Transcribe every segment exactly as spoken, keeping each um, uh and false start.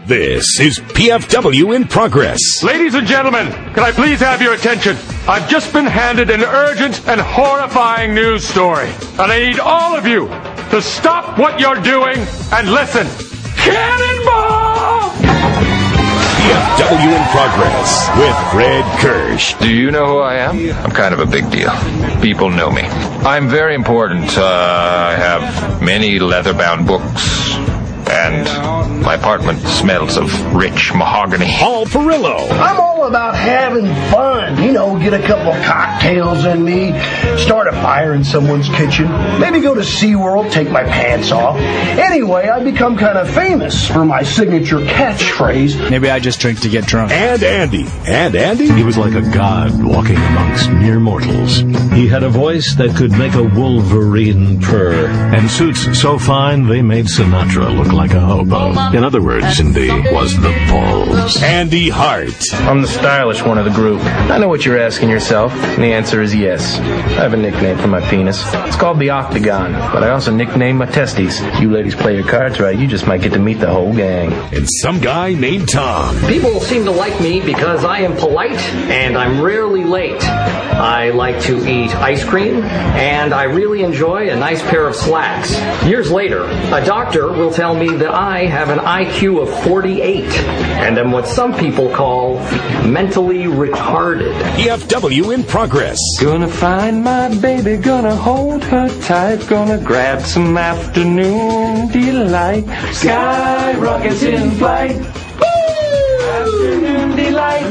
This is P F W in Progress. Ladies and gentlemen, can I please have your attention? I've just been handed an urgent and horrifying news story, and I need all of you to stop what you're doing and listen. Cannonball! P F W in Progress with Fred Kirsch. Do you know who I am? I'm kind of a big deal. People know me. I'm very important. Uh, I have many leather-bound books, and my apartment smells of rich mahogany. Paul Perillo. I'm all about having fun. You know, get a couple of cocktails in me, start a fire in someone's kitchen, maybe go to SeaWorld, take my pants off. Anyway, I become kind of famous for my signature catchphrase. Maybe I just drink to get drunk. And Andy. And Andy? He was like a god walking amongst mere mortals. He had a voice that could make a wolverine purr, and suits so fine they made Sinatra look like a hobo. In other words, Cindy was the balls. Andy Hart. I'm the stylish one of the group. I know what you're asking yourself, and the answer is yes. I have a nickname for my penis. It's called the Octagon, but I also nickname my testes. You ladies play your cards right, you just might get to meet the whole gang. And some guy named Tom. People seem to like me because I am polite and I'm rarely late. I like to eat ice cream, and I really enjoy a nice pair of slacks. Years later, a doctor will tell me that I have an I Q of forty-eight, and am what some people call mentally retarded. P F W in Progress. Gonna find my baby, gonna hold her tight, gonna grab some afternoon delight. Sky rockets in flight. Woo! Afternoon delight.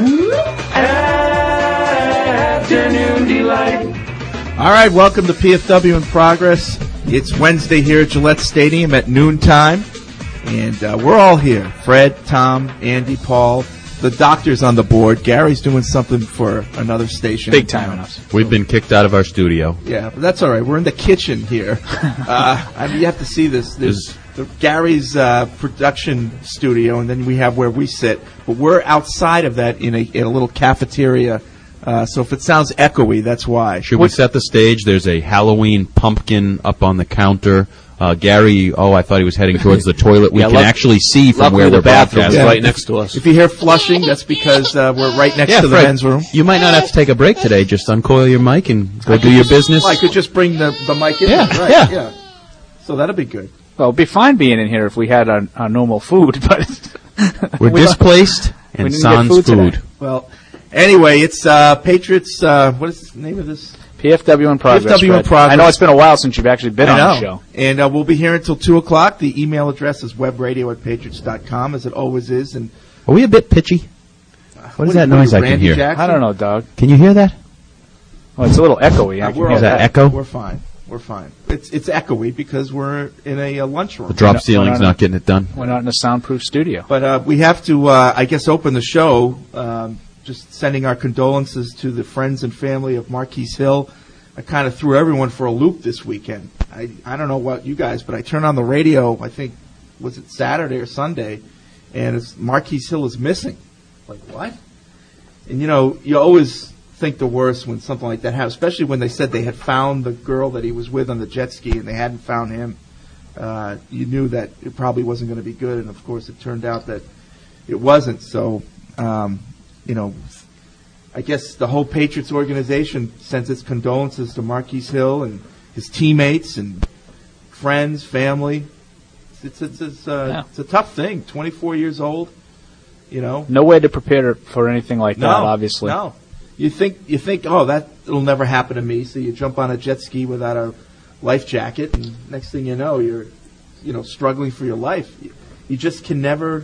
Afternoon delight. All right, welcome to P F W in Progress. It's Wednesday here at Gillette Stadium at noontime, and uh, we're all here. Fred, Tom, Andy, Paul. The doctor's on the board. Gary's doing something for another station. Big time on us. We've been kicked out of our studio. Yeah, but that's all right. We're in the kitchen here. uh, I mean, you have to see this. There's the, Gary's uh, production studio, and then we have where we sit. But we're outside of that in a, in a little cafeteria. Uh, so if it sounds echoey, that's why. Should we set the stage? There's a Halloween pumpkin up on the counter. Uh, Gary, oh, I thought he was heading towards the toilet. We yeah, can luck- actually see from where the we're bathroom broadcasting. is right next to us. If you hear flushing, that's because uh, we're right next yeah, to the Fred, men's room. You might not have to take a break today. Just uncoil your mic and go do your just, business. I could just bring the, the mic in. Yeah, right, yeah. yeah. So that'll be good. Well, it'd be fine being in here if we had our, our normal food, but we're we displaced and we sans food. food. food. Well, anyway, it's uh, Patriots. Uh, what is the name of this? P F W in Progress. P F W in Fred. Progress. I know it's been a while since you've actually been I on know. the show. And uh, we'll be here until two o'clock. The email address is webradio at patriots dot com, as it always is. And Are we a bit pitchy? What is that noise I can Randy hear? Jackson? I don't know, dog. Can you hear that? Well, it's a little echoey. I Uh, can we're hear Is that. that echo? We're fine. We're fine. It's it's echoey because we're in a, uh lunchroom. The drop We're not- ceiling's we're not- not getting it done. We're not in a soundproof studio. But uh, we have to, uh, I guess, open the show. Um, just sending our condolences to the friends and family of Marquise Hill. I kind of threw everyone for a loop this weekend. I I don't know what you guys, but I turned on the radio. I think was it Saturday or Sunday, and it's Marquise Hill is missing. Like what? And you know, you always think the worst when something like that happens, especially when they said they had found the girl that he was with on the jet ski and they hadn't found him. Uh, you knew that it probably wasn't going to be good, and of course it turned out that it wasn't. So, um, you know, I guess the whole Patriots organization sends its condolences to Marquise Hill and his teammates and friends, family. It's it's it's, uh, Yeah. it's a tough thing. twenty-four years old, you know. No way to prepare for anything like No, that, obviously. No. You think you think, oh, that it'll never happen to me. So you jump on a jet ski without a life jacket, and next thing you know, you're, you know, struggling for your life. You, you just can never.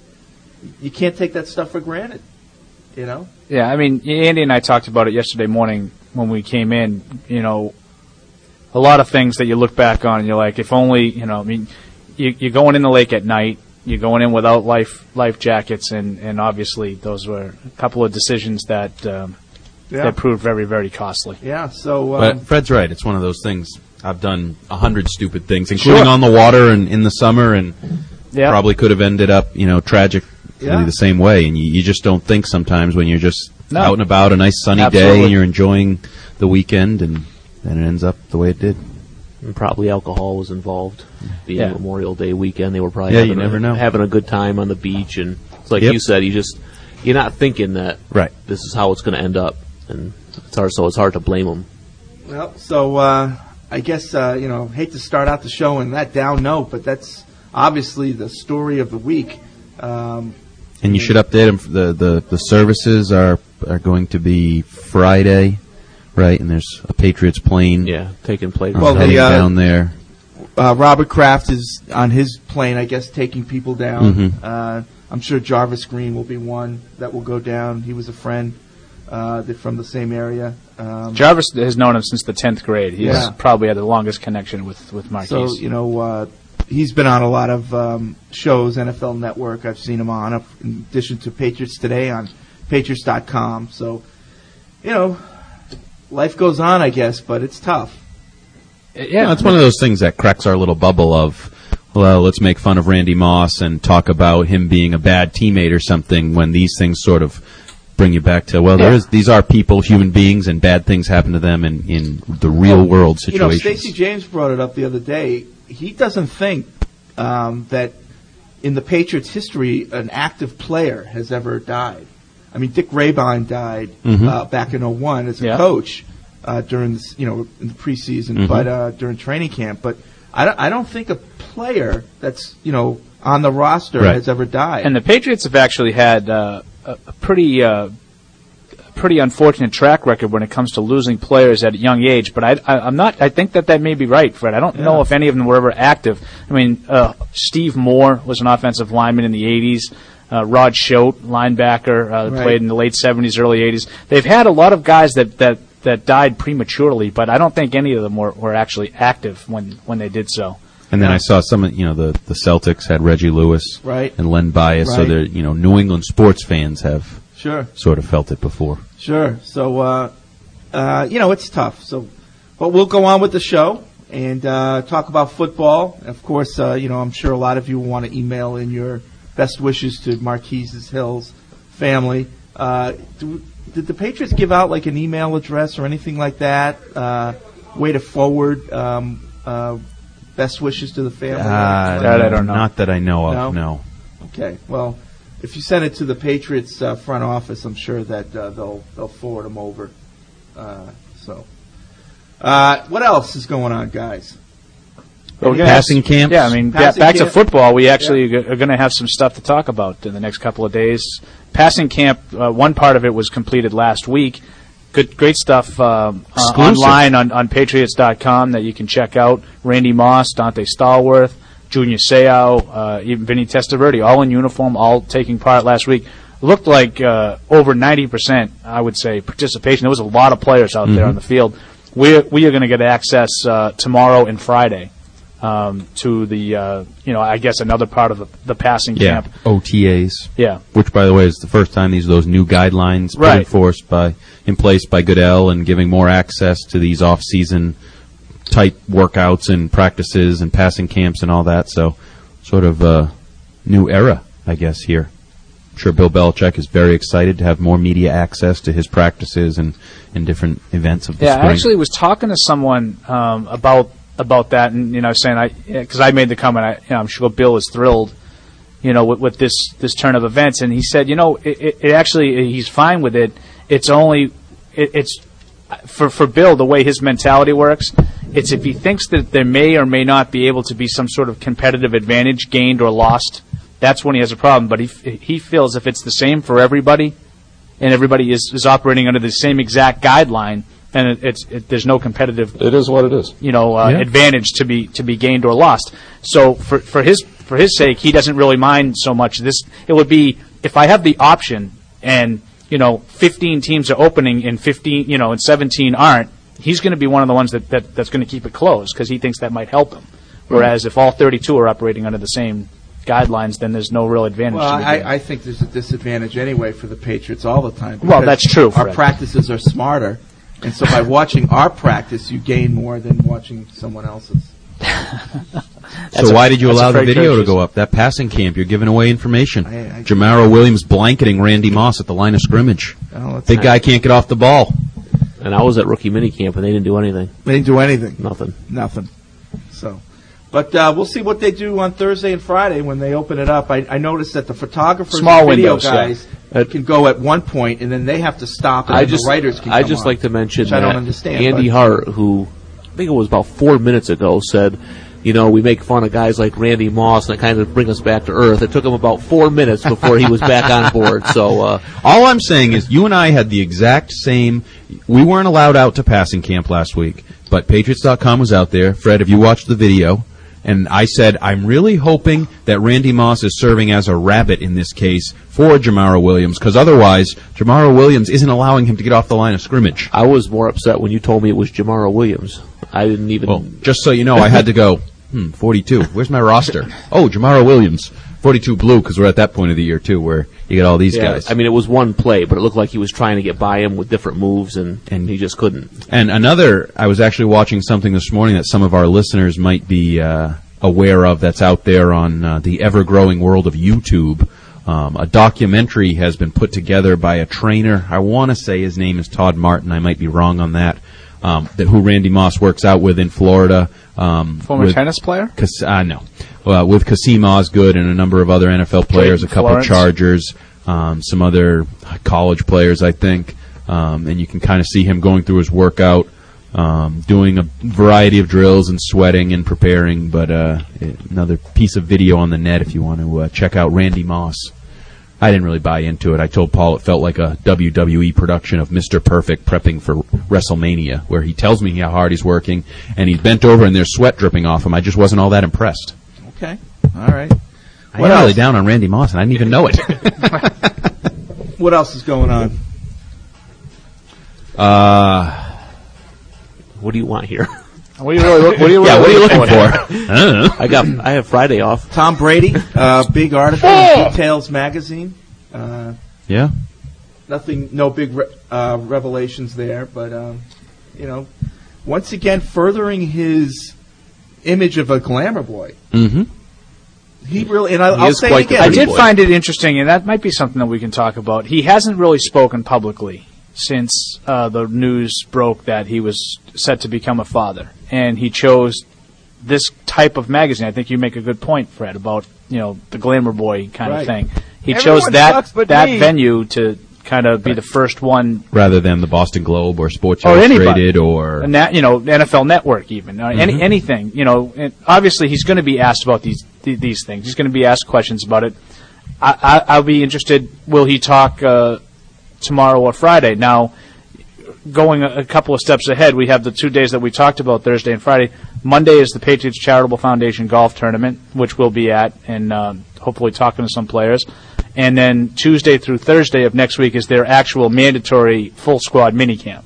You can't take that stuff for granted. You know. Yeah, I mean, Andy and I talked about it yesterday morning when we came in. You know, a lot of things that you look back on and you're like, if only, you know, I mean, you, you're going in the lake at night. You're going in without life life jackets, and, and obviously those were a couple of decisions that um, Yeah. that proved very, very costly. Yeah. So. Um, But Fred's right. It's one of those things. I've done a hundred stupid things, including Sure. on the water and in the summer, and Yeah. probably could have ended up, you know, tragically Yeah. the same way. And you, you just don't think sometimes when you're just No. out and about, a nice sunny day, Absolutely. and you're enjoying the weekend, and then it ends up the way it did. And probably alcohol was involved. Being Yeah. Memorial Day weekend, they were probably Yeah, having, you never a, know. having a good time on the beach. And it's like Yep. you said, you just you're not thinking that Right. this is how it's going to end up, and it's hard. So it's hard to blame them. Well, so uh, I guess uh, you know, hate to start out the show in that down note, but that's obviously the story of the week. Um, And you should update them. The, the, the services are are going to be Friday, right? And there's a Patriots plane. Yeah, taking place. uh, Well, the, heading uh, down there. uh, Robert Kraft is on his plane, I guess, taking people down. Mhm. Uh, I'm sure Jarvis Green will be one that will go down. He was a friend uh, that from the same area. Um, Jarvis has known him since the tenth grade. He's Yeah. probably had the longest connection with with Marquise. So, you know, uh, he's been on a lot of um, shows, N F L Network. I've seen him on, uh, in addition to Patriots Today on Patriots dot com. So, you know, life goes on, I guess, but it's tough. yeah, It's one of those things that cracks our little bubble of, well, let's make fun of Randy Moss and talk about him being a bad teammate or something when these things sort of bring you back to, well, there Yeah. is, these are people, human beings, and bad things happen to them in, in the real world You know, situations. Stacey James brought it up the other day. He doesn't think um, that in the Patriots' history an active player has ever died. I mean, Dick Rabine died Mhm. uh, back in oh one as a Yeah. coach uh, during this, you know, in the preseason, Mhm. but uh, during training camp. But I don't, I don't think a player that's, you know, on the roster Right. has ever died. And the Patriots have actually had uh, a, a pretty uh, pretty unfortunate track record when it comes to losing players at a young age. But I, I, I'm not. I think that that may be right, Fred. I don't Yeah. know if any of them were ever active. I mean, uh, Steve Moore was an offensive lineman in the eighties. Uh, Rod Schote, linebacker, uh, Right. played in the late seventies, early eighties. They've had a lot of guys that, that, that died prematurely, but I don't think any of them were, were actually active when, when they did so. And then I saw some, of- you know, the, the Celtics had Reggie Lewis Right. and Len Bias, so Right. they're, you know, New England sports fans have Sure. sort of felt it before. Sure. So, uh, uh, you know, it's tough. So, but we'll go on with the show and uh, talk about football. Of course, uh, you know, I'm sure a lot of you want to email in your best wishes to Marquise's Hills family. Uh, do, did the Patriots give out like an email address or anything like that? Uh, way to forward um, uh, best wishes to the family. Uh, That I don't know. Not that I know of, No? no. Okay. Well, if you send it to the Patriots uh, front office, I'm sure that uh, they'll they'll forward them over. Uh, so, uh, what else is going on, guys? But we're gonna Passing have, camps? Yeah, I mean, ba- Passing back to camp. football. We actually g- are going to have some stuff to talk about in the next couple of days. Passing camp, uh, one part of it was completed last week. Good, great stuff um, uh, Exclusive. online on, on Patriots dot com that you can check out. Randy Moss, Dante Stallworth, Junior Seau, uh, even Vinny Testaverde, all in uniform, all taking part last week. Looked like uh, over ninety percent, I would say, participation. There was a lot of players out there on the field. We we are going to get access uh, tomorrow and Friday um, to the, uh, you know, I guess another part of the, the passing Yeah, camp. O T As. Yeah. Which, by the way, is the first time these those new guidelines put Right. enforced by in place by Goodell and giving more access to these off-season type workouts and practices and passing camps and all that. So, sort of a new era, I guess, here. I'm sure Bill Belichick is very excited to have more media access to his practices and, and different events of the Yeah, spring. I actually was talking to someone um, about about that, and you know, saying I because I made the comment. I, you know, I'm sure Bill is thrilled, you know, with, with this this turn of events, and he said, you know, it, it, it actually he's fine with it. It's only it, it's for for Bill the way his mentality works. It's if he thinks that there may or may not be able to be some sort of competitive advantage gained or lost, that's when he has a problem. But he he feels if it's the same for everybody, and everybody is, is operating under the same exact guideline, then it, it's it, there's no competitive. It is what it is. You know, uh, Yeah. advantage to be to be gained or lost. So for for his for his sake, he doesn't really mind so much. This it would be if I have the option, and you know, fifteen teams are opening, and fifteen, you know, and seventeen aren't. He's going to be one of the ones that, that that's going to keep it closed because he thinks that might help him. Whereas if all thirty-two are operating under the same guidelines, then there's no real advantage. Well, to be gained. I, I think there's a disadvantage anyway for the Patriots all the time. Well, because that's true, Our Fred. practices are smarter, and so by watching our practice, you gain more than watching someone else's. So a- why did you that's a allow the Fred video to Kirsch's- go up? That passing camp, you're giving away information. I- I- Jamaro Williams blanketing Randy Moss at the line of scrimmage. Oh, that's Big not- guy can't get off the ball. And I was at rookie minicamp, and they didn't do anything. They didn't do anything. Nothing. Nothing. So, but uh, we'll see what they do on Thursday and Friday when they open it up. I, I noticed that the photographers Small and video windows, guys yeah. can go at one point, and then they have to stop, and I then just, the writers can I come just on, like to mention which that I don't understand. Andy but- Hart, who I think it was about four minutes ago, said, you know, we make fun of guys like Randy Moss, and it kind of brings us back to earth. It took him about four minutes before he was back on board. So uh, all I'm saying is you and I had the exact same. We weren't allowed out to passing camp last week, but Patriots dot com was out there. Fred, have you watched the video? And I said, I'm really hoping that Randy Moss is serving as a rabbit in this case for Jamaro Williams, because otherwise Jamaro Williams isn't allowing him to get off the line of scrimmage. I was more upset when you told me it was Jamaro Williams. I didn't even... Well, just so you know, I had to go, hmm, forty-two. Where's my roster? Oh, Jamaro Williams. forty-two blue, because we're at that point of the year, too, where you get all these yeah, guys. I mean, it was one play, but it looked like he was trying to get by him with different moves, and, and he just couldn't. And another, I was actually watching something this morning that some of our listeners might be uh, aware of that's out there on uh, the ever-growing world of YouTube. Um, a documentary has been put together by a trainer. I want to say his name is Todd Martin. I might be wrong on that. Um, that who Randy Moss works out with in Florida. Um, Former with, tennis player? Cas- uh, no. Uh, with Kasim Osgood and a number of other N F L players, a couple Florence. Chargers, um, some other college players, I think. Um, and you can kind of see him going through his workout, um, doing a variety of drills and sweating and preparing. But uh, another piece of video on the net if you want to uh, check out Randy Moss. I didn't really buy into it. I told Paul it felt like a W W E production of Mister Perfect prepping for WrestleMania, where he tells me how hard he's working, and he's bent over and there's sweat dripping off him. I just wasn't all that impressed. Okay. All right. I am really down on Randy Moss, and I didn't even know it. What else is going on? Uh, what do you want here? What are you really, what are you really yeah, what are you looking for? for? I don't know. I got. I have Friday off. Tom Brady, uh, big article in Details magazine. Uh, yeah. Nothing, no big re- uh, revelations there, but um, you know, once again furthering his image of a glamour boy. Mm-hmm. He really, and I, He I'll is say quite it the again. I did boy. find it interesting, and that might be something that we can talk about. He hasn't really spoken publicly since uh, the news broke that he was set to become a father, and he chose this type of magazine. I think you make a good point, Fred, about you know the glamour boy kind Right. of thing. He Everyone chose that sucks but that me. venue to kind of be the first one, Rather than the Boston Globe or Sports or anybody, Illustrated or... and that, you know, N F L Network even, uh, Mm-hmm. any anything. You know, and obviously he's going to be asked about these th- these things. He's going to be asked questions about it. I, I, I'll be interested. Will he talk uh, tomorrow or Friday? Now, going a, a couple of steps ahead, we have the two days that we talked about, Thursday and Friday. Monday is the Patriots Charitable Foundation Golf Tournament, which we'll be at, and uh, hopefully talking to some players. And then Tuesday through Thursday of next week is their actual mandatory full squad minicamp.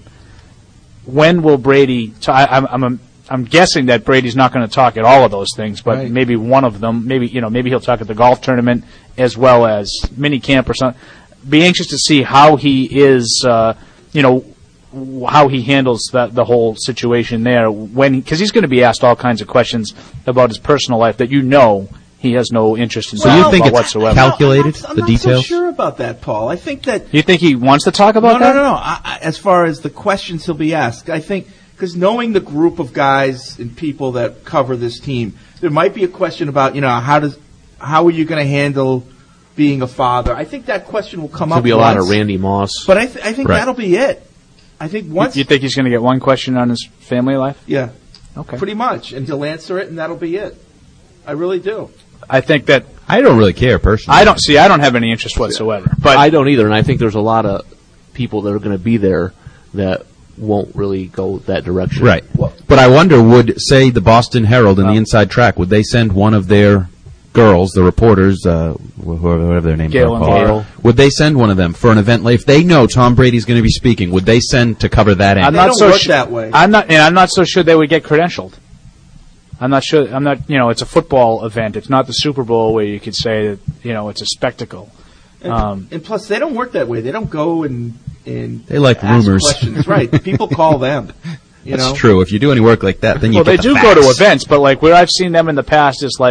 When will Brady? T- I, I'm, I'm, I'm guessing that Brady's not going to talk at all of those things, but Right. maybe one of them. Maybe you know, maybe he'll talk at the golf tournament as well as minicamp or something. Be anxious to see how he is. Uh, you know, w- how he handles that the whole situation there when because he's going to be asked all kinds of questions about his personal life that you know he has no interest in So talking you think about it's whatsoever. calculated, I'm not, I'm the not details? so sure about that, Paul. I think that You think he wants to talk about no, that? no, no, no. I, I, as far as the questions he'll be asked, I think because knowing the group of guys and people that cover this team, there might be a question about you know how does how are you going to handle being a father? I think that question will come There'll up. be a once, lot of Randy Moss. but I, th- I think Right. that'll be it. I think once, You think he's going to get one question on his family life? yeah, Okay. pretty much, and he'll answer it, and that'll be it. I really do. I think that I don't really care, personally. I don't see. I don't have any interest whatsoever. But I don't either, and I think there's a lot of people that are going to be there that won't really go that direction. Right. But I wonder, would, say, the Boston Herald and the Inside Track, would they send one of their girls, the reporters, uh, wh- whatever their names Gail are and called, Gail. would they send one of them for an event? Like, if they know Tom Brady's going to be speaking, would they send to cover that I'm end? They not don't so work su- that way. I'm not, and I'm not so sure they would get credentialed. I'm not sure. I'm not. You know, it's a football event. It's not the Super Bowl where you could say that. You know, it's a spectacle. And, Um, and plus, they don't work that way. They don't go and and They like ask rumors. questions. Right? People call them. You That's know? true. If you do any work like that, then you well, get they the do facts. go to events, but like where I've seen them in the past is like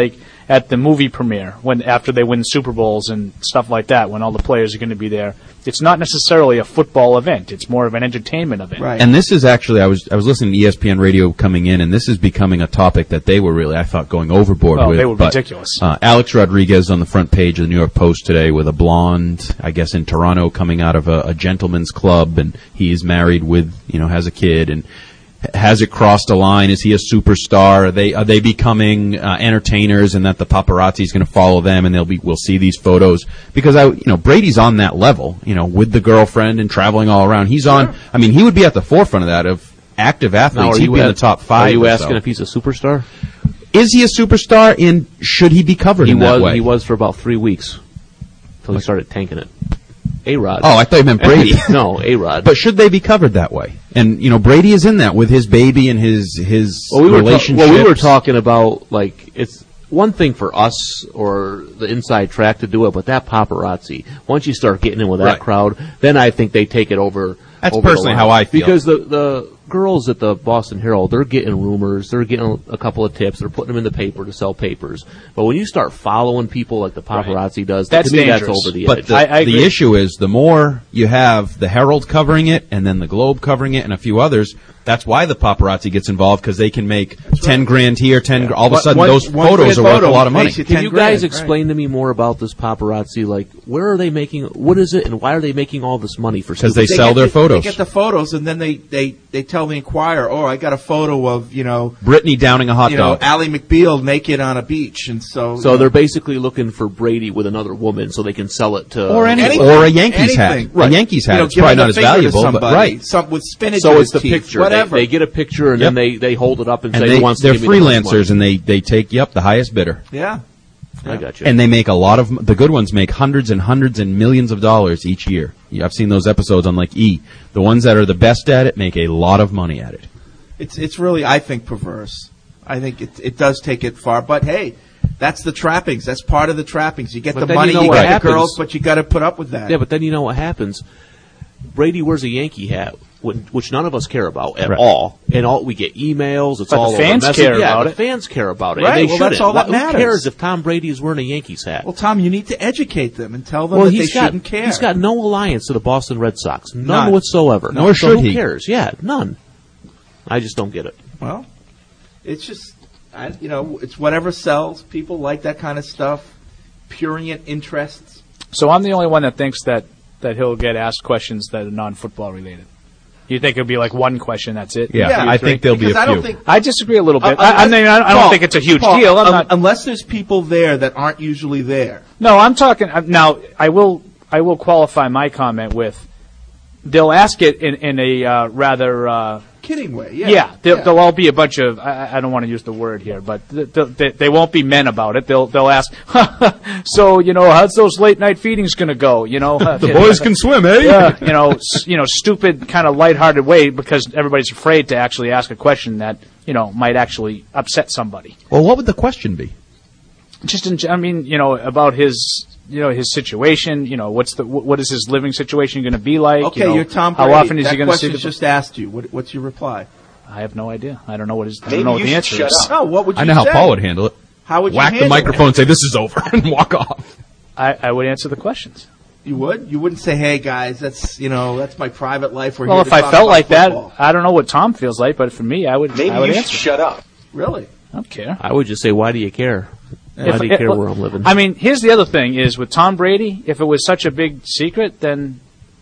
at the movie premiere when after they win Super Bowls and stuff like that, when all the players are going to be there. It's not necessarily a football event. It's more of an entertainment event. Right. And this is actually, I was I was listening to E S P N Radio coming in, and this is becoming a topic that they were really, I thought, going overboard Oh, with. they were but, ridiculous. Uh, Alex Rodriguez on the front page of the New York Post today with a blonde, I guess in Toronto, coming out of a, a gentleman's club, and he is married with, you know, has a kid, and has it crossed a line? Is he a superstar? Are they are they becoming uh, entertainers, and that the paparazzi is going to follow them, and they'll be we'll see these photos? Because I, you know, Brady's on that level, you know, with the girlfriend and traveling all around. He's on. I mean, he would be at the forefront of that of active athletes. Now, are He'd you be in at- the top five. Are you or asking so. if he's a superstar? Is he a superstar? And should he be covered He in that was. way? He was for about three weeks until he started tanking it. A-Rod. Oh, I thought you meant Brady. No, A-Rod. But should they be covered that way? And you know, Brady is in that with his baby and his his well, we were ta- relationships. well, we were talking about, like, it's one thing for us or the inside track to do it, but that paparazzi, once you start getting in with that Right. crowd, then I think they take it over. That's over the personally line. how I feel. Because the the girls at the Boston Herald, they're getting rumors, they're getting a couple of tips, they're putting them in the paper to sell papers. But when you start following people like the paparazzi does, That's to me that's dangerous. over the But edge. the, I- I the agree. issue is the more you have the Herald covering it, and then the Globe covering it, and a few others. That's why the paparazzi gets involved, because they can make ten grand here, ten. All of a One- sudden, one- those one photos good are worth a photo lot of money. makes you Can ten you guys grand, explain to me more about this paparazzi? Like, where are they making? What is it, and why are they making all this money for? Because they stupid- sell get their the, photos. They get the photos, and then they, they, they tell the Inquirer, oh, I got a photo of, you know, Brittany downing a hot you know, dog. Ally McBeal naked on a beach, and so... So they're basically looking for Brady with another woman, so they can sell it to Or any- Anything. or a Yankees hat. Anything. A Yankees hat. You know, It's giving probably not a as finger to valuable, but somebody, right. Some with spinach So in it's the his teeth, picture. whatever. They, they get a picture and Yep. then they, they hold it up and, And say, they, "Who wants they're to give me the most money?" freelancers, and they, they take yep the highest bidder. yeah. I got you. And they make a lot of the good ones make hundreds and hundreds and millions of dollars each year. Yeah, I've seen those episodes on like E. The ones that are the best at it make a lot of money at it. It's it's really, I think, perverse. I think it it does take it far, but hey, that's the trappings. That's part of the trappings. You get But the then money, you know you, what get happens. the girls, but you got to put up with that. yeah, but then you know what happens. Brady wears a Yankee hat, wh- which none of us care about at Right. all, and all we get emails. It's But the all over fans message- care yeah, about the it. fans care about it. Right, And they well, that's shouldn't. all that Why- matters. Who cares if Tom Brady is wearing a Yankees hat? Well, Tom, you need to educate them and tell them Well, that they he's got shouldn't care. he's got no alliance to the Boston Red Sox, none, None. whatsoever. Nor So should who he. cares? Yeah, none. I just don't get it. Well, it's just, I, you know, it's whatever sells. People like that kind of stuff. Purient interests. So I'm the only one that thinks that, that he'll get asked questions that are non-football related. You think it'll be like one question, that's it? Yeah, Yeah, I think there'll be Because a I few. don't think I disagree a little bit. Uh, I, I unless- mean, I, I don't Paul, think it's a huge Paul, deal. I'm un- not. unless there's people there that aren't usually there. No, I'm talking uh, now. I will. I will qualify my comment with. They'll ask it in in a uh, rather. Uh, Kidding way, yeah. yeah, they'll, they'll all be a bunch of. I, I don't want to use the word here, but th- th- they, they won't be men about it. They'll they'll ask. So you know, how's those late night feedings going to go? You know, The boys can swim, eh? Yeah, you know, s- you know, stupid kind of lighthearted way because everybody's afraid to actually ask a question that you know might actually upset somebody. Well, what would the question be? Just in, I mean, you know, about his, you know, his situation. You know, what's the what is his living situation going to be like? Okay, you know, you're Tom Brady. How often is that he going to see question's the? just asked you. What, what's your reply? I have no idea. I don't know what his. I Maybe don't know what you the should answer shut is. up. No, what would you I know how say? Paul would handle it. How would you Whack the handle microphone it? and say, "This is over," and walk off. I, I would answer the questions. You would? You wouldn't say, "Hey guys, that's you know that's my private life." We're Well, here if to I talk felt about like football." that, I don't know what Tom feels like, but for me, I would. Maybe I would you answer. should shut up. Really? I don't care. I would just say, why do you care? Why If- do you if- care where I'm living? I mean, here's the other thing: is with Tom Brady, if it was such a big secret, then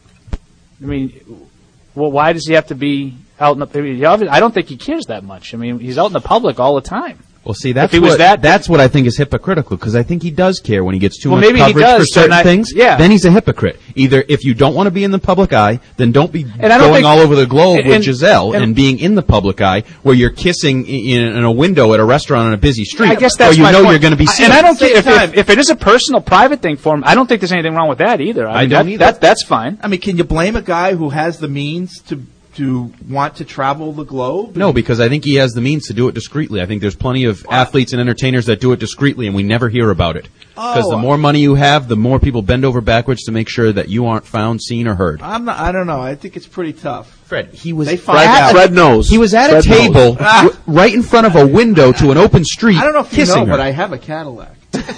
I mean, well, why does he have to be out in the? I mean, I don't think he cares that much. I mean, he's out in the public all the time. Well, see, that's If he was what, that- that's what I think is hypocritical, because I think he does care when he gets too Well, much maybe he coverage does, for certain then I- things. yeah. Then he's a hypocrite. Either if you don't want to be in the public eye, then don't be And I don't going think- all over the globe and- with and- Giselle and, and- being in the public eye where you're kissing in, in a window at a restaurant on a busy street. I guess that's or you my know point. you're going to be I- seen. And I don't Same care if, time- if, if it is a personal, private thing for him. I don't think there's anything wrong with that either. I, I mean, don't that, either. That, that's fine. I mean, can you blame a guy who has the means to to want to travel the globe? No, because I think he has the means to do it discreetly. I think there's plenty of wow. athletes and entertainers that do it discreetly, and we never hear about it. Because Oh, the more money you have, the more people bend over backwards to make sure that you aren't found, seen, or heard. I'm not, I don't know. I think it's pretty tough. Fred, he was They Fred, find out. Fred knows. He was at Fred a table knows. w- right in front of a window to an open street. I don't know if you kissing know, her. but I have a Cadillac.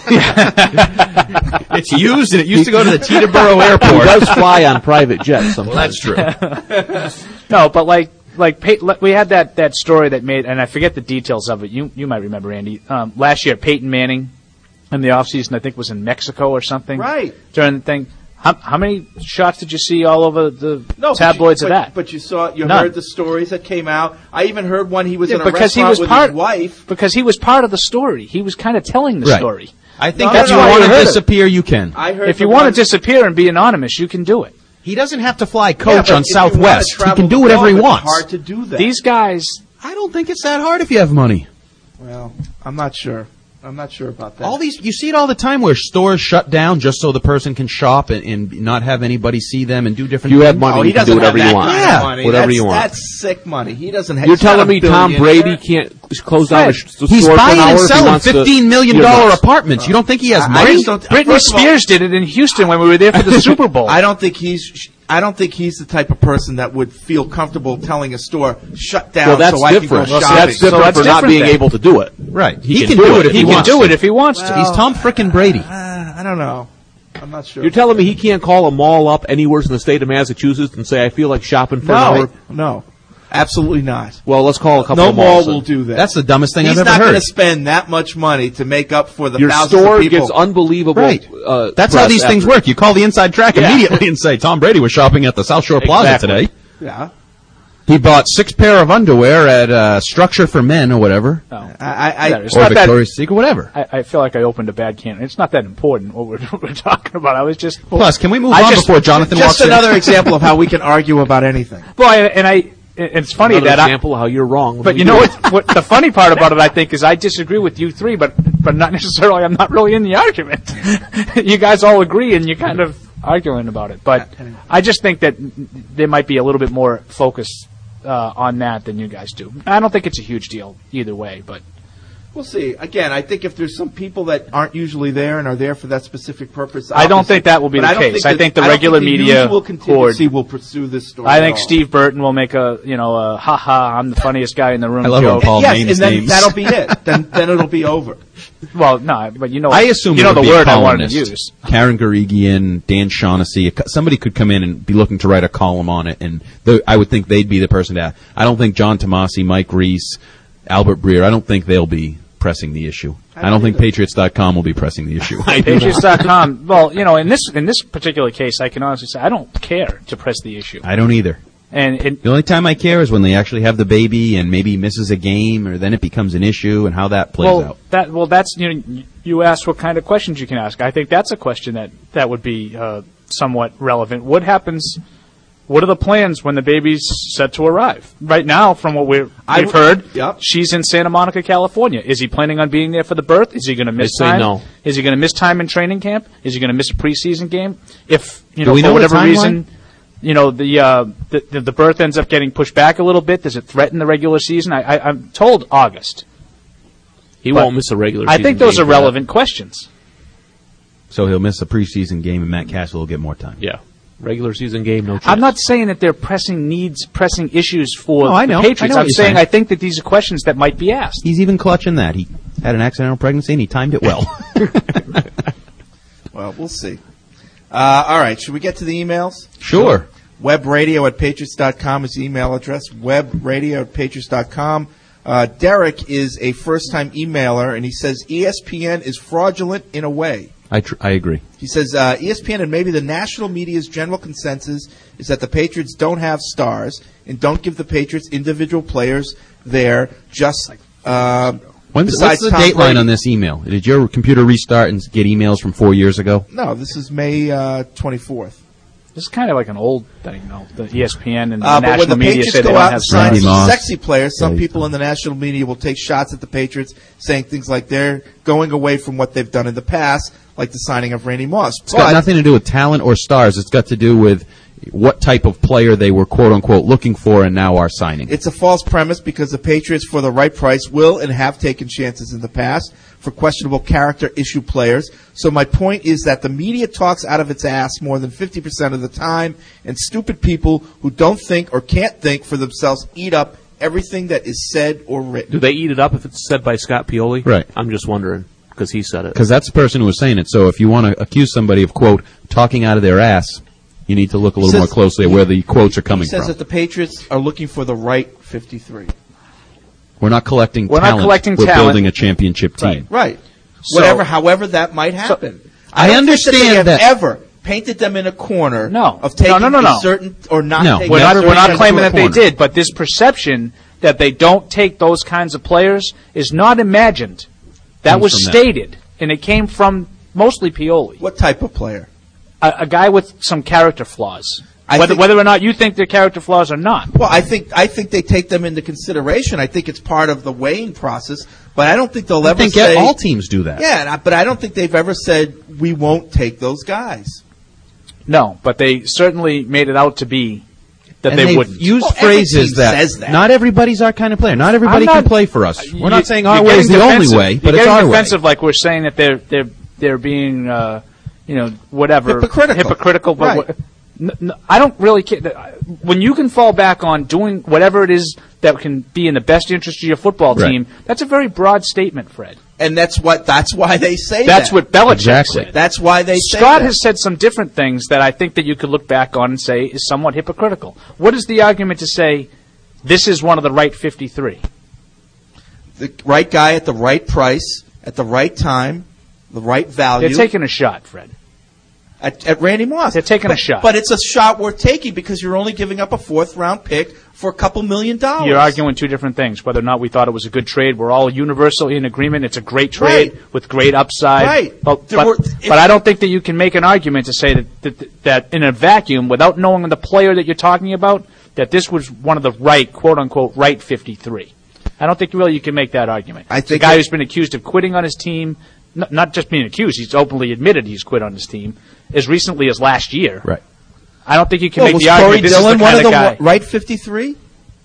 It's used, and it used to go to the Teterboro He Airport. does fly on private jets sometimes. Well, that's true. No, but like like Pey- we had that, that story that made, and I forget the details of it. You you might remember, Andy. Um, last year, Peyton Manning in the off season, I think, was in Mexico or something. Right. During the thing. How, how many shots did you see all over the No, tabloids but you, of but, that? But you saw, you None. heard the stories that came out. I even heard one. He was Yeah, in a because he restaurant was with part his wife. because he was part of the story. He was kind of telling the Right. story. I think No, if no, you no, I want to heard it. disappear, you can. I heard If you the want one- to disappear and be anonymous, you can do it. He doesn't have to fly Yeah, coach but on if you wanna Southwest. He travel can do the whatever he globe, wants. It's hard to do that. These guys, I don't think it's that hard if you have money. Well, I'm not sure. I'm not sure about that. All these, you see it all the time where stores shut down just so the person can shop and, and not have anybody see them and do different If you things. have money, Oh, he you can doesn't do whatever have you that want. kind Yeah. of money. Whatever that's, you want. That's sick money. He doesn't have. You're he's not telling a me Tom billionaire. Brady can't close down a sh- store He's for an buying hour and if he selling wants to- fifteen million You're dollar nuts. apartments. You don't think he has I money? just don't- Britney first of all- Spears did it in Houston when we were there for the Super Bowl. I don't think he's. I don't think he's the type of person that would feel comfortable telling a store shut down Well, that's so I different. can go So shopping. that's different So that's for not different being then. able to do it. Right. He, He can, can do do it if it. he, he can wants do to. it if he wants to. He's Tom frickin' Brady. Uh, I don't know. I'm not sure. You're telling me he can't call a mall up anywhere in the state of Massachusetts and say, I feel like shopping for an no, hour? no, absolutely not. Well, let's call a couple No of mall malls. will then. do that. That's the dumbest thing He's I've not ever going heard. to spend that much money to make up for the Your thousands store of people. gets unbelievable. Right. Uh, That's how press these things after- work. You call the inside track Yeah. immediately and say, Tom Brady was shopping at the South Shore Plaza Exactly. today. yeah. He bought six pair of underwear at uh, Structure for Men or whatever. No. I, I, I, Yeah, it's Or not that- Victoria's Secret, whatever. I, I feel like I opened a bad can. It's not that important what we're, what we're talking about. I was just Plus, can we move I on just- before Jonathan just walks another in? example of how we can argue about anything. well, I, and I. It's funny Another that I, example of how you're wrong. when But we you do know it. what? What the funny part about it, I think, is I disagree with you three, but but not necessarily. I'm not really in the argument. You guys all agree, and you're kind of arguing about it. But I just think that there might be a little bit more focus uh, on that than you guys do. I don't think it's a huge deal either way, but We'll see. Again, I think if there's some people that aren't usually there and are there for that specific purpose, I don't obviously- think that will be but the I don't case. that- I think the I don't regular think the media usual contingency horde- will pursue this story. I at think all. Steve Burton will make a you know a ha ha I'm the funniest guy in the room I love when joke. Paul yes, names and then names. that'll be it. Then then it'll be over. Well, no, but you know I assume you it know would the be a word I wanted to columnist. use. Karen Garigian, Dan Shaughnessy, a co- somebody could come in and be looking to write a column on it, and the, I would think they'd be the person to. I don't think John Tomasi, Mike Reese, Albert Breer. I don't think they'll be pressing the issue. I don't think Patriots dot com will be pressing the issue. Patriots dot com. Well, you know, in this in this particular case, I can honestly say I don't care to press the issue. I don't either. And it, The only time I care is when they actually have the baby and maybe misses a game, or then it becomes an issue and how that plays well, out. that well, that's you know, you asked what kind of questions you can ask. I think that's a question that that would be uh, somewhat relevant. What happens? What are the plans when the baby's set to arrive? Right now, from what we're, I we've w- heard, Yep. she's in Santa Monica, California. Is he planning on being there for the birth? Is he going to miss say time? no. Is he going to miss time in training camp? Is he going to miss a preseason game? If you Do know, we for know the whatever timeline? reason, you know the, uh, the the the birth ends up getting pushed back a little bit. Does it threaten the regular season? I, I, I'm told August. He But won't miss a regular I season think those game are for that. relevant questions. So he'll miss a preseason game, and Matt Castle will get more time. Yeah. Regular season game, no chance. I'm not saying that they're pressing needs, pressing issues for No, I know. the I Patriots. know what I'm you're saying saying. I think that these are questions that might be asked. He's even clutching that. He had an accidental pregnancy, and he timed it well. Well, we'll see. Uh, all right, should we get to the emails? Sure. Webradio at patriots dot com is the email address. Webradio at patriots dot com. Uh, Derek is a first-time emailer, and he says E S P N is fraudulent in a way. I tr- I agree. He says uh, E S P N and maybe the national media's general consensus is that the Patriots don't have stars and don't give the Patriots individual players there. Just uh, When's, besides what's the Tom date line Brady. on this email? Did your computer restart and get emails from four years ago? No, this is May uh, twenty-fourth. This is kind of like an old thing, though. The E S P N and the Uh, but when national the media Patriots say they go don't out have and sign Randy stars. Moss. sexy players, some Yeah, people in the national media will take shots at the Patriots, saying things like they're going away from what they've done in the past, like the signing of Randy Moss. It's got nothing to do with talent or stars. It's got to do with what type of player they were quote unquote looking for and now are signing. It's a false premise because the Patriots, for the right price, will and have taken chances in the past for questionable character issue players. So my point is that the media talks out of its ass more than fifty percent of the time, and stupid people who don't think or can't think for themselves eat up everything that is said or written. Do they eat it up if it's said by Scott Pioli? Right. I'm just wondering, because he said it. Because that's the person who was saying it. So if you want to accuse somebody of, quote, talking out of their ass, you need to look a little Says- more closely at where the quotes are coming He says from. that the Patriots are looking for the right fifty-three. We're not collecting We're not talent. collecting We're talent. building a championship team. Right. So- Whatever, however that might happen. I don't understand think that they that- have ever painted them in a corner No. of taking No, no, no, no. a certain or not No. taking We're a not, certain we're not kind claiming of that they corner. did, but this perception that they don't take those kinds of players is not imagined. That Comes was from that. stated, and it came from mostly Pioli. What type of player? A, a guy with some character flaws. I Whether, think- whether or not you think they're character flaws or not. Well, I think I think they take them into consideration. I think it's part of the weighing process, but I don't think they'll I ever think say all teams do that. Yeah, and I- but I don't think they've ever said we won't take those guys. No, but they certainly made it out to be that And they they've wouldn't. used Well, every phrases team that, says that. not everybody's our kind of player. Not everybody I'm can not- play for us. We're not You- saying you're our way is getting the only defensive. way, but you're it's getting our way. defensive, like we're saying that they're they're they're being uh, you know whatever Hypocritical. hypocritical. But Right. what, n- n- I don't really care. When you can fall back on doing whatever it is that can be in the best interest of your football Right. team, that's a very broad statement, Fred. And that's what that's why they say That's that. what Belichick Exactly. said. That's why they say Scott that. has said some different things that I think that you could look back on and say is somewhat hypocritical. What is the argument to say this is one of the right fifty-three? the right guy at the right price, at the right time, the right value. They're taking a shot, Fred. At, at Randy Moss. They're taking but, a shot. But it's a shot worth taking because you're only giving up a fourth round pick for a couple million dollars. You're arguing two different things. Whether or not we thought it was a good trade, we're all universally in agreement. It's a great trade Right. with great upside. Right. But, There but, were- if- but I don't think that you can make an argument to say that, that that in a vacuum, without knowing the player that you're talking about, that this was one of the right, quote unquote, right fifty-three. I don't think really you can make that argument. I It's think a guy it- who's been accused of quitting on his team, n- not just being accused, he's openly admitted he's quit on his team as recently as last year. Right. I don't think you can Well, make was the Corey argument this is Dillon the one kind of of the guy. wa- right fifty-three?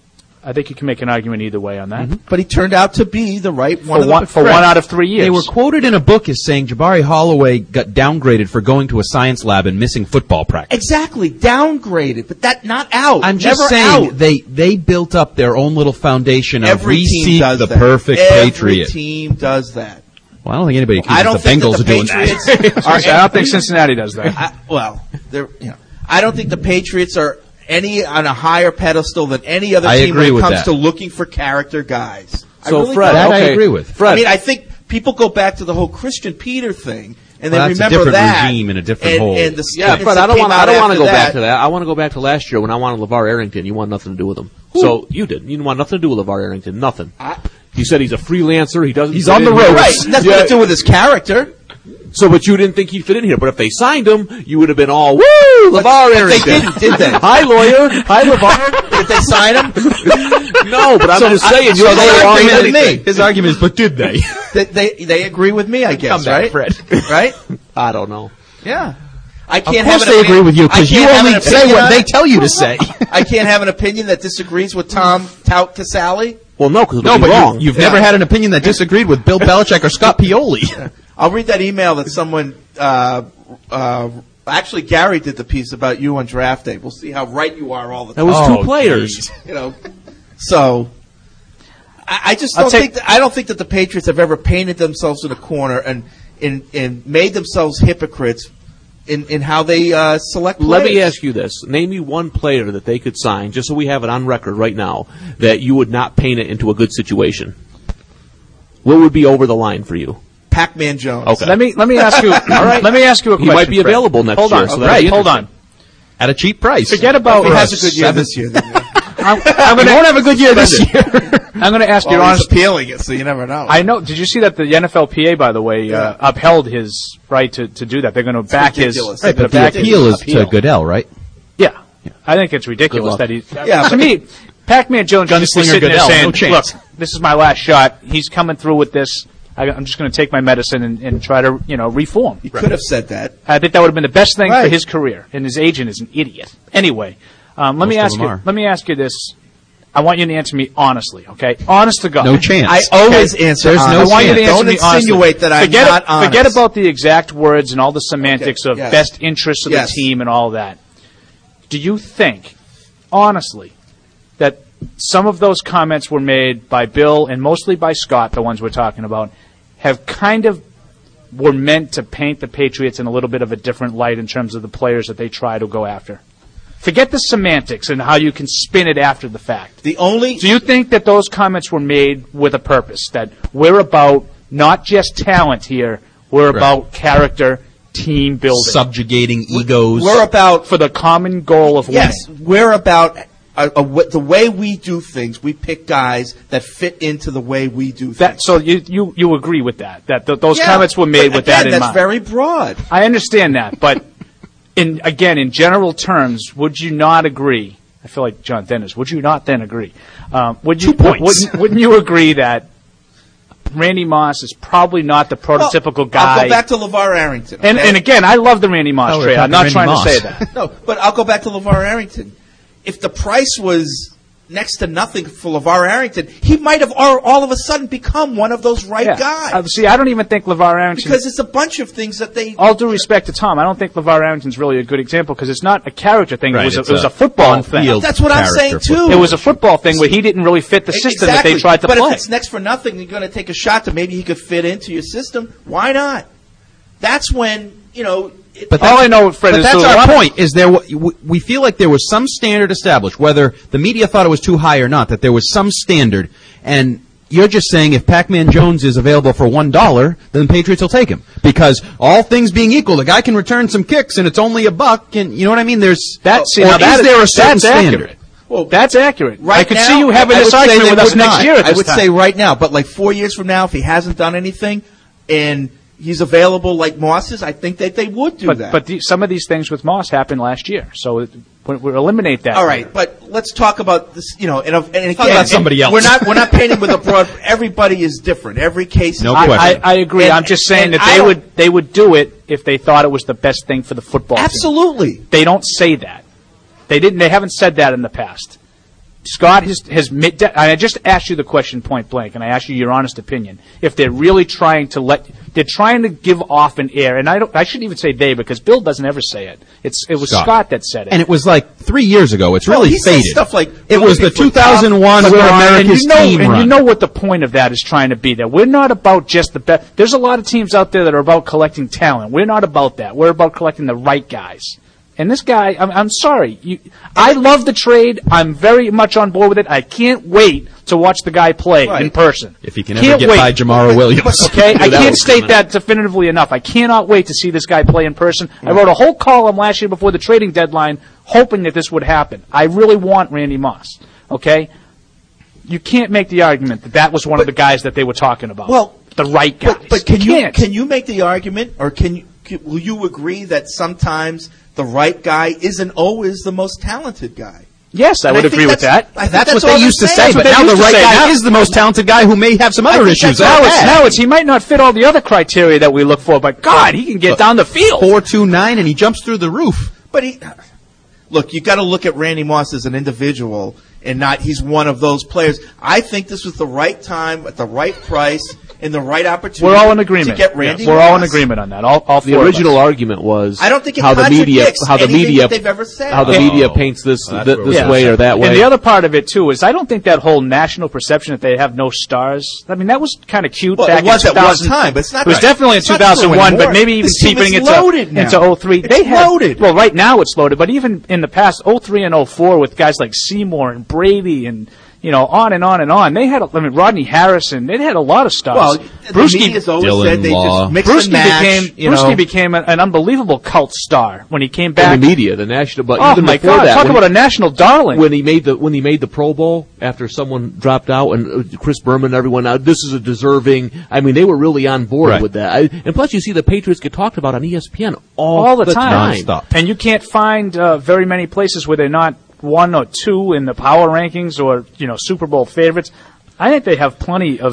I think you can make an argument either way on that. But he turned out to be the right one. For of one, the, for one out of three years. They were quoted in a book as saying Jabari Holloway got downgraded for going to a science lab and missing football practice. Exactly, downgraded, but that not out. I'm just Never saying out. they they built up their own little foundation of Every we team seek does the that. perfect Every Patriot. team does that. Well, I don't think anybody accuses I don't the think Bengals that of the doing Patriots that. are. I don't think Cincinnati does that. I, well, they're you know. I don't think the Patriots are any on a higher pedestal than any other I team agree when it with comes that. to looking for character guys. I So, really Fred, do. That I okay. agree with. Fred, I mean, I think people go back to the whole Christian Peter thing, and Well, they that's a remember different that regime and a different and, whole- and the Yeah, statements Fred, that I don't came want. I out don't want to after go back that. to that. I want to go back to last year when I wanted LeVar Arrington. You want nothing to do with him. So you did. You didn't want nothing to do with LeVar Arrington. Nothing. You said he's a freelancer. He doesn't. He's fit on the in here. road. Right, nothing Yeah. to do with his character. So, but you didn't think he'd fit in here. But if they signed him, you would have been all woo, LeVar but they Arrington. didn't, did they? Hi, lawyer. Hi, LeVar. Did they sign him? No, but I'm So just I- saying. so You're they the agree wrong with me. His argument is, but did they? they, they they agree with me, I guess. Come back, right, Fred. Right? I don't know. Yeah. I Of can't course have an they opinion- agree with you I because you can't have only an say opinion what on they it. tell you to say. I can't have an opinion that disagrees with Tom Tout Casale. Well, no, because No, it'll but be you, wrong. you've Yeah. never had an opinion that disagreed with Bill Belichick or Scott Pioli. I'll read that email that someone, uh, uh, actually Gary did the piece about you on draft day. We'll see how right you are all the That time. was Oh, two players. You know, so I, I just I'll don't take- think that, I don't think that the Patriots have ever painted themselves in a corner and and, and made themselves hypocrites in, in how they uh, select players. Let me ask you this. Name me one player that they could sign, just so we have it on record right now, that you would not paint it into a good situation. What would be over the line for you? Pac-Man Jones. Okay. Let me let me ask you. All right. Let me ask you a He question. might be Fred. available next hold year, On. so All that'd right. be Hold on. interesting. At a cheap price. Forget about. He has a good year Seven. this year. Then. I'm, I'm We gonna, won't have a good year this year. I'm going to ask your Well, honest. he's appealing it, so you never know. I know. Did you see that the N F L P A, by the way, uh, Yeah. upheld his right to, to do that? They're going to back his. ridiculous. they're Right, gonna but the back appeal his is appeal. to Goodell, right? Yeah, I think it's ridiculous Good that he. Yeah, to but- me, Pac-Man Jones just Gunslinger sitting there Goodell, saying, no chance. "Look, this is my last shot. He's coming through with this. I, I'm just going to take my medicine and, and try to, you know, reform. He could have said that. I think that would have been the best thing Right. for his career. And his agent is an idiot. Anyway, um, let Most me of ask them you. are. Let me ask you this. I want you to answer me honestly, okay? Honest to God. No chance. I always answer There's no honest. I want you to chance. answer Don't me honestly. insinuate that I'm forget, not honest. Forget about the exact words and all the semantics Okay, of yes. best interests of Yes. the team and all that. Do you think, honestly, that some of those comments were made by Bill and mostly by Scott, the ones we're talking about, have kind of were meant to paint the Patriots in a little bit of a different light in terms of the players that they try to go after? Forget the semantics and how you can spin it after the fact. The only Do you think that those comments were made with a purpose? That we're about not just talent here, we're Right. about character, team building. Subjugating egos. we're about for the common goal of yes, winning. we're about a, a, w- the way we do things. We pick guys that fit into the way we do things. That, so you, you, you agree with that? That th- those Yeah, comments were made but with again, that in that's mind? very broad. I understand that, but in again, in general terms, would you not agree? I feel like John Dennis. Would you not then agree? Um, would you? Two points. Wouldn't, wouldn't you agree that Randy Moss is probably not the prototypical Well, guy? I'll go back to LeVar Arrington. and, okay? and again, I love the Randy Moss Oh, we're trade. I'm talking not Randy trying Moss. to say that. No, but I'll go back to LeVar Arrington. If the price was next to nothing for LeVar Arrington, he might have all, all of a sudden become one of those right Yeah. guys. Uh, see, I don't even think LeVar Arrington. because it's a bunch of things that they. all due respect to Tom, I don't think LeVar Arrington's really a good example because it's not a character thing. Right, it was a, it's it was a a football thing. on-field That's what I'm character saying too. football. It was a football thing where he didn't really fit the system exactly. that they tried to but play. if it's next for nothing, you're going to take a shot that maybe he could fit into your system. Why not? That's when you know. It, But All that's- I know, Fred, but is that's so our what- point. Is there? w- We feel like there was some standard established, whether the media thought it was too high or not. That there was some standard, and you're just saying if Pac-Man Jones is available for one dollar, then the Patriots will take him because all things being equal, the guy can return some kicks and it's only a buck. And you know what I mean? There's That's see, or now is that there a is- certain that's standard? accurate. Well, that's accurate. Right I could now, see you having I this would say argument they with us would next not. year. At I this would time. say right now, but like four years from now, if he hasn't done anything and he's available like Moss is, I think that they would do but that. but the, some of these things with Moss happened last year, so it, we we'll eliminate that. All right, but let's talk about this. You know, and, and again, Talk about somebody else. We're not we're not painting with a broad. Everybody is different. Every case. No is question. I, I, I agree. And- I'm just saying and that I they don't- would they would do it if they thought it was the best thing for the football team. Absolutely. They don't say that. They didn't. They haven't said that in the past. Scott has, has made, I just asked you the question point blank, and I asked you your honest opinion. If they're really trying to let, they're trying to give off an air, and I don't, I shouldn't even say they because Bill doesn't ever say it. It's, it was Scott. Scott, that said it. And it was like three years ago. It's Well, really he says faded. stuff like, it we're was the looking for two thousand one top- where Well, America's and you know, team and run. you know what the point of that is trying to be there. We're not about just the best. There's a lot of teams out there that are about collecting talent. We're not about that. We're about collecting the right guys. And this guy, I'm, I'm sorry. You, I love the trade. I'm very much on board with it. I can't wait to watch the guy play Right. in person. If he can Can't ever get wait. by Jamara Williams. Okay, I Knew that can't was state coming. that definitively enough. I cannot wait to see this guy play in person. I wrote a whole column last year before the trading deadline hoping that this would happen. I really want Randy Moss. Okay? You can't make the argument that that was one of the guys that they were talking about. Well, the right guys. But, but can you can't. can you make the argument, or can you can, will you agree that sometimes the right guy isn't always the most talented guy? Yes, I And would think agree with that's- that. I think That's, what all they they're used to saying. say, but That's now what the they right used to say. guy Now- is the most talented guy who may have some other think issues. that's all Now bad. it's, now it's, he might not fit all the other criteria that we look for, but God, he can get down the field. four two nine and he jumps through the roof. But he, look, you got to look at Randy Moss as an individual and not he's one of those players. I think this was the right time at the right price and the right opportunity. We're all in agreement. to get Randy. We're all in Moss. agreement on that. All, all The four original of us. argument was I don't think it how the media contradicts how the anything media that they've ever said. how the Oh. media paints this Well, that's th- where this we're way at. or that way. And the other part of it too is I don't think that whole national perception that they have no stars. I mean, that was kind of cute Well, back it was in at one two thousand. time, but it's not It was right. definitely in It's not two thousand one, true but anymore. maybe even This team keeping is it to, loaded now. into oh three. It's They had, loaded. Well, right now it's loaded, but even in the past, oh three and oh four with guys like Seymour and Brady and you know on and on and on. They had, a, I mean, Rodney Harrison. They had a lot of stars. Well, the Brewski- media's always Dylan said they Law. just mix Brewski and match. became you Brewski know. became an, an unbelievable cult star when he came in back. the media, the national, but Oh even my before God! that, Talk when about he- a national darling. when he made the when he made the Pro Bowl after someone dropped out and uh, Chris Berman and everyone out, this is a deserving. I mean, they were really on board Right. with that. I, and plus, you see the Patriots get talked about on E S P N all, all the, time. Nonstop. And you can't find uh, very many places where they're not one or two in the power rankings or you know Super Bowl favorites. I think they have plenty of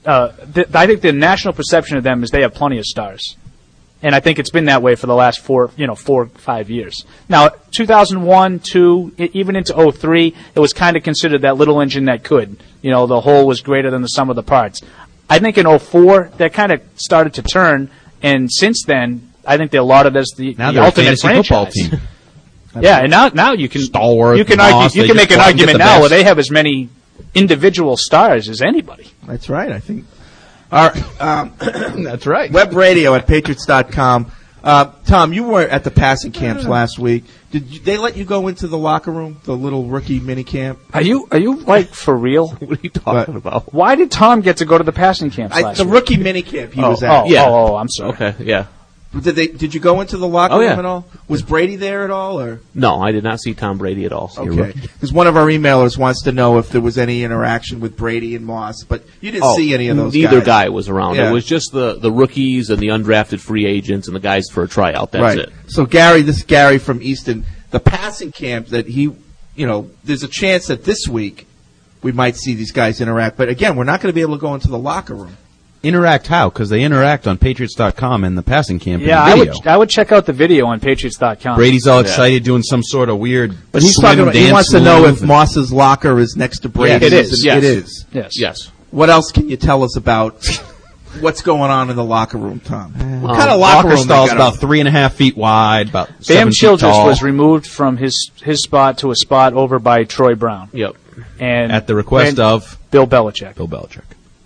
uh, th- I think the national perception of them is they have plenty of stars. And I think it's been that way for the last four, you know, four, five years. Now, two thousand one, two, even into oh three, it was kind of considered that little engine that could. You know, the whole was greater than the sum of the parts. I think in oh four, that kind of started to turn, and since then, I think they're lauded as the, now the they're ultimate a fantasy franchise. football team. Yeah, and now now you can Stalwart, you can Moss, argue, you they can just make an go out and get argument the now best. where they have as many individual stars as anybody. That's right, I think. All right, um, That's right. web radio at patriots dot com. Uh, Tom, you were at the passing camps last week. Did you, they let you go into the locker room, the little rookie mini camp? Are you are you like for real? What are you talking about? Why did Tom get to go to the passing camps I, last the week? rookie mini camp he oh, was at. Oh, Yeah. oh, oh, I'm sorry. Okay, yeah. Did they? Did you go into the locker Oh, room yeah. at all? Was Brady there at all, or No, I did not see Tom Brady at all. okay? Because one of our emailers wants to know if there was any interaction with Brady and Moss, but you didn't Oh, see any of those. Neither guys. guy was around. Yeah. It was just the, the rookies and the undrafted free agents and the guys for a tryout. That's right. it. So Gary, this is Gary from Easton. The passing camp that he, you know, there's a chance that this week we might see these guys interact. But again, we're not going to be able to go into the locker room. Interact how? Because they interact on patriots dot com and the passing camp Yeah, and I video. would I would check out the video on patriots dot com. Brady's all excited doing some sort of weird But he's swim, talking about, he dance wants to know move if and- Moss's locker is next to Brady's. it is. and Yes. It is. Yes. Yes. What else can you tell us about what's going on in the locker room, Tom? What kind of Um, locker room? stall's they got about three and a half feet wide, about Bam seven feet Childress tall. was removed from his his spot to a spot over by Troy Brown. Yep. And at the request and of Bill Belichick. Bill Belichick.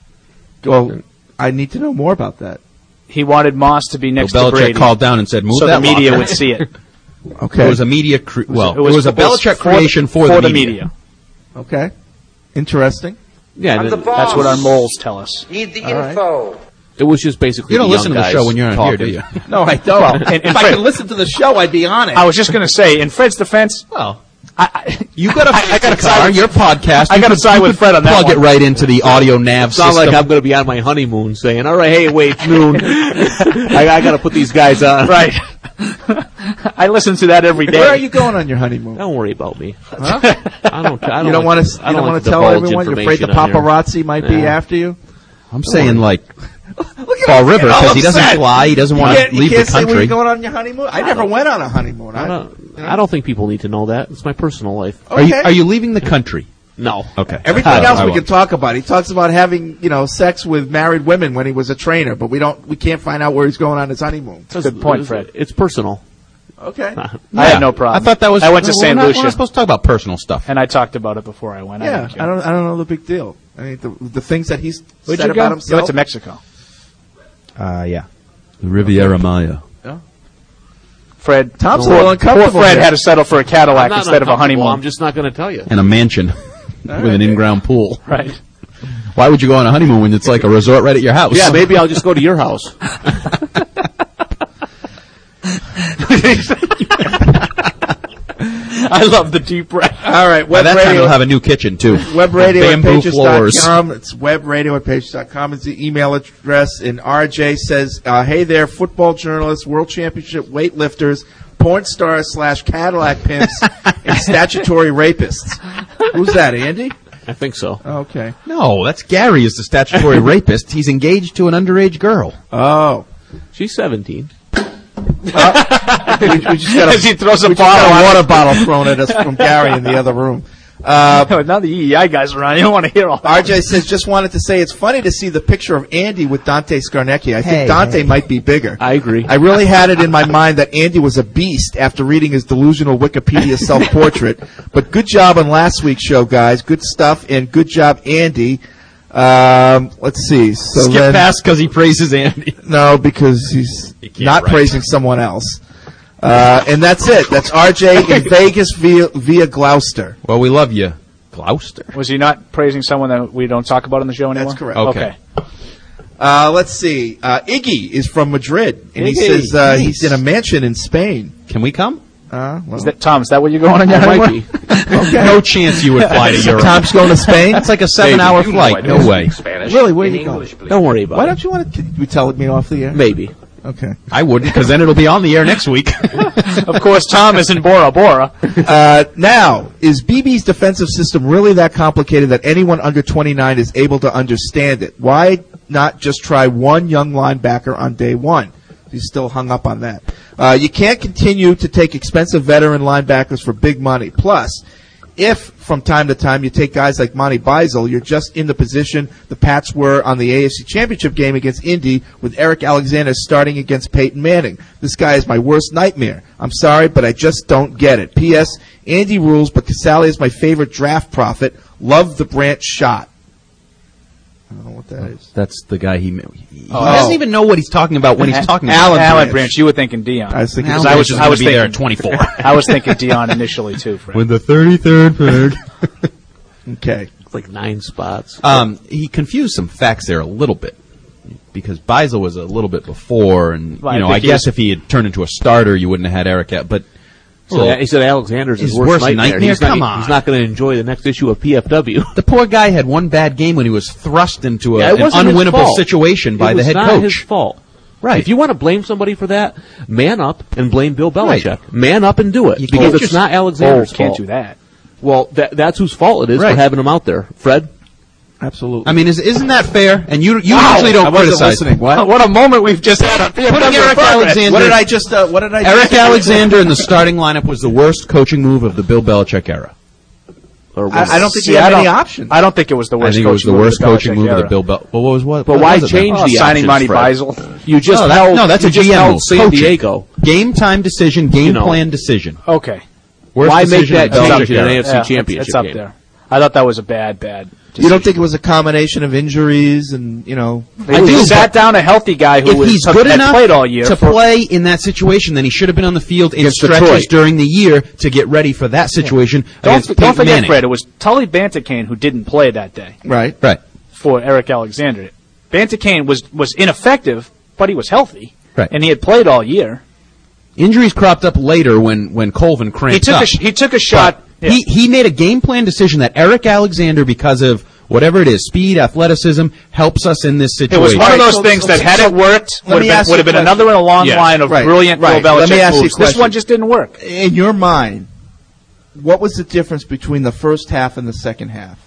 Well, I need to know more about that. He wanted Moss to be next Bill to Belichick Brady, called down and said, "Move so that the media locker." would see it. Okay. It was a media. Cre- well, it was, a it was Belichick for creation for, for the the media. media. Okay. Interesting. Yeah, I'm and the it, boss. That's what our moles tell us. Need the All right. info. it was just basically You don't the listen young to the guys show when you're not here, talking. do you? No, I don't. Well, and- and if I Fred- could listen to the show, I'd be on it. I was just going to say, in Fred's defense, Well, I, I, you got a, I gotta car, side with- your podcast. I you gotta could- side you with could Fred on that Plug one. it right into the audio nav It's not system. like I'm going to be on my honeymoon saying, "All right, hey, wait, it's noon. I, I got to put these guys on." right. I listen to that every day. Where are you going on your honeymoon? Don't worry about me. Huh? I don't. I don't You don't like want to. to. I You don't like want to to tell divulge everyone. You're afraid the information on here. paparazzi might be Yeah. after you. I'm saying like Look at Fall him, River get all because he doesn't upset. fly. He doesn't You want can't, to you leave can't the say where country. you're going on your honeymoon. I never went on a honeymoon. I I, don't, I don't think people need to know that. It's my personal life. Are you Okay. are you leaving the country? No. Okay. Everything I- else I we won't. can talk about. He talks about having, you know, sex with married women when he was a trainer, but we don't. We can't find out where he's going on his honeymoon. Good point, It's- Fred. It's personal. Okay. I had no problem. I thought that was. I went to we're Saint not, We're Lucia, not supposed to talk about personal stuff. and I talked about it before I went. I Yeah, didn't care. I don't. I don't know the big deal. I mean, the, the things that he's Where'd said you go? about You himself. went to Mexico. Uh, yeah. The Riviera Maya. Fred, Tom's a poor, little uncomfortable poor Fred here. had to settle for a Cadillac I'm not instead of a uncomfortable. honeymoon. I'm just not going to tell you. And a mansion with an in-ground pool. Right. Why would you go on a honeymoon when it's like a resort right at your house? Yeah, maybe I'll just go to your house. I love the deep breath. All right, By web that time radio. you'll have a new kitchen too. Web radio at Bamboo patriots dot floors. com. It's web radio at patriots dot com is the email address. And R J says, uh, hey there, football journalists, world championship weightlifters, porn stars slash Cadillac pimps, and statutory rapists. Who's that, Andy? I think so. Okay. No, that's Gary is the statutory rapist. He's engaged to an underage girl. Oh. She's seventeen. we, we just got As he throws a we just bottle got on a it. water bottle thrown at us from Gary in the other room. Uh, now the E E I guys are around. You don't want to hear all that. R J says, just wanted to say it's funny to see the picture of Andy with Dante Scarnecchia. I think Hey, Dante hey. might be bigger. I agree. I really had it in my mind that Andy was a beast after reading his delusional Wikipedia self-portrait. But good job on last week's show, guys. Good stuff, and good job, Andy. Um, let's see. So Skip then, past because he praises Andy. no, because he's can't not write. praising someone else. Uh, and that's it. That's R J in Vegas via, via Gloucester. Well, we love you, Gloucester. Was he not praising someone that we don't talk about on the show anymore? That's correct. Okay. Uh, let's see. Uh, Iggy is from Madrid, and he Iggy, says uh, nice. he's in a mansion in Spain. Can we come? Uh, well, Is that, Tom, is that where you're going on your It might honeymoon? be. No chance you would fly to Europe. Tom's going to Spain? That's like a seven-hour Baby, you know I flight. don't No way. speak Spanish. Really? Where In you going? English, please. Don't worry about Why it. don't you want to? Can you tell me off the air? Maybe. Okay. I wouldn't, because then it'll be on the air next week. Of course, Tom is in Bora Bora. Uh, now, is B B's defensive system really that complicated that anyone under twenty-nine is able to understand it? Why not just try one young linebacker on day one? He's still hung up on that. Uh, you can't continue to take expensive veteran linebackers for big money. Plus, if from time to time you take guys like Monty Beisel, you're just in the position the Pats were on the A F C Championship game against Indy with Eric Alexander starting against Peyton Manning. This guy is my worst nightmare. I'm sorry, but I just don't get it. P S. Andy rules, but Casale is my favorite draft prophet. Love the Branch shot. I don't know what that is. That's the guy he... He Oh. doesn't even know what he's talking about when he's talking about Alan, Branch. Alan Branch. You were thinking Dion. I was thinking Because Alan I was, Branch is I was gonna be there thinking, at twenty-four. I was thinking Dion initially, too, Fred. With the thirty-third pick. Okay. It's like nine spots. Um, he confused some facts there a little bit because Beisel was a little bit before, and Well, you know, I I, think he guess was- if he had turned into a starter, you wouldn't have had Eric. At, but So well, he said Alexander's his, his worst, worst nightmare. nightmare? He's not, Come on. He's not going to enjoy the next issue of P F W. the poor guy had one bad game when he was thrust into a, Yeah, it an wasn't his unwinnable fault. situation by It the was head not coach. his fault. Right. If you want to blame somebody for that, man up and blame Bill Belichick. Right. Man up and do it. You because can't it's just- not Alexander's Oh, can't fault. do that. Well, that, that's whose fault it is Right. for having him out there. Fred? Absolutely. I mean, is, isn't that fair? And you you Wow. usually don't I wasn't criticize. listening. What? What a moment we've just had on P F W Putting Eric Progress. Alexander- What did I just? Uh, what did I? Eric just Alexander in the starting lineup was the worst coaching move of the Bill Belichick era. Or I, I don't think See, he had I any don't- options. I don't think it was the I worst think it was the coaching move worst of the coaching Belichick move of the era. Bill Bel. Well, what was what? But what why was it then? change Oh, the signing options, Monty Fred? Beisel. You just No, that- held, no, that's you a just G M held move. San Coaching. Diego. Game time decision, game You know. plan decision. Okay. Worst Why make decision that of Belichick change in an era. A F C Yeah, it's- Championship It's up game? there. I thought that was a bad, bad You don't think it was a combination of injuries and you know? They, I they do, sat down a healthy guy who If was, he's good had enough played all year to for- play in that situation, then he should have been on the field in Against stretches Detroit. during the year to get ready for that situation Don't, against don't Peyton forget, Manning. Fred, it was Tully Bantakane who didn't play that day Right. Right, for Eric Alexander. Bantakane was, was ineffective, but he was healthy. Right. And he had played all year. Injuries cropped up later when when Colvin cramped He took up. a, sh- he took a shot. But he he made a game plan decision that Eric Alexander, because of whatever it is, speed, athleticism, helps us in this It situation. was one of Right, those so- things so- that, had so it worked, let would me have ask been, would you have been a another in a long Yes. line of Right, brilliant right. Bill Let me Belichick ask you a moves. This question. one just didn't work. In your mind, what was the difference between the first half and the second half?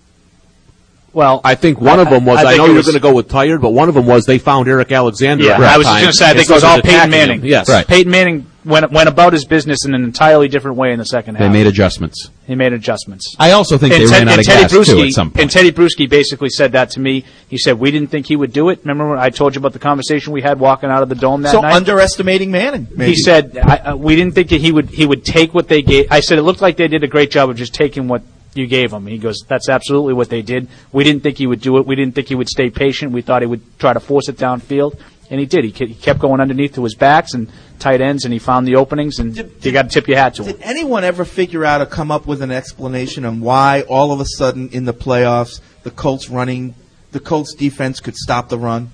Well, I think one of them was, I I, think know it you're was- going to go with tired, but one of them was they found Eric Alexander. yeah, at I was halftime just going to say, I think it was instead all of Peyton attacking Manning. him. Yes. Right. Peyton Manning went, went about his business in an entirely different way in the second They half. made adjustments. he made adjustments. I also think they And, ran Ted, out and of Teddy gas too Bruschi, at some point. and Teddy Bruschi basically said that to me. He said, we didn't think he would do it. Remember when I told you about the conversation we had walking out of the Dome that So night? underestimating Manning. Maybe. He said, I, uh, we didn't think that he would he would take what they gave. I said, it looked like they did a great job of just taking what you gave him. He goes, that's absolutely what they did. We didn't think he would do it. We didn't think he would stay patient. We thought he would try to force it downfield. And he did. He, ke- he kept going underneath to his backs and tight ends, and he found the openings, and Did- you got to tip your hat to him. Did anyone ever figure out or come up with an explanation on why all of a sudden in the playoffs the Colts running, the Colts defense could stop the run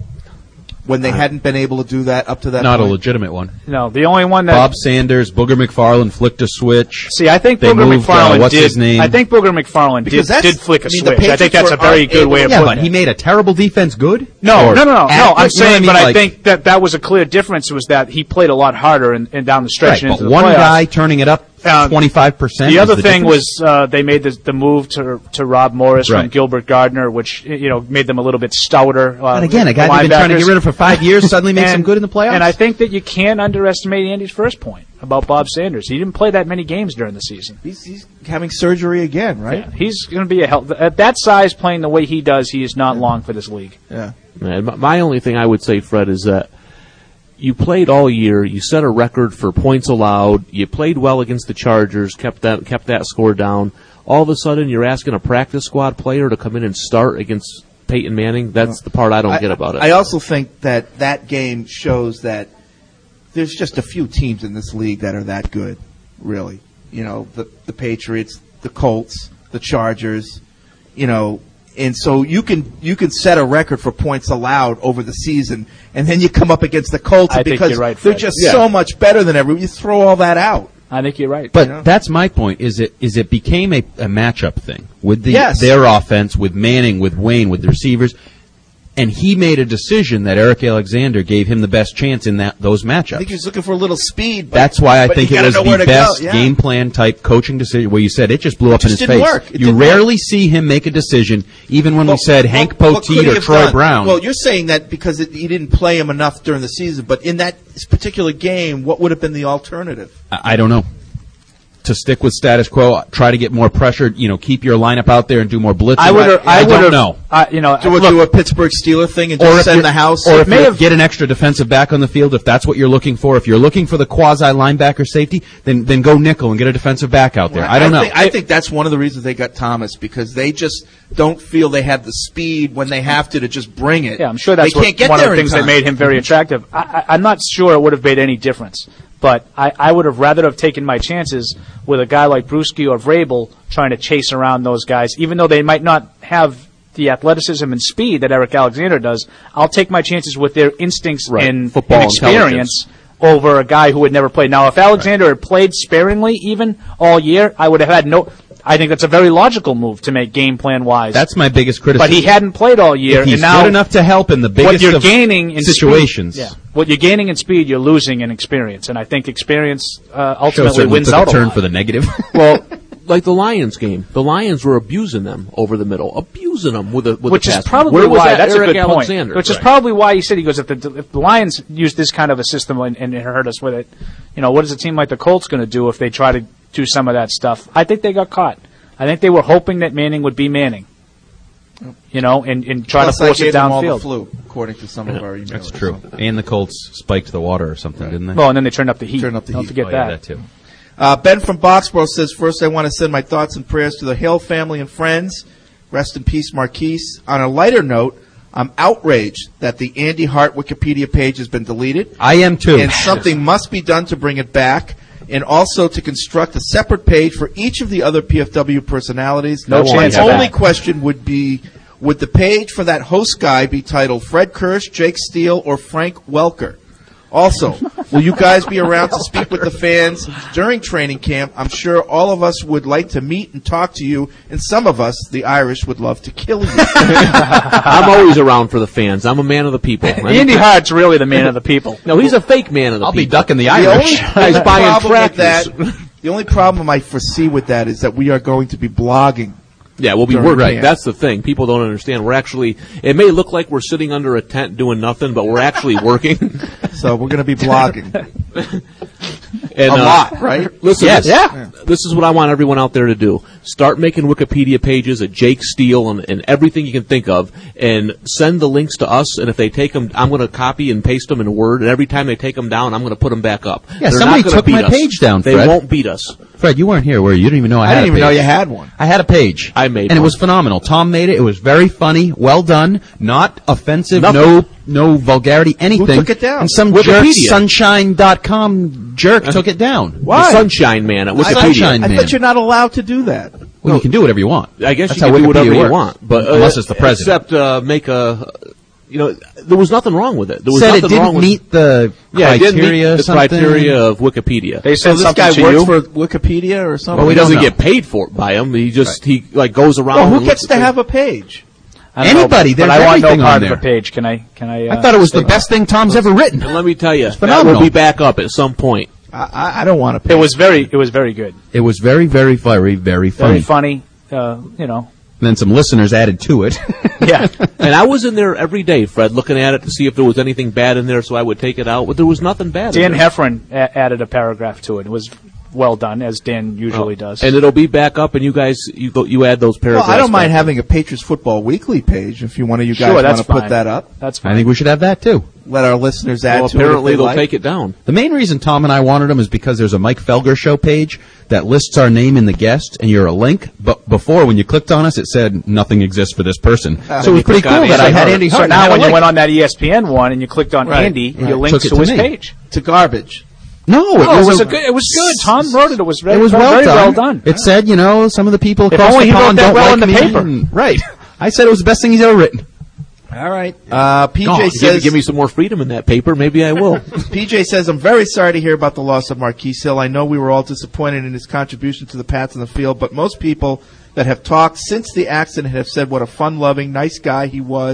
when they hadn't been able to do that up to that Not a point? legitimate one. No, the only one that Bob Sanders, Booger McFarland flicked a switch. See, I think They Booger moved, uh, McFarland what's did. his name? I think Booger McFarland Because did, that's- did flick a I mean, the switch. I think that's a Patriots were very good unable way of Yeah, putting but it. he made a terrible defense good? No, Or no, no, no, no. adequate? I'm You know what saying, I mean? but I Like- think that that was a clear difference. Was that he played a lot harder and, and down the stretch Right, and but into the one playoffs. guy turning it up Uh, twenty-five percent. The is other thing difference. was uh, they made the, the move to to Rob Morris from Right. Gilbert Gardner, which you know made them a little bit stouter. Uh, And again, a guy they've been trying to get rid of for five years suddenly makes And- him good in the playoffs. And I think that you can't underestimate Andy's first point about Bob Sanders. He didn't play that many games during the season. He's, he's having surgery again, right? Yeah, he's going to be a hell at that size playing the way he does. He is not long for this league. Yeah. And my- my only thing I would say, Fred, is that you played all year. You set a record for points allowed. You played well against the Chargers, kept that kept that score down. All of a sudden, you're asking a practice squad player to come in and start against Peyton Manning. That's the part I don't get about it. I also think that that game shows that there's just a few teams in this league that are that good, really. You know, the the Patriots, the Colts, the Chargers, you know, and so you can you can set a record for points allowed over the season, and then you come up against the Colts I think because you're right, they're Fred. just Yeah. so much better than everyone. You throw all that out. I think you're right. But You know? that's my point. Is it is it became a, a matchup thing with the Yes. their offense, with Manning, with Wayne, with the receivers. and he made a decision that Eric Alexander gave him the best chance in that those matchups. I think he was looking for a little speed. But, That's why I but think you it was gotta know where the to best go, yeah. game plan type coaching decision. Where you said it just blew up in just his didn't face. work. It You didn't rarely see him make a decision, even when we Well, said what- Hank what could Poteet he or have Troy done? Brown. Well, you're saying that because it, he didn't play him enough during the season, but in that particular game, what would have been the alternative? I, I don't know. To stick with status quo, try to get more pressure. You know, keep your lineup out there and do more blitzing. I would. I, I would don't have, know. Uh, you know, Do, a, look, do a Pittsburgh Steeler thing and Or just if send you're- the house? Or if may you have- get an extra defensive back on the field, if that's what you're looking for, if you're looking for the quasi linebacker safety, then then go nickel and get a defensive back out there. I don't know. Think, I think that's one of the reasons they got Thomas, because they just don't feel they have the speed when they have to to just bring it. Yeah, I'm sure that's they what, can't get one of there the in things that time. made him very attractive. I, I, I'm not sure it would have made any difference, but I, I would have rather have taken my chances with a guy like Bruschi or Vrabel trying to chase around those guys, even though they might not have the athleticism and speed that Eric Alexander does. I'll take my chances with their instincts Right. and, Football and experience intelligence. over a guy who had never played. Now, if Alexander had played sparingly even all year, I would have had no. I think that's a very logical move to make game plan wise. That's my biggest criticism. But he hadn't played all year, If he's and now good enough to help in the biggest what you're of gaining in situations. Speed, yeah, what you're gaining in speed, you're losing in experience, and I think experience uh, Show ultimately certainly wins took out a turn lot. for the negative. Well, like the Lions game, the Lions were abusing them over the middle, abusing them with a with Which a is pass. probably Where was why that that's Eric a good Alexander? point. Which is Right. probably why he said he goes if the if the Lions use this kind of a system and, and hurt us with it, you know, what is a team like the Colts going to do if they try to do some of that stuff? I think they got caught. I think they were hoping that Manning would be Manning, you know, and, and try Plus, to I force gave it them all the downfield. flu, according to some of our emails. That's true. And the Colts spiked the water or something, didn't they? Well, and then they turned up the heat. Turned up the Don't heat. forget Oh, yeah, that. that too. Uh, Ben from Boxborough says, first I want to send my thoughts and prayers to the Hill family and friends. Rest in peace, Marquise. On a lighter note, I'm outraged that the Andy Hart Wikipedia page has been deleted. I am too. And something must be done to bring it back, and also to construct a separate page for each of the other P F W personalities. No My chance of only that. question would be, would the page for that host guy be titled Fred Kirsch, Jake Steele, or Frank Welker? Also, will you guys be around to speak with the fans during training camp? I'm sure all of us would like to meet and talk to you, and some of us, the Irish, would love to kill you. I'm always around for the fans. I'm a man of the people. Andy Hart's really the man of the people. No, he's a fake man of the I'll people. be ducking the The Irish. only, Guys the only buying problem with that, tractors. the only problem I foresee with that is that we are going to be blogging. Yeah, we'll be During working. camp. That's the thing. People don't understand. We're actually, it may look like we're sitting under a tent doing nothing, but we're actually working. So we're going to be blogging. And, A uh, lot, right? Listen, Yes. this, Yeah. this is what I want everyone out there to do. Start making Wikipedia pages of Jake Steele and, and everything you can think of, and send the links to us. And if they take them, I'm going to copy and paste them in Word. And every time they take them down, I'm going to put them back up. Yeah, They're somebody not gonna took beat my us. page down, They Fred. won't beat us. Fred, you weren't here, were you? You didn't even know I, I had didn't a even know page. you had one. I had a page. I made And it one. was phenomenal. Tom made it. It was very funny, well done, not offensive, Nothing. no no vulgarity, anything. took it down? And some jerk, Wikipedia. sunshine dot com jerk took it down. The Sunshine Man at The Wikipedia. Sunshine I Man. thought you're not allowed to do that. Well, you can do whatever you want. I guess That's you how can do Wikipedia whatever you works. want, but uh, Unless it's the president. Except uh, make a, you know, there was nothing wrong with it. There was Said it nothing wrong didn't with meet the yeah, it didn't criteria. meet the something. criteria of Wikipedia. They So said this something guy to works you. for Wikipedia or something? Well, he don't doesn't know. get paid for it by him. He just he like goes around. Well, and who looks gets at to things. have a page? I don't know, Anybody, but there's I want no everything part on of there. the page. Can I? Can I? Uh, I thought it was the say- best thing Tom's ever written. And let me tell you, that phenomenal. will be back up at some point. I, I, I don't want a page. It was very. It was very good. It was very, very, very, very funny. Very funny. Uh, you know. And then some listeners added to it. Yeah. And I was in there every day, Fred, looking at it to see if there was anything bad in there, so I would take it out. But there was nothing bad. Dan in there. Heffron a- added a paragraph to it. It was well done, as Dan usually does. And it'll be back up, and you guys you go you add those Well, paragraphs. I don't mind back. having a Patriots Football Weekly page if you one of you guys Sure, want that's to put fine. that up. That's fine. I think we should have that too. Let our listeners add Well, to it. apparently if they they'll like. take it down. The main reason Tom and I wanted them is because there's a Mike Felger show page that lists our name in the guest, and you're a link. But before, when you clicked on us, it said nothing exists for this person. Ah. so it was pretty click on cool that I Andy had Hart. Andy So Hart. and I now had a when you link. went on that E S P N one and you clicked on Right. Andy, Right. you linked Took it to to his me. page. To garbage. No, it Oh, was, it was a, a good. It was good. Tom wrote it. It was very, It was well very done. well done. It said, you know, some of the people If across only the he wrote pond that don't well like in the me. paper. And- right. I said it was the best thing he's ever written. All right. Uh, P J God, Give, says. give me some more freedom in that paper, maybe I will. P J says, I'm very sorry to hear about the loss of Marquise Hill. I know we were all disappointed in his contribution to the Pats on the field, but most people that have talked since the accident have said what a fun-loving, nice guy he was.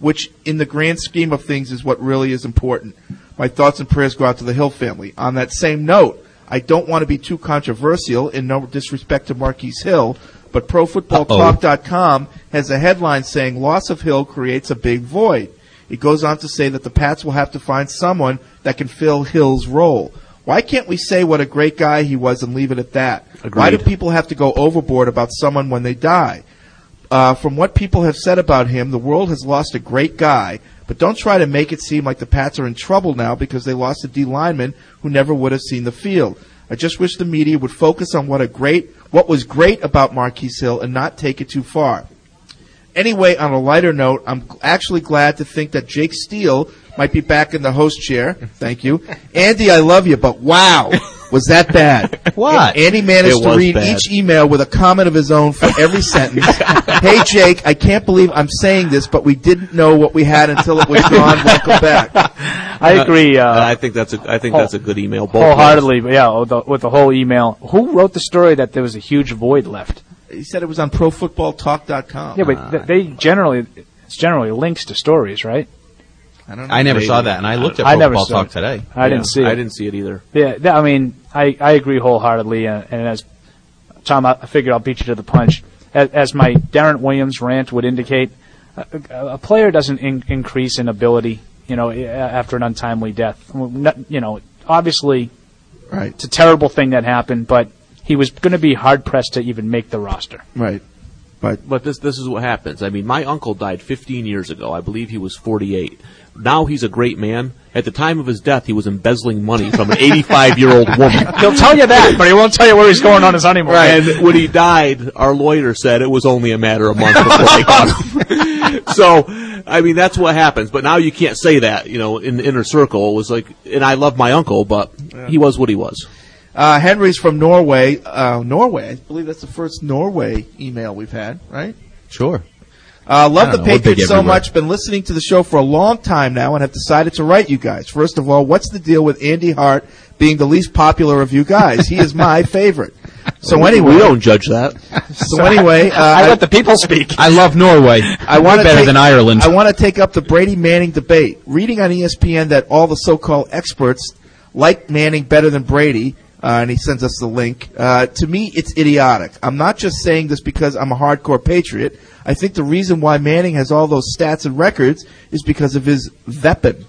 which in the grand scheme of things is what really is important. My thoughts and prayers go out to the Hill family. On that same note, I don't want to be too controversial, in no disrespect to Marquise Hill, but Pro Football Talk dot com has a headline saying, loss of Hill creates a big void. It goes on to say that the Pats will have to find someone that can fill Hill's role. Why can't we say what a great guy he was and leave it at that? Agreed. Why do people have to go overboard about someone when they die? Uh, from what people have said about him, the world has lost a great guy, but don't try to make it seem like the Pats are in trouble now because they lost a D lineman who never would have seen the field. I just wish the media would focus on what a great, what was great about Marquise Hill and not take it too far. Anyway, on a lighter note, I'm actually glad to think that Jake Steele might be back in the host chair. Thank you. Andy, I love you, but wow, was that bad? What? Andy managed It to was read bad. each email with a comment of his own for every sentence. Hey, Jake, I can't believe I'm saying this, but we didn't know what we had until it was gone. Welcome back. I agree. Uh, I think that's a I think whole- that's a good email. Both wholeheartedly. But yeah, with the, with the whole email. Who wrote the story that there was a huge void left? He said it was on Pro Football Talk dot com. Yeah, but th- they generally it's generally links to stories, right? I don't know. I never Maybe. saw that, and I looked at I never Football saw Talk it. today. I didn't see it. I didn't see it either. Yeah, th- I mean, I, I agree wholeheartedly, uh, and as Tom, I I figured I'll beat you to the punch. As, as my Darren Williams rant would indicate, a, a player doesn't in, increase in ability, you know, a- after an untimely death. Well, not- You know, obviously, Right. it's a terrible thing that happened, but he was going to be hard pressed to even make the roster. Right. But But this this is what happens. I mean, my uncle died fifteen years ago. I believe he was forty-eight. Now he's a great man. At the time of his death, he was embezzling money from an eighty-five-year-old woman. He'll tell you that, but he won't tell you where he's going on his honeymoon. And when he died, our lawyer said it was only a matter of months before they caught him. So, I mean, that's what happens. But now you can't say that, you know, in the inner circle. It was like, and I love my uncle, but he was what he was. Uh, Henry's from Norway. Uh, Norway. I believe that's the first Norway email we've had, right? Sure. Uh, love I the don't know, we're big Patriots so everywhere. much. Been listening to the show for a long time now and have decided to write you guys. First of all, what's the deal with Andy Hart being the least popular of you guys? He is my favorite. So anyway, We don't judge that. so anyway, uh, I let the people speak. I love Norway. I want We're better take, than Ireland. I want to take up the Brady Manning debate. Reading on E S P N that all the so-called experts like Manning better than Brady, uh, and he sends us the link. Uh, to me, it's idiotic. I'm not just saying this because I'm a hardcore Patriot. I think the reason why Manning has all those stats and records is because of his weapon.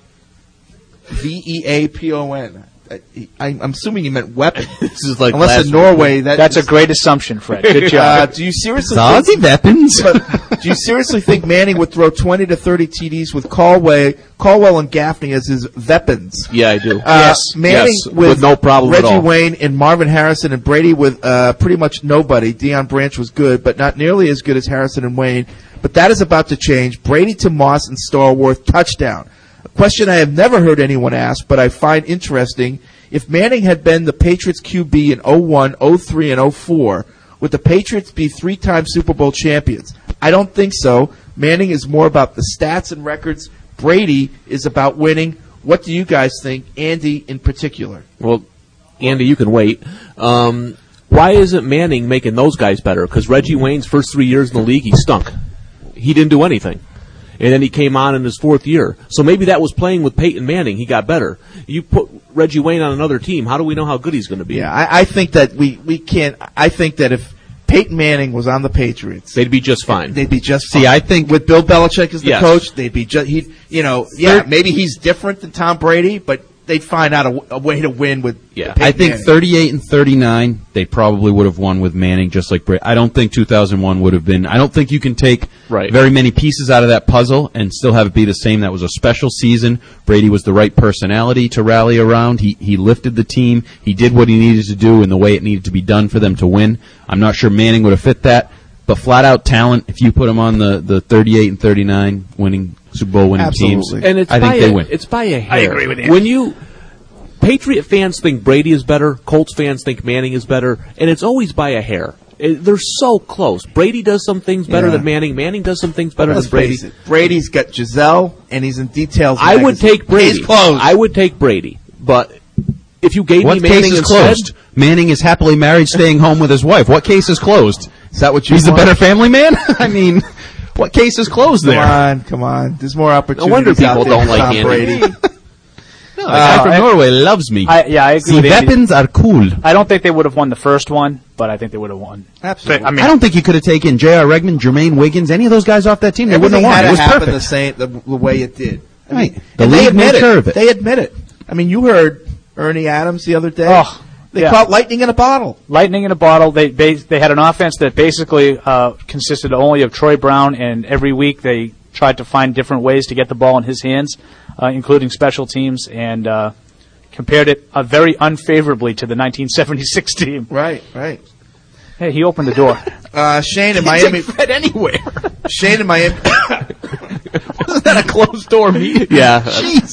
V E A P O N. I, I, I'm assuming he meant weapon. This is like Unless last in Norway, that That's a is- great assumption, Fred. Good Uh, job. do you seriously Saudi think, weapons. but do you seriously think Manning would throw twenty to thirty T Ds with Caldwell, Caldwell and Gaffney as his weapons? Yeah, I do. Uh, Manning yes, with, with no problem at Reggie all. Wayne and Marvin Harrison and Brady with uh, pretty much nobody. Deion Branch was good, but not nearly as good as Harrison and Wayne. But that is about to change. Brady to Moss and Starworth touchdown. A question I have never heard anyone ask, but I find interesting. If Manning had been the Patriots Q B in oh one, oh three, and oh four, would the Patriots be three-time Super Bowl champions? I don't think so. Manning is more about the stats and records. Brady is about winning. What do you guys think, Andy in particular? Well, Andy, you can wait. Um, why isn't Manning making those guys better? Because Reggie Wayne's first three years in the league, he stunk. He didn't do anything. And then he came on in his fourth year. So maybe that was playing with Peyton Manning. He got better. You put Reggie Wayne on another team, how do we know how good he's going to be? Yeah, I, I think that we, we can't. I think that if Peyton Manning was on the Patriots, They'd be just fine. they'd be just See, fine. I think with Bill Belichick as the Yes. coach, they'd be just he. You know, yeah, maybe he's different than Tom Brady, but they'd find out a, a way to win with. Yeah. Peyton I think Manning. thirty-eight and thirty-nine, they probably would have won with Manning, just like Brady. I don't think two thousand one would have been. I don't think you can take Right. very many pieces out of that puzzle and still have it be the same. That was a special season. Brady was the right personality to rally around. He he lifted the team. He did what he needed to do in the way it needed to be done for them to win. I'm not sure Manning would have fit that, but flat out talent. If you put him on the, the thirty-eight and thirty-nine winning Super Bowl winning teams, Absolutely. And it's I by think they a, win. It's by a hair. I agree with you. When you Patriot fans think Brady is better, Colts fans think Manning is better, and it's always by a hair. It, they're so close. Brady does some things better Yeah. than Manning. Manning does some things better Let's than Brady. face it, Brady's got Giselle, and he's in details. I would magazine. take Brady. He's close. I would take Brady, but if you gave what me Manning case is instead, closed? Manning is happily married, staying home with his wife. What case is closed? Is that what you He's the want? better family man? I mean, what case is closed Come there? on, come on. There's more opportunities. No wonder out people there don't for like Tom Andy. Brady. No, the guy from I- Norway loves me. I, yeah, I agree The with Andy. weapons are cool. I don't think they would have won the first one, but I think they would have won. Absolutely. I mean, I don't think you could have taken J R. Regman, Jermaine Wiggins, any of those guys off that team. They Everything wouldn't have won. had It to was happen perfect. the same the, the way it did. I Right. mean, The and they league admit made it. sure of it. They admit it. I mean, you heard Ernie Adams the other day. Oh, they yeah. caught lightning in a bottle. lightning in a bottle. They they, they had an offense that basically uh, consisted only of Troy Brown, and every week they tried to find different ways to get the ball in his hands, uh, including special teams, and uh, compared it uh, very unfavorably to the nineteen seventy-six team. Right, right. Hey, he opened the door. Uh, Shane in Can't Miami. take Fred anywhere. Shane in Miami. Wasn't that a closed door meeting? Yeah. Jeez.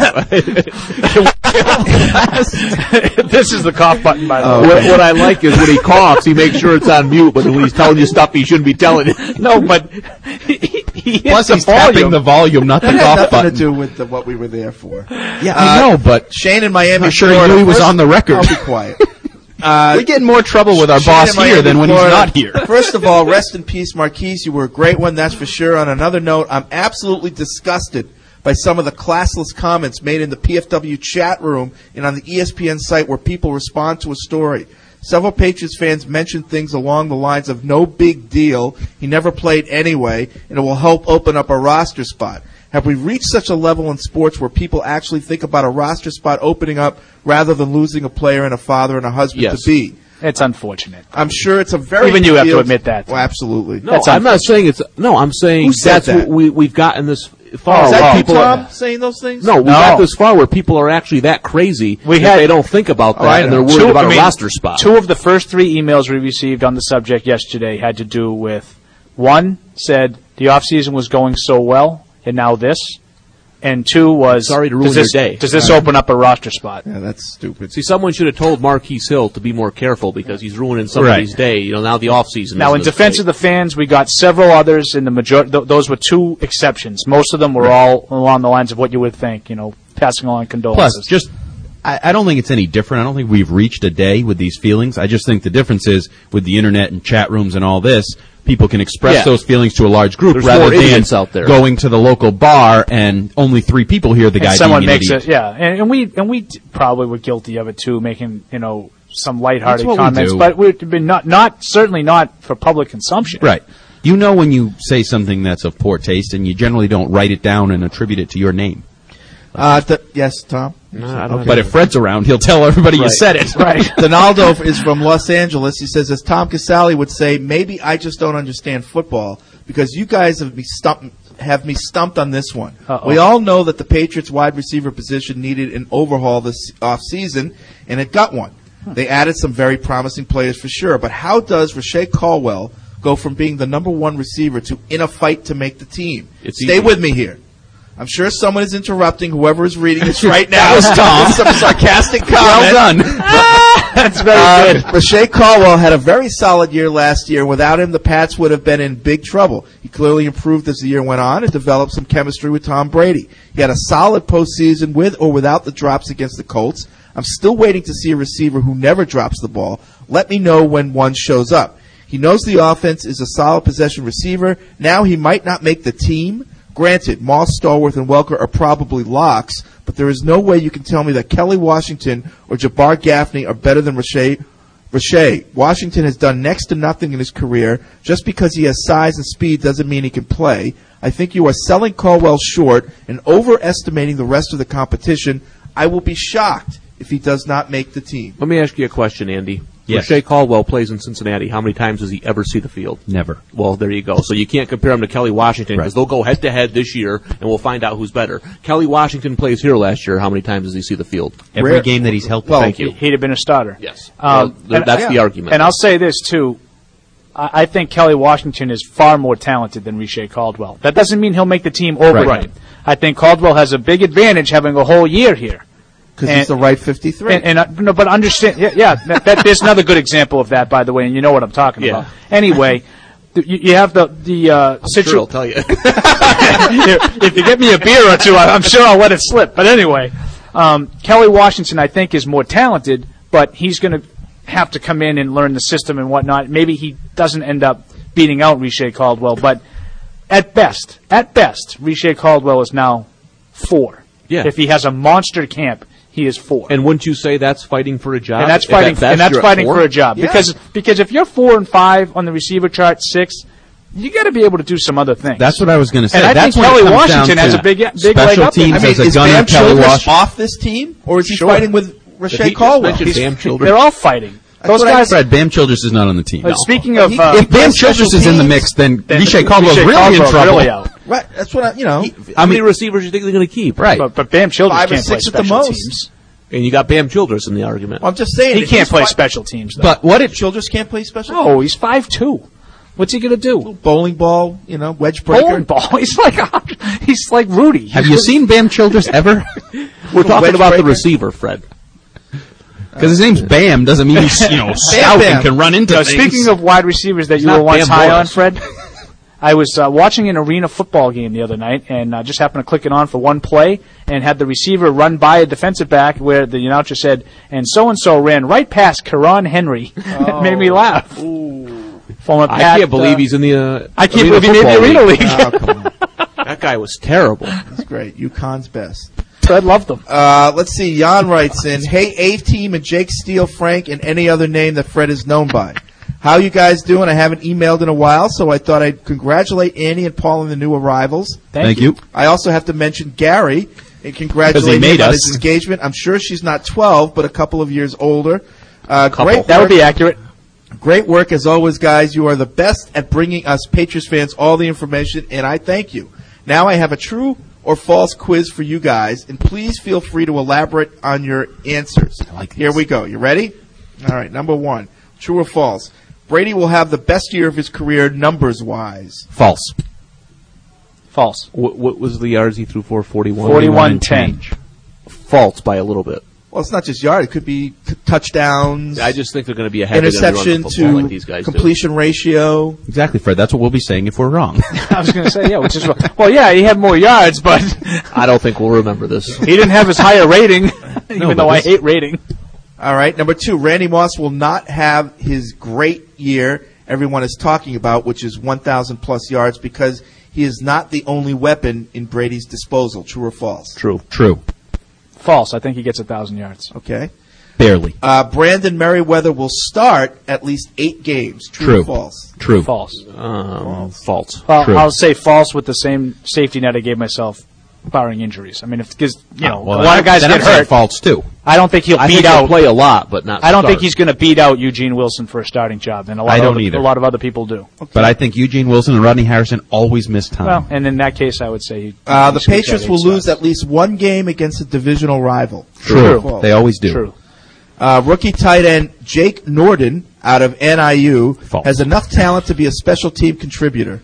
This is the cough button, by the way. What, what I like is when he coughs, he makes sure it's on mute, but when he's telling you stuff he shouldn't be telling you. No, but he, he hits Plus, the he's tapping the volume, not the That had cough nothing button. to do with the, what we were there for. Yeah, I know, but Shane in Miami. I'm sure he Florida. knew he was First- on the record. I'll be quiet. Uh, we get in more trouble with our Shane boss in Miami, here than when Florida. he's not here. First of all, rest in peace, Marquise. You were a great one, that's for sure. On another note, I'm absolutely disgusted by some of the classless comments made in the P F W chat room and on the E S P N site where people respond to a story. Several Patriots fans mentioned things along the lines of no big deal, he never played anyway, and it will help open up a roster spot. Have we reached such a level in sports where people actually think about a roster spot opening up rather than losing a player and a father and a husband Yes. to be? It's unfortunate. I'm sure it's a very Even you have to field- admit that. Well, absolutely. No, I'm not saying it's. No, I'm saying Who said that's that? what we we've gotten this far. Oh, is that where you, people Tom, are, saying those things? No, we No. got this far where people are actually that crazy We that had- they don't think about that Oh, I and know. they're worried Two- about I a mean, roster spot. Two of the first three emails we received on the subject yesterday had to do with, one said the offseason was going so well, and now this. And two was, Sorry to ruin does this, your day. does this open up a roster spot? Yeah, that's stupid. See, someone should have told Marquise Hill to be more careful because he's ruining somebody's Right. day. You know, now the off season. Now, in defense of the fans, we got several others. In the major, th- those were two exceptions. Most of them were all along the lines of what you would think. You know, passing along condolences. Plus, just I, I don't think it's any different. I don't think we've reached a day with these feelings. I just think the difference is with the internet and chat rooms and all this, people can express Yeah. those feelings to a large group There's rather more than idiots out there. going to the local bar and only three people hear the and guy someone being an makes idiot. it, yeah, and, and we and we t- probably were guilty of it too, making you know some lighthearted That's what we comments, do. but we've been not not certainly not for public consumption. Right. You know when you say something that's of poor taste, and you generally don't write it down and attribute it to your name. Uh, th- yes, Tom? No, I don't But if Fred's around, he'll tell everybody you said it. Right. Donaldo is from Los Angeles. He says, as Tom Casale would say, maybe I just don't understand football because you guys have me stumped, have me stumped on this one. Uh-oh. We all know that the Patriots wide receiver position needed an overhaul this offseason, and it got one. They added some very promising players for sure, but how does Rashae Caldwell go from being the number one receiver to in a fight to make the team? It's Stay easy. with me here. I'm sure someone is interrupting whoever is reading this right now. That was Tom. With some sarcastic comment. Well done. That's very Uh, good. Rashae Caldwell had a very solid year last year. Without him, the Pats would have been in big trouble. He clearly improved as the year went on and developed some chemistry with Tom Brady. He had a solid postseason with or without the drops against the Colts. I'm still waiting to see a receiver who never drops the ball. Let me know when one shows up. He knows the offense is a solid possession receiver. Now he might not make the team. Granted, Moss, Stallworth, and Welker are probably locks, but there is no way you can tell me that Kelly Washington or Jabbar Gaffney are better than Rashae. Rashae, Washington has done next to nothing in his career. Just because he has size and speed doesn't mean he can play. I think you are selling Caldwell short and overestimating the rest of the competition. I will be shocked if he does not make the team. Let me ask you a question, Andy. Yes. Rashae Caldwell plays in Cincinnati. How many times does he ever see the field? Never. Well, there you go. So you can't compare him to Kelly Washington because Right. they'll go head to head this year, and we'll find out who's better. Kelly Washington plays here last year. How many times does he see the field? Every Rare- game that he's healthy. Well, Thank you. He'd have been a starter. Yes. Um, Well, th- and- that's yeah. the argument. And I'll say this too. I I think Kelly Washington is far more talented than Rashae Caldwell. That doesn't mean he'll make the team over Right. him. I think Caldwell has a big advantage having a whole year here. Because And- he's the right fifty-three. And, and uh, no, but understand, yeah, yeah that, that, there's another good example of that, by the way, and you know what I'm talking Yeah. about. Anyway, th- you, you have the the uh, Sure, I'll situation. tell you. If you get me a beer or two, I- I'm sure I'll let it slip. But anyway, um, Kelly Washington, I think, is more talented, but he's going to have to come in and learn the system and whatnot. Maybe he doesn't end up beating out Rashae Caldwell, but at best, at best, Riche Caldwell is now four. Yeah. If he has a monster camp, he is four. And wouldn't you say that's fighting for a job? And that's If fighting. at best And that's you're at fighting four? for a job Yeah. because because if you're four and five on the receiver chart, six, you got to be able to do some other things. That's what I was going to say. And I That's think when it Kelly comes Washington down has to a big big special leg up. teams I mean, as a is gunner, Bam Kelly Childress Wash. off this team, or is he Sure. fighting with Did Riche he just Caldwell? mention He's- Bam Childress? They're all fighting. Those what I guys. Fred, Bam Childress is not on the team. Uh, speaking of, He- uh, If Bam plays special Childress is in the teams. mix, then then Riche Caldwell's Riche really in Caldwell's trouble. really out. Right, that's what I, you know. How many receivers do you think they're going to keep? Right. But, but Bam Childress Five or can't play six at the special most. teams. And you got Bam Childress in the argument. Well, I'm just saying He if can't he's play fi- special teams, though. But what it Childress can't play special. No, he's five two. What's he going to do? Bowling ball, you know, wedge breaker. Bowling ball. He's like a hundred- he's like Rudy. have you seen Bam Childress ever? We're talking wedge about the breaker. receiver, Fred. Because his name's Bam doesn't mean he's you know stout Bam. and can run into No, things. speaking of wide receivers that you not were once Bam high Morris. on, Fred, I was uh, watching an arena football game the other night and uh, just happened to click it on for one play and had the receiver run by a defensive back where the announcer said, and so-and-so ran right past Karan Henry. It made me laugh. Former I Pat, can't believe uh, he's in the. Uh, I can't Arena believe he made the Football Arena League. League. Oh, come on. That guy was terrible. That's great. UConn's best. Fred loved them. Uh, let's see. Jan writes in, hey, A-Team and Jake Steele, Frank, and any other name that Fred is known by. How you guys doing? I haven't emailed in a while, so I thought I'd congratulate Annie and Paul on the new arrivals. Thank, Thank you. I also have to mention Gary and congratulate Because he made him on us. his engagement. I'm sure she's not twelve, but a couple of years older. Uh, great That would work. be accurate. Great work as always, guys. You are the best at bringing us Patriots fans all the information, and I thank you. Now I have a true or false quiz for you guys, and please feel free to elaborate on your answers. I like Here this. we go. You ready? All right, number one. True or false? Brady will have the best year of his career numbers-wise. False. False. What, what was the yards he threw for? forty-one? forty-one ten. False by a little bit. Well, it's not just yard. It could be t- touchdowns, I just think they're going to be ahead of interception the to like these guys do. completion ratio. Exactly, Fred. That's what we'll be saying if we're wrong. I was going to say, yeah, which is well, yeah, he had more yards, but I don't think we'll remember this. he didn't have his higher rating, even but though I this- hate rating. All right, number two, Randy Moss will not have his great year everyone is talking about, which is one thousand plus yards, because he is not the only weapon in Brady's disposal. True or false? True. True. False. I think he gets a thousand yards. Okay. Barely. Uh, Brandon Merriweather will start at least eight games. True, True. or false? True. False. Um, false. Well, True. I'll say false with the same safety net I gave myself, barring injuries. I mean, if because you know Well, a lot of guys then get I'm saying hurt, false too. I don't think he'll I beat think he'll out. play a lot, but not. I don't start. think he's going to beat out Eugene Wilson for a starting job, and a lot I of don't other, either. a lot of other people do. But I think Eugene Wilson and Rodney Harrison always miss time. Well, and in that case, I would say he, Uh, he the scoots Patriots out will eight lose starts. at least one game against a divisional rival. True. or false? They always do. True. Uh, rookie tight end Jake Norden out of N I U False. has enough talent to be a special team contributor.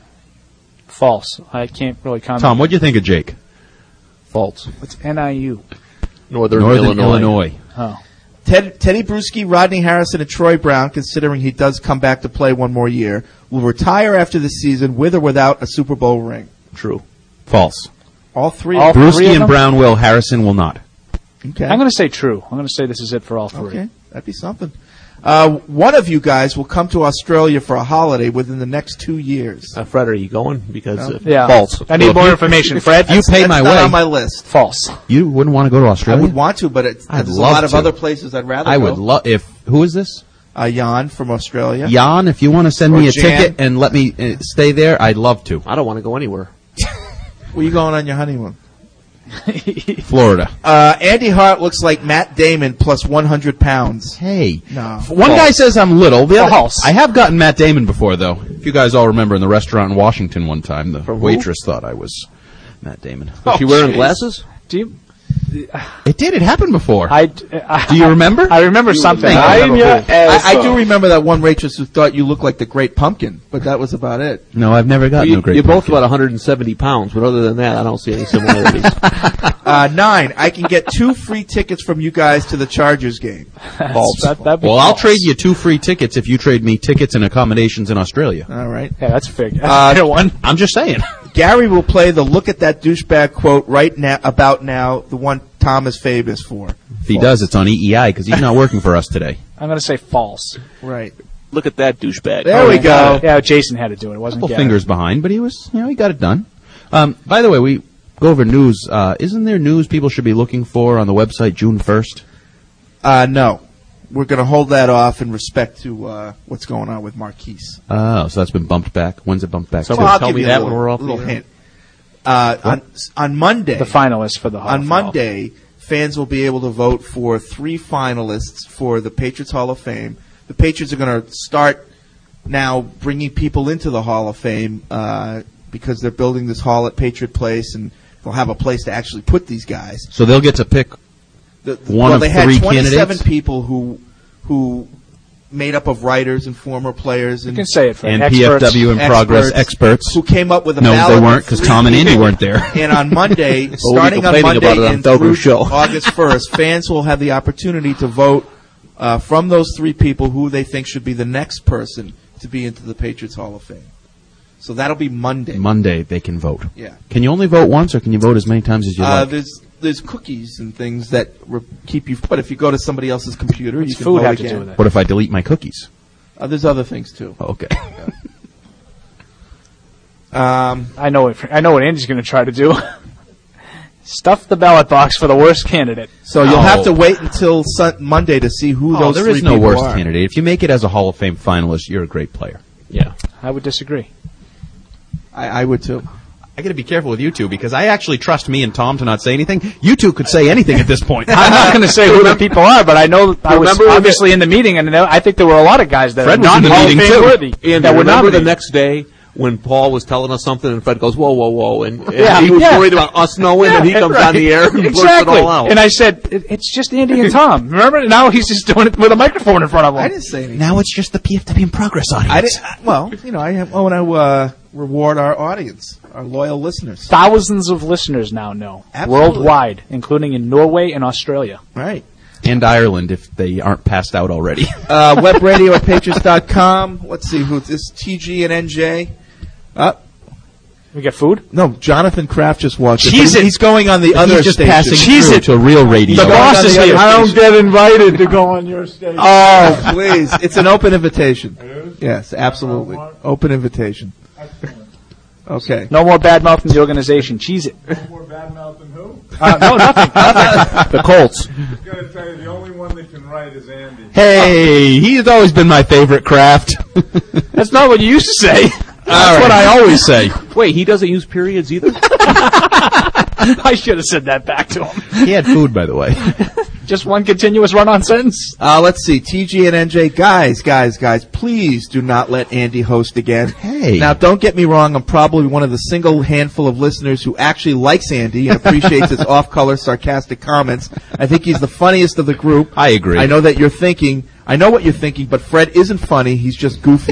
False. I can't really comment. Tom, what'd you think of Jake? false. What's N I U? Northern, Northern Illinois. Illinois. Oh, Ted, Teddy Bruschi, Rodney Harrison, and Troy Brown, considering he does come back to play one more year, will retire after the season with or without a Super Bowl ring. True. False. All three. All of them. three Brewski of and them? Brown will. Harrison will not. Okay. I'm going to say true. I'm going to say this is it for all three. Okay, that'd be something. Uh, one of you guys will come to Australia for a holiday within the next two years. Uh, Fred, are you going? Because No. if- Yeah. false. I need Well, if more you- information, Fred. you pay That's my not way. on my list. False. You wouldn't want to go to I Australia? would want to, but it, I'd there's a love lot of to. other places I'd rather I go. would love if. Who is this? Uh, Jan from Australia. Jan, if you want to send Or me a Jan. ticket and let me uh, stay there, I'd love to. I don't want to go anywhere. Where you going on your honeymoon? Florida. Uh, Andy Hart looks like Matt Damon plus one hundred pounds. Hey. No. One guy says I'm little. The other, False. I have gotten Matt Damon before, though. If you guys all remember in the restaurant in Washington one time, the who? waitress thought I was Matt Damon. Was she wearing glasses? Do you? It did. It happened before. I, I, Do you remember? I remember something. Thank I you. don't remember who. I, I do remember that one waitress who thought you looked like the Great Pumpkin, but that was about it. No, I've never gotten you, no great you're both pumpkin. about one hundred seventy pounds, but other than that, I don't see any similarities. Uh, nine, I can get two free tickets from you guys to the Chargers game. False. That, that'd be Well, I'll false. trade you two free tickets if you trade me tickets and accommodations in Australia. All right. Yeah, that's a fair. That's Uh, a fair one. I'm just saying. Gary will play the "Look at that douchebag" quote right now about now, the one Tom is famous for. If he does, it's on E E I because he's not working for us today. I'm going to say false. Right. Look at that douchebag. There Oh, we yeah. go. Yeah, Jason had to do it. It wasn't couple Gary. fingers behind, but he was, you know, he got it done. Um, by the way, we go over news. Uh, isn't there news people should be looking for on the website June first? Uh, no. We're going to hold that off in respect to uh, what's going on with Marquise. Oh, so that's been bumped back. When's it bumped back So to? I'll tell give me you a that little, when we're off the little air. hint. Uh, on, on Monday, The finalists for the Hall on of Fame. Monday, fans will be able to vote for three finalists for the Patriots Hall of Fame. The Patriots are going to start now bringing people into the Hall of Fame uh, because they're building this hall at Patriot Place, and they'll have a place to actually put these guys. So they'll get to pick The, one well, of they had three twenty-seven candidates? people who who made up of writers and former players and You can say it, Fred. and Experts. P F W in progress experts. who came up with a No, ballot. they weren't of because three Tom and Andy people. weren't there. And on Monday, be starting on complaining Monday about it on and Felger's through show. August first, fans will have the opportunity to vote uh, from those three people who they think should be the next person to be into the Patriots Hall of Fame. So that'll be Monday. Monday they can vote. Yeah. Can you only vote once, or can you vote as many times as you Uh, like? there's there's cookies and things that re- keep you. But if you go to somebody else's computer, What's you can food vote have to again. do with it? What if I delete my cookies? Uh, there's other things too. Okay. Um, I know what I know what Andy's going to try to do. Stuff the ballot box for the worst candidate. so you'll Oh. have to wait until sun- Monday to see who Oh, those there three is no people worst are. candidate. If you make it as a Hall of Fame finalist, you're a great player. Yeah. I would disagree. I, I would too. I got to be careful with you two because I actually trust me and Tom to not say anything. You two could say anything at this point. I'm not going to say who the people are, but I know I was Remember when obviously in the meeting, and I think there were a lot of guys that Fred are was not in the Hall of meeting, Fame too. worthy And that were remember the nominated. next day when Paul was telling us something and Fred goes, whoa, whoa, whoa. And, and Yeah, he was yeah. worried about us knowing, and he Yeah, comes right. on the air and blurts it Exactly. all out. And I said, "It- it's just Andy and Tom. Remember? Now he's just doing it with a microphone in front of him. I didn't say anything. Now it's just the P F W in progress audience. I didn't. Well, you know, I, have, I want to uh, reward our audience, our loyal listeners. Thousands of listeners now know. Absolutely. Worldwide, including in Norway and Australia. Right. And Ireland, if they aren't passed out already. Uh, web radio at patriots dot com. Let's see who this T G and N J. Uh, We get food? no, Jonathan Kraft just walked in. Cheese But it. He's going on the other He's just station. passing Cheese through it. to a real radio. The boss is here. I don't get invited to go on your stage. Oh, please. It's an open invitation. Yes, absolutely. Open invitation. Okay. No more bad mouthing the organization. Cheese it. More bad mouth than who? Uh, no, nothing. nothing. The Colts. I'm going to tell you, the only one that can write is Andy. Hey, he's always been my favorite, Kraft. That's not what you used to say. That's what I always say. Wait, he doesn't use periods either? I should have said that back to him. He had food, by the way. Just one continuous run-on sentence. Uh, let's see. T G and N J. Guys, guys, guys, please do not let Andy host again. Hey. Now, don't get me wrong. I'm probably one of the single handful of listeners who actually likes Andy and appreciates his off-color, sarcastic comments. I think he's the funniest of the group. I agree. I know that you're thinking, I know what you're thinking, but Fred isn't funny. He's just goofy.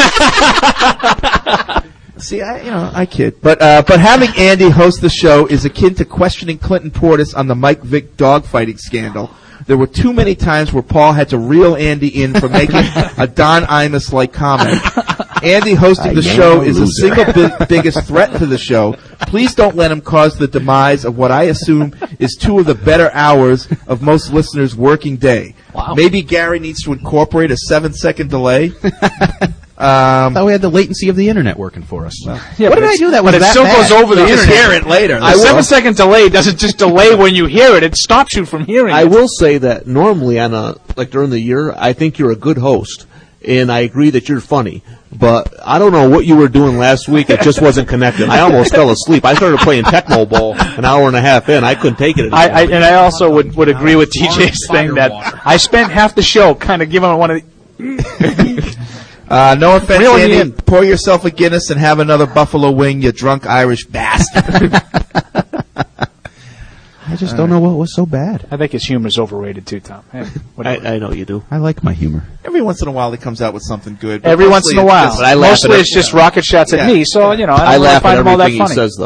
See, I, you know, I kid. But, uh, but having Andy host the show is akin to questioning Clinton Portis on the Mike Vick dogfighting scandal. There were too many times where Paul had to reel Andy in for making a Don Imus-like comment. Andy hosting the show is the single bi- biggest threat to the show. Please don't let him cause the demise of what I assume is two of the better hours of most listeners' working day. Wow. Maybe Gary needs to incorporate a seven-second delay. Um, thought we had the latency of the internet working for us. Yeah, what but did I it's- do that But was it that still bad? goes over the You just internet. hear it later. A I will. seven-second delay doesn't just delay when you hear it. It stops you from hearing I it. will say that normally on a, like during the year, I think you're a good host. And I agree that you're funny. But I don't know what you were doing last week. It just wasn't connected. I almost fell asleep. I started playing Tecmo Bowl an hour and a half in. I couldn't take it anymore. I, I, and I also would, would agree with T J's thing that I spent half the show kind of giving one of the... Uh, no offense, Reel me Andy. in. Pour yourself a Guinness and have another buffalo wing, you drunk Irish bastard. I just don't know what was so bad. I think his humor's overrated too, Tom. Hey, whatever. I, I know you do. I like my humor. Every once in a while, he comes out with something good. but Every once mostly in a it's while. just- But I laugh Mostly at it's it. just rocket shots Yeah. at me, so, you know, I, I don't laugh find at him all that everything he funny. says, though.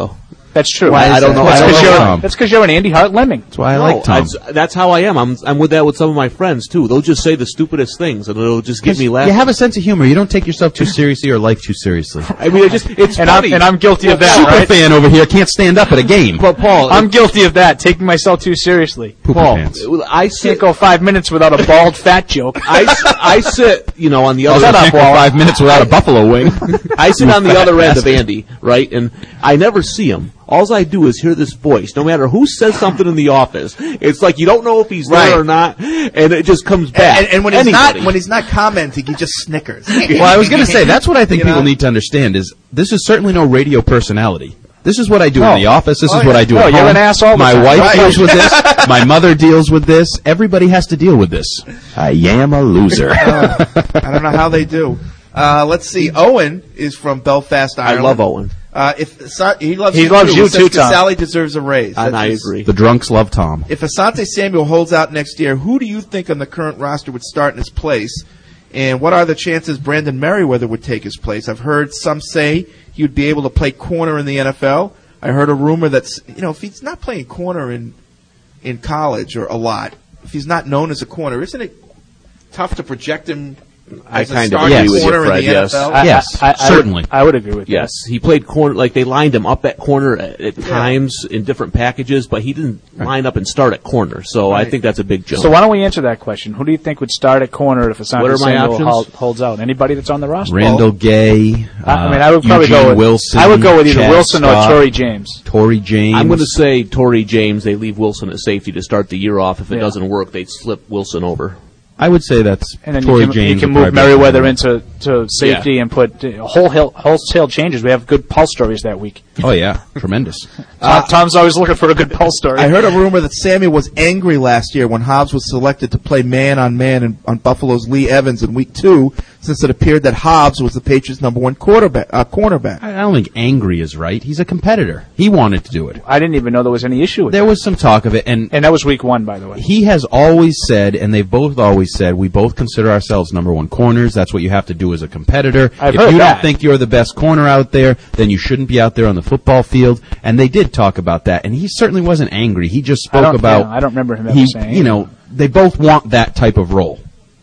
That's true. Why I don't know. That's I don't because know you're, Tom. that's 'cause you're an Andy Hart lemming. That's why I No, like Tom. I- that's how I am. I'm I'm with that with some of my friends too. They'll just say the stupidest things, and it'll just get me laughing. You have a sense of humor. You don't take yourself too seriously or life too seriously. I mean, it just it's And funny. I'm, and I'm guilty of that, Super right? fan over here can't stand up at a game. But Paul, I'm guilty of that, taking myself too seriously. Pooper Paul, pants. I Can't sit. go five minutes without a bald fat joke. I, s- I sit, you know, on the other. Shut up, five minutes without a buffalo wing. I sit on the other end of Andy, right? And I never see him. All I do is hear this voice. No matter who says something in the office, it's like you don't know if he's Right. there or not, and it just comes back. And, and when he's Anybody. not when he's not commenting, he just snickers. Well, I was going to say, that's what I think You know? people need to understand is this is certainly no radio personality. This is what I do No. in the office. This Oh, is what yeah. I do No, at you're home. an ass all the My time. wife Right. deals with this. My mother deals with this. Everybody has to deal with this. I am a loser. I don't know how they do. Uh, let's see. Owen is from Belfast, I Ireland. love Owen, Uh, if Sa- he loves He you loves too. you He says too, Tom. Casale deserves a raise. and That's I his- agree. The drunks love Tom. If Asante Samuel holds out next year, who do you think on the current roster would start in his place? And what are the chances Brandon Merriweather would take his place? I've heard some say he would be able to play corner in the N F L. I heard a rumor that's, you know, if he's not playing corner in in college or a lot, if he's not known as a corner, isn't it tough to project him I as a kind of starting agree with you, corner in Fred. the Yes. N F L? I- Yes, I, I, I certainly. Would, I would agree with Yes, he played corner. Like they lined him up at corner at, at times in different packages, but he didn't line up and start at corner. So I Right. think that's a big you. jump. So why don't we answer that question? Who do you think would start at corner if Asante What are my Samuel options? hol- holds out? Anybody that's on the roster? Randall Gay. I, I mean, I would uh, probably Eugene go with Wilson. I would go with either Chad Wilson Scott, or Torrey James. Torrey James. I'm going to say Torrey James. They leave Wilson at safety to start the year off. If it Yeah. doesn't work, they'd slip Wilson over. I would say that's And then Torrey you can, James. you can would move probably be Merriweather the- into to safety and put uh, whole hel- wholesale changes. We have good pulse stories that week. Oh yeah, tremendous. Tom, Tom's always looking for a good pulse story. I heard a rumor that Samuel was angry last year when Hobbs was selected to play man-on-man in, on Buffalo's Lee Evans in Week Two, since it appeared that Hobbs was the Patriots' number one quarterback, uh, cornerback. I don't think angry is right. He's a competitor. He wanted to do it. I didn't even know there was any issue with There that. was some talk of it, and And that was week one, by the way. he has always said, and they've both always said, we both consider ourselves number one corners. That's what you have to do as a competitor. I've if heard you that. don't think you're the best corner out there, then you shouldn't be out there on the football field. And they did talk about that, and he certainly wasn't angry. He just I spoke don't- about. yeah, I don't remember him ever he, saying You know, they both want that type of role.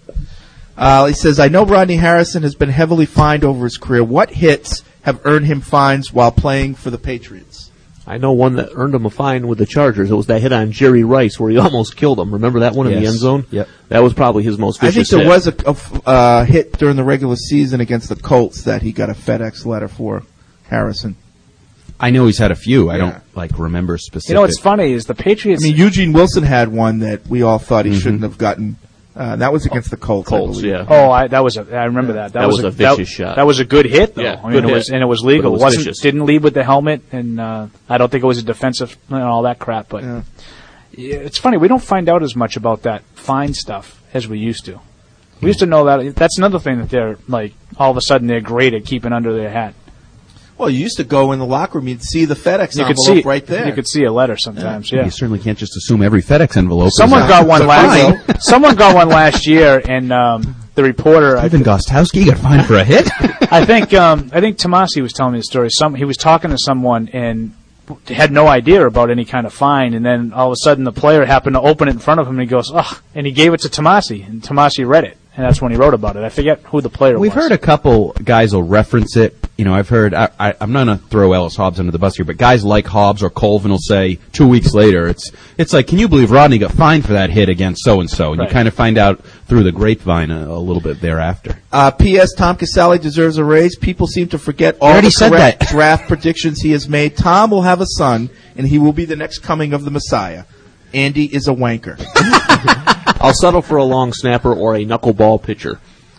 Uh, he says, I know Rodney Harrison has been heavily fined over his career. What hits have earned him fines while playing for the Patriots? I know one that earned him a fine with the Chargers. It was that hit on Jerry Rice where he almost killed him. Remember that one in the Yes. end zone? Yep. That was probably his most I vicious think there hit. was a, a f- uh, hit during the regular season against the Colts that he got a FedEx letter for, Harrison. I know he's had a few. I Yeah. don't like remember specific. You know what's funny is the Patriots. I mean, Eugene Wilson had one that we all thought he shouldn't have gotten. Uh, that was against the Colts. I Colts, believe. yeah. Oh, I, that was a. I remember that. That, That was, was a, a vicious that, shot. That was a good hit, though. Yeah, I mean, good it was hit. and it was legal. But it was wasn't vicious. didn't lead with the helmet, and uh, I don't think it was a defensive and all that crap. But Yeah. Yeah, it's funny we don't find out as much about that fine stuff as we used to. We used to know that. That's another thing that they're like. All of a sudden, they're great at keeping under their hat. Well, you used to go in the locker room, you'd see the FedEx You could envelope see right there. You could see a letter sometimes. Yeah. You certainly can't just assume every FedEx envelope. is Someone a- got one It's a last. fine. Someone got one last year, and um, the reporter. I, Stephen Gostowski got fined for a hit. I think um, I think Tomasi was telling me the story. Some he was talking to someone and had no idea about any kind of fine, and then all of a sudden the player happened to open it in front of him, and he goes, "Ugh!" and he gave it to Tomasi, and Tomasi read it, and that's when he wrote about it. I forget who the player We've was. heard a couple guys will reference it. You know, I've heard. I, I, I'm not going to throw Ellis Hobbs under the bus here, but guys like Hobbs or Colvin will say two weeks later, it's it's like, can you believe Rodney got fined for that hit against so and so? And Right. you kind of find out through the grapevine a, a little bit thereafter. Uh, P S. Tom Casale deserves a raise. People seem to forget all already the said correct that. draft predictions he has made. Tom will have a son, and he will be the next coming of the Messiah. Andy is a wanker. I'll settle for a long snapper or a knuckleball pitcher.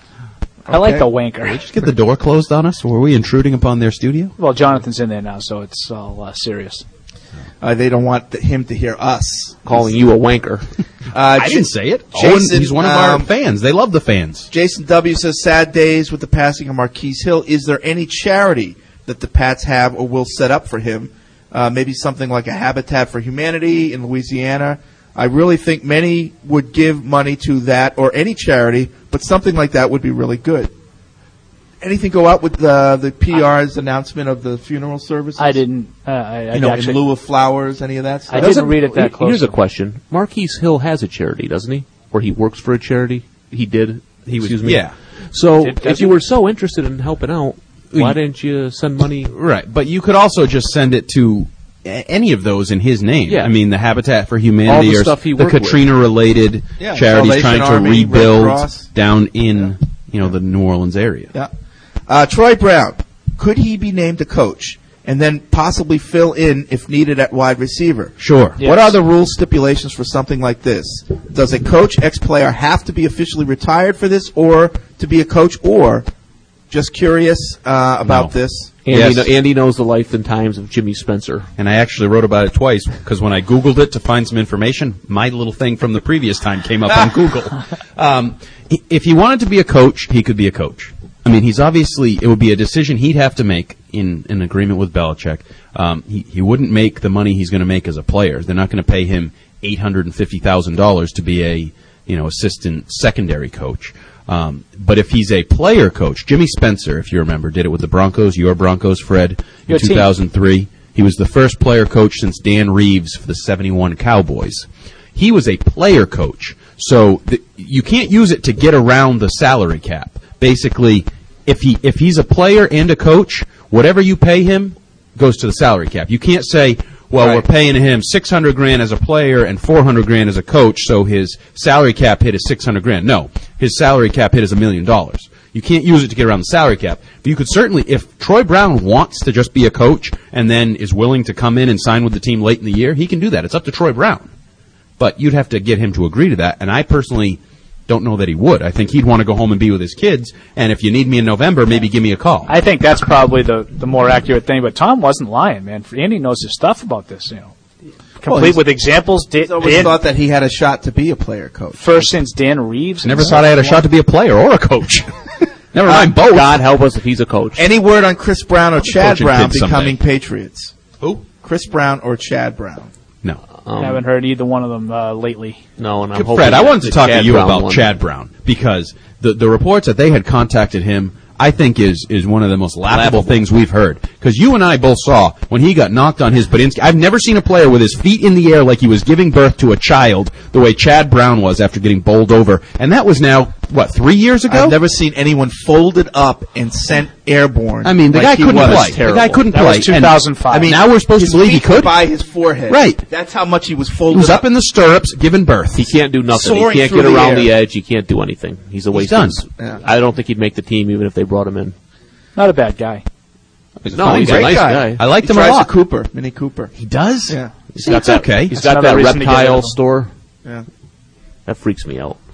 I like Okay. the wanker. Just get the door closed on us. Were we intruding upon their studio? Well, Jonathan's in there now, so it's all uh, serious. Uh, they don't want th- him to hear us. Calling you a wanker. Uh, I J- didn't say it. Jason, Owen, he's one of our um, fans. They love the fans. Jason W. says, sad days with the passing of Marquise Hill. Is there any charity that the Pats have or will set up for him? Uh, maybe something like a Habitat for Humanity in Louisiana. I really think many would give money to that or any charity, but something like that would be really good. anything go out with the the P R's announcement of the funeral services? I didn't. Uh, I, I you know, actually, in lieu of flowers, any of that stuff? I didn't read it that close. Here's a question. Marquise Hill has a charity, doesn't he? Or he works for a charity? He did? He was, Excuse me? yeah. So, Did- if you were so interested in helping out, why didn't you send money? Right, but you could also just send it to a- any of those in his name. Yeah. I mean, the Habitat for Humanity All the or stuff he the worked with. Katrina-related Yeah, charities Salvation trying to Army, Red rebuild Cross. down in you know the New Orleans area. Yeah. Uh, Troy Brown, could he be named a coach and then possibly fill in if needed at wide receiver? Sure. Yes. What are the rule stipulations for something like this? Does a coach, ex-player, have to be officially retired for this, or to be a coach, or just curious uh, about No. this? Andy, Yes. kno- Andy knows the life and times of Jimmy Spencer. And I actually wrote about it twice because when I Googled it to find some information, my little thing from the previous time came up on Google. Um, i- if he wanted to be a coach, he could be a coach. I mean, he's obviously, it would be a decision he'd have to make in an agreement with Belichick. Um, he, he wouldn't make the money he's going to make as a player. They're not going to pay him eight hundred fifty thousand dollars to be a, you know, assistant secondary coach. Um, but if he's a player coach, Jimmy Spencer, if you remember, did it with the Broncos, your Broncos, Fred, in Your team. two thousand three. He was the first player coach since Dan Reeves for the seventy-one Cowboys. He was a player coach, so th- you can't use it to get around the salary cap. Basically, if he if he's a player and a coach, whatever you pay him goes to the salary cap. You can't say, well, Right. we're paying him six hundred grand as a player and four hundred grand as a coach, so his salary cap hit is six hundred grand. No, his salary cap hit is a million dollars. You can't use it to get around the salary cap. But you could certainly, if Troy Brown wants to just be a coach and then is willing to come in and sign with the team late in the year, he can do that. It's up to Troy Brown. But you'd have to get him to agree to that, and I personally don't know that he would. I think he'd want to go home and be with his kids, and if you need me in November, maybe give me a call. I think that's probably the, the more accurate thing. But Tom wasn't lying, man. Andy knows his stuff about this. You know, complete he's- with examples. Dan, He's always Dan- thought that he had a shot to be a player coach. first since Dan Reeves. Never thought I had a shot to be a player or a coach. Never mind both. God help us if he's a coach. Any word on Chris Brown or Chad coaching Brown kids someday. becoming Patriots? Who? Chris Brown or Chad Brown? No. Um, haven't heard either one of them uh, lately. No, and I'm Fred, hoping I that wanted to the talk Chad to you Brown about one- Chad Brown because the the reports that they had contacted him, I think, is is one of the most laughable, Laughable. things we've heard. Because you and I both saw when he got knocked on his Badinsky. I've never seen a player with his feet in the air like he was giving birth to a child the way Chad Brown was after getting bowled over. And that was now, what, three years ago? I've never seen anyone folded up and sent airborne. I mean, the like guy he couldn't was. play. The terrible. guy couldn't That play. was two And- thousand five. I mean, now we're supposed His to believe he feet were could. by his forehead. Right. That's how much he was He folded was up in the stirrups, giving birth. He can't do nothing. He Soaring can't through get the around air. the edge. He can't do anything. He's a waste. done. Yeah. I don't think he'd make the team even if they brought him in. Not a bad guy. No, he's a Great nice guy. guy. I liked He him a drives lot. a Cooper, Mini Cooper. He does? Yeah. He's got It's that. okay. He's That's got that another reason to get rid reptile of him. store. Yeah. That freaks me out.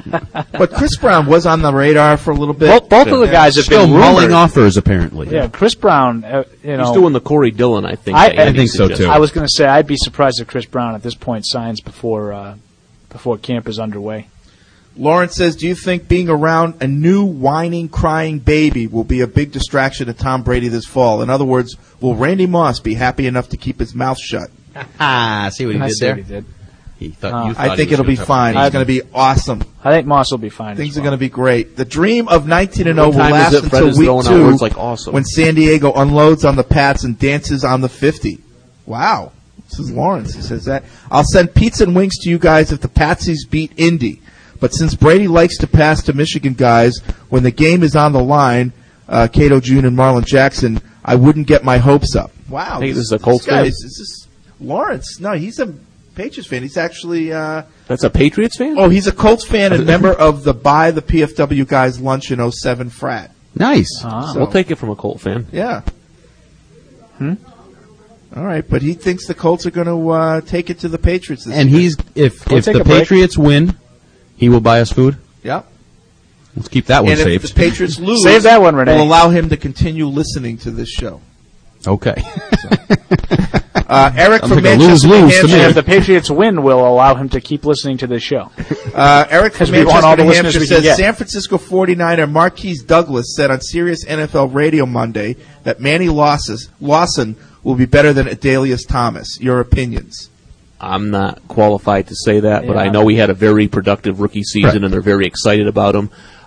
But Chris Brown was on the radar for a little bit. Both, both of the guys have Still been mulling rumored. offers, apparently. Yeah, Chris Brown. Uh, you know, He's doing the Corey Dillon, I think. I- that I Andy think so, suggested. too. I was going to say I'd be surprised if Chris Brown at this point signs before uh, before camp is underway. Lawrence says, do you think being around a new whining, crying baby will be a big distraction to Tom Brady this fall? In other words, will Randy Moss be happy enough to keep his mouth shut? Ah, see what he I did see there? what he did. He thought, Uh, you thought I he think was it'll be gonna fine. talk He's about going to be awesome. I think Moss will be fine. Things as are well. going to be great. The dream of nineteen and oh What will time is last it? Fred until is week throwing out two words like awesome. when San Diego unloads on the Pats and dances on the fifty. Wow. This is Lawrence. He says that. I'll send pizza and wings to you guys if the Patsies beat Indy. But since Brady likes to pass to Michigan guys when the game is on the line, uh, Cato Junior and Marlon Jackson, I wouldn't get my hopes up. Wow. Hey, this is a Colts guy fan? is- This is Lawrence. No, he's a Patriots fan. He's actually... Uh, That's a Patriots fan? Oh, he's a Colts fan and member of the Buy the P F W Guys Lunch in oh seven frat. Nice. Ah. We'll take it from a Colt fan. Yeah. Hmm. All right, but he thinks the Colts are going to uh, take it to the Patriots this And year. he's if We'll if take the a break. Patriots win, he will buy us food. Yeah. Let's keep that one And if saved. the Patriots lose, Save that one, Renee. we'll allow him to continue listening to this show. Okay. Uh, Eric Sounds from like a Manchester, New lose-lose to me. And Hampshire. if the Patriots win, we'll allow him to keep listening to this show. Uh, Eric from 'Cause we want Manchester, all the New listeners Hampshire we can says get. San Francisco forty-niner Marquise Douglas said on Sirius N F L Radio Monday that Manny Lawson, Lawson will be better than Adalius Thomas. Your opinions? I'm not qualified to say that, but Yeah. I know he had a very productive rookie season, Right. and they're very excited about him.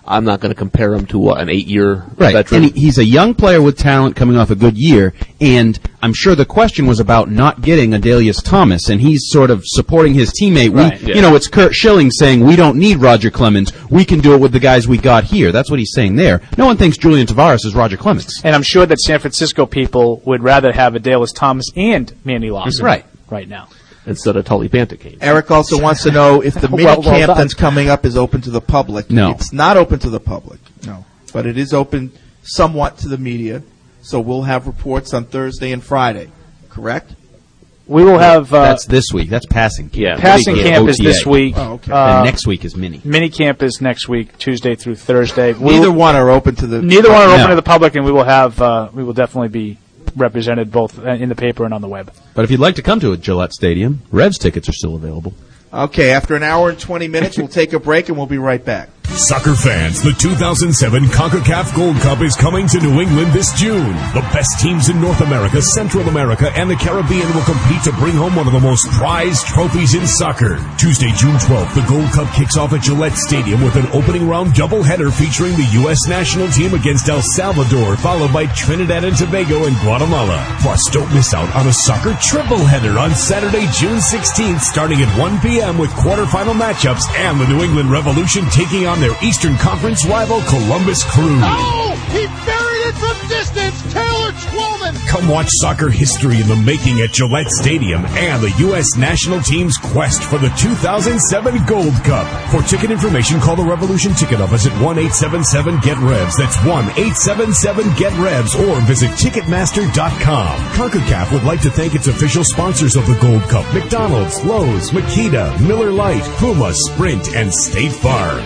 I'm not going to compare him to what, an eight-year Right, veteran. and he, he's a young player with talent coming off a good year, and I'm sure the question was about not getting Adelius Thomas, and he's sort of supporting his teammate. We, Right, yeah. You know, it's Kurt Schilling saying, we don't need Roger Clemens, we can do it with the guys we got here. That's what he's saying there. No one thinks Julian Tavares is Roger Clemens. And I'm sure that San Francisco people would rather have Adelius Thomas and Manny Lawson Right. right now. Instead of Tully Panticane. Eric also wants to know if the mini Well, well camp done. that's coming up is open to the public. No. It's not open to the public. No. But it is open somewhat to the media. So we'll have reports on Thursday and Friday. Correct? We will have uh, That's this week. That's passing camp. Yeah. passing Mini camp is O T A. this week. Oh, okay. Uh, and next week is mini. Mini camp is next week, Tuesday through Thursday. We Neither will- one are open to the Neither one are open No. to the public, and we will have uh, we will definitely be represented both in the paper and on the web. But if you'd like to come to a Gillette Stadium, Revs tickets are still available. Okay, after an hour and twenty minutes, we'll take a break and we'll be right back. Soccer fans, the two thousand seven CONCACAF Gold Cup is coming to New England this June. The best teams in North America, Central America, and the Caribbean will compete to bring home one of the most prized trophies in soccer. Tuesday, June twelfth, the Gold Cup kicks off at Gillette Stadium with an opening round doubleheader featuring the U S national team against El Salvador, followed by Trinidad and Tobago and Guatemala. Plus, don't miss out on a soccer tripleheader on Saturday, June sixteenth, starting at one p.m. with quarterfinal matchups and the New England Revolution taking on their Eastern Conference rival Columbus Crew. Oh, he buried it from distance. Taylor Twellman. Come watch soccer history in the making at Gillette Stadium and the U S national team's quest for the two thousand seven Gold Cup. For ticket information, call the Revolution Ticket Office at one eight seven seven get revs. That's one eight seven seven get revs, or visit Ticketmaster dot com. CONCACAF would like to thank its official sponsors of the Gold Cup: McDonald's, Lowe's, Makita, Miller Lite, Puma, Sprint, and State Farm.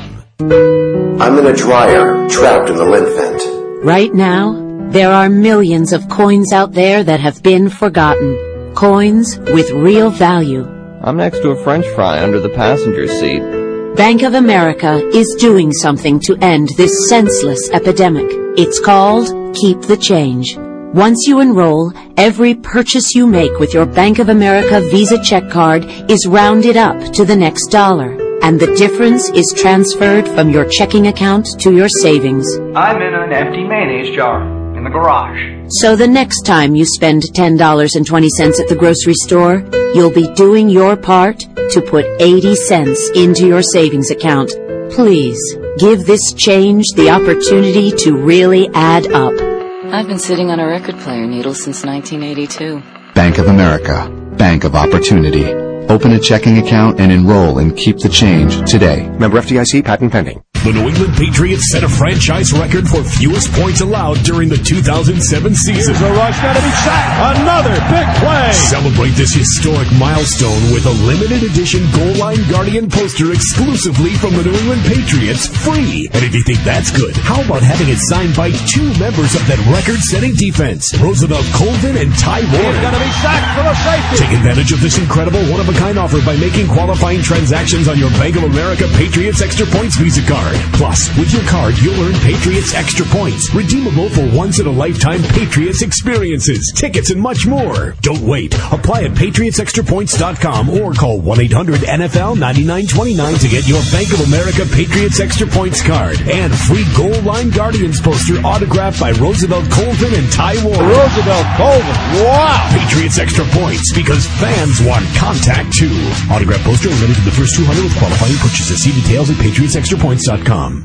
I'm in a dryer, trapped in the lint vent. Right now, there are millions of coins out there that have been forgotten. Coins with real value. I'm next to a French fry under the passenger seat. Bank of America is doing something to end this senseless epidemic. It's called Keep the Change. Once you enroll, every purchase you make with your Bank of America Visa check card is rounded up to the next dollar. And the difference is transferred from your checking account to your savings. I'm in an empty mayonnaise jar in the garage. So the next time you spend ten dollars and twenty cents at the grocery store, you'll be doing your part to put eighty cents into your savings account. Please, give this change the opportunity to really add up. I've been sitting on a record player needle since nineteen eighty-two. Bank of America. Bank of Opportunity. Open a checking account and enroll and keep the change today. Member F D I C, patent pending. The New England Patriots set a franchise record for fewest points allowed during the two thousand seven season. Here's a rush, gotta be sacked. Another big play. Celebrate this historic milestone with a limited edition Goal Line Guardian poster exclusively from the New England Patriots, free. And if you think that's good, how about having it signed by two members of that record-setting defense, Roosevelt Colvin and Ty Warner? He's gonna be sacked for the safety. Take advantage of this incredible one-of-a-kind offer by making qualifying transactions on your Bank of America Patriots Extra Points Visa card. Plus, with your card, you'll earn Patriots Extra Points, redeemable for once-in-a-lifetime Patriots experiences, tickets, and much more. Don't wait. Apply at patriots extra points dot com or call one eight hundred N F L ninety-nine twenty-nine to get your Bank of America Patriots Extra Points card and free Goal Line Guardians poster autographed by Roosevelt Colvin and Ty Warner. Roosevelt Colvin, wow! Patriots Extra Points, because fans want contact too. Autograph poster limited to the first two hundred with qualifying purchases. See details at patriots extra points dot com.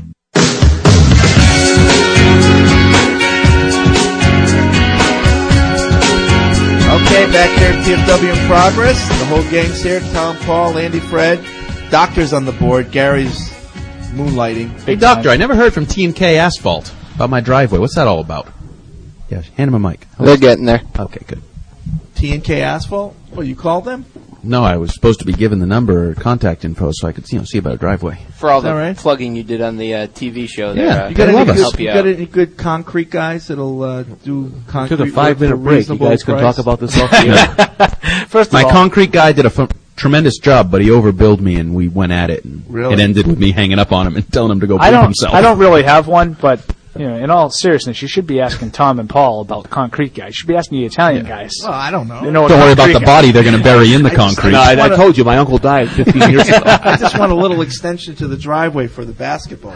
Okay, back here at T F W in progress. The whole gang's here. Tom, Paul, Andy, Fred. Doctor's on the board. Gary's moonlighting. Hey, Doctor, I never heard from T and K Asphalt about my driveway. What's that all about? Yeah, hand him a mic. They're getting there. Okay, good. T and K Asphalt? Well, you called them? No, I was supposed to be given the number or contact info so I could, you know, see about a driveway. For all the right? plugging you did on the uh, T V show there. Yeah, uh, You got, They any love good, us. you got any good concrete guys that'll uh, do concrete? Took a five-minute work for break. You reasonable guys can price? talk about this off the air. First of My all, concrete guy did a f- tremendous job, but he overbilled me, and we went at it. And Really? It ended with me hanging up on him and telling him to go I poop don't. himself. I don't really have one, but you know, in all seriousness, you should be asking Tom and Paul about concrete guys. You should be asking the Italian guys. Well, I don't know. They know what Don't worry about concrete the guy- body they're going to bury in the I just- concrete. No, I, I wanna- told you, my uncle died fifteen years ago. I just want a little extension to the driveway for the basketball.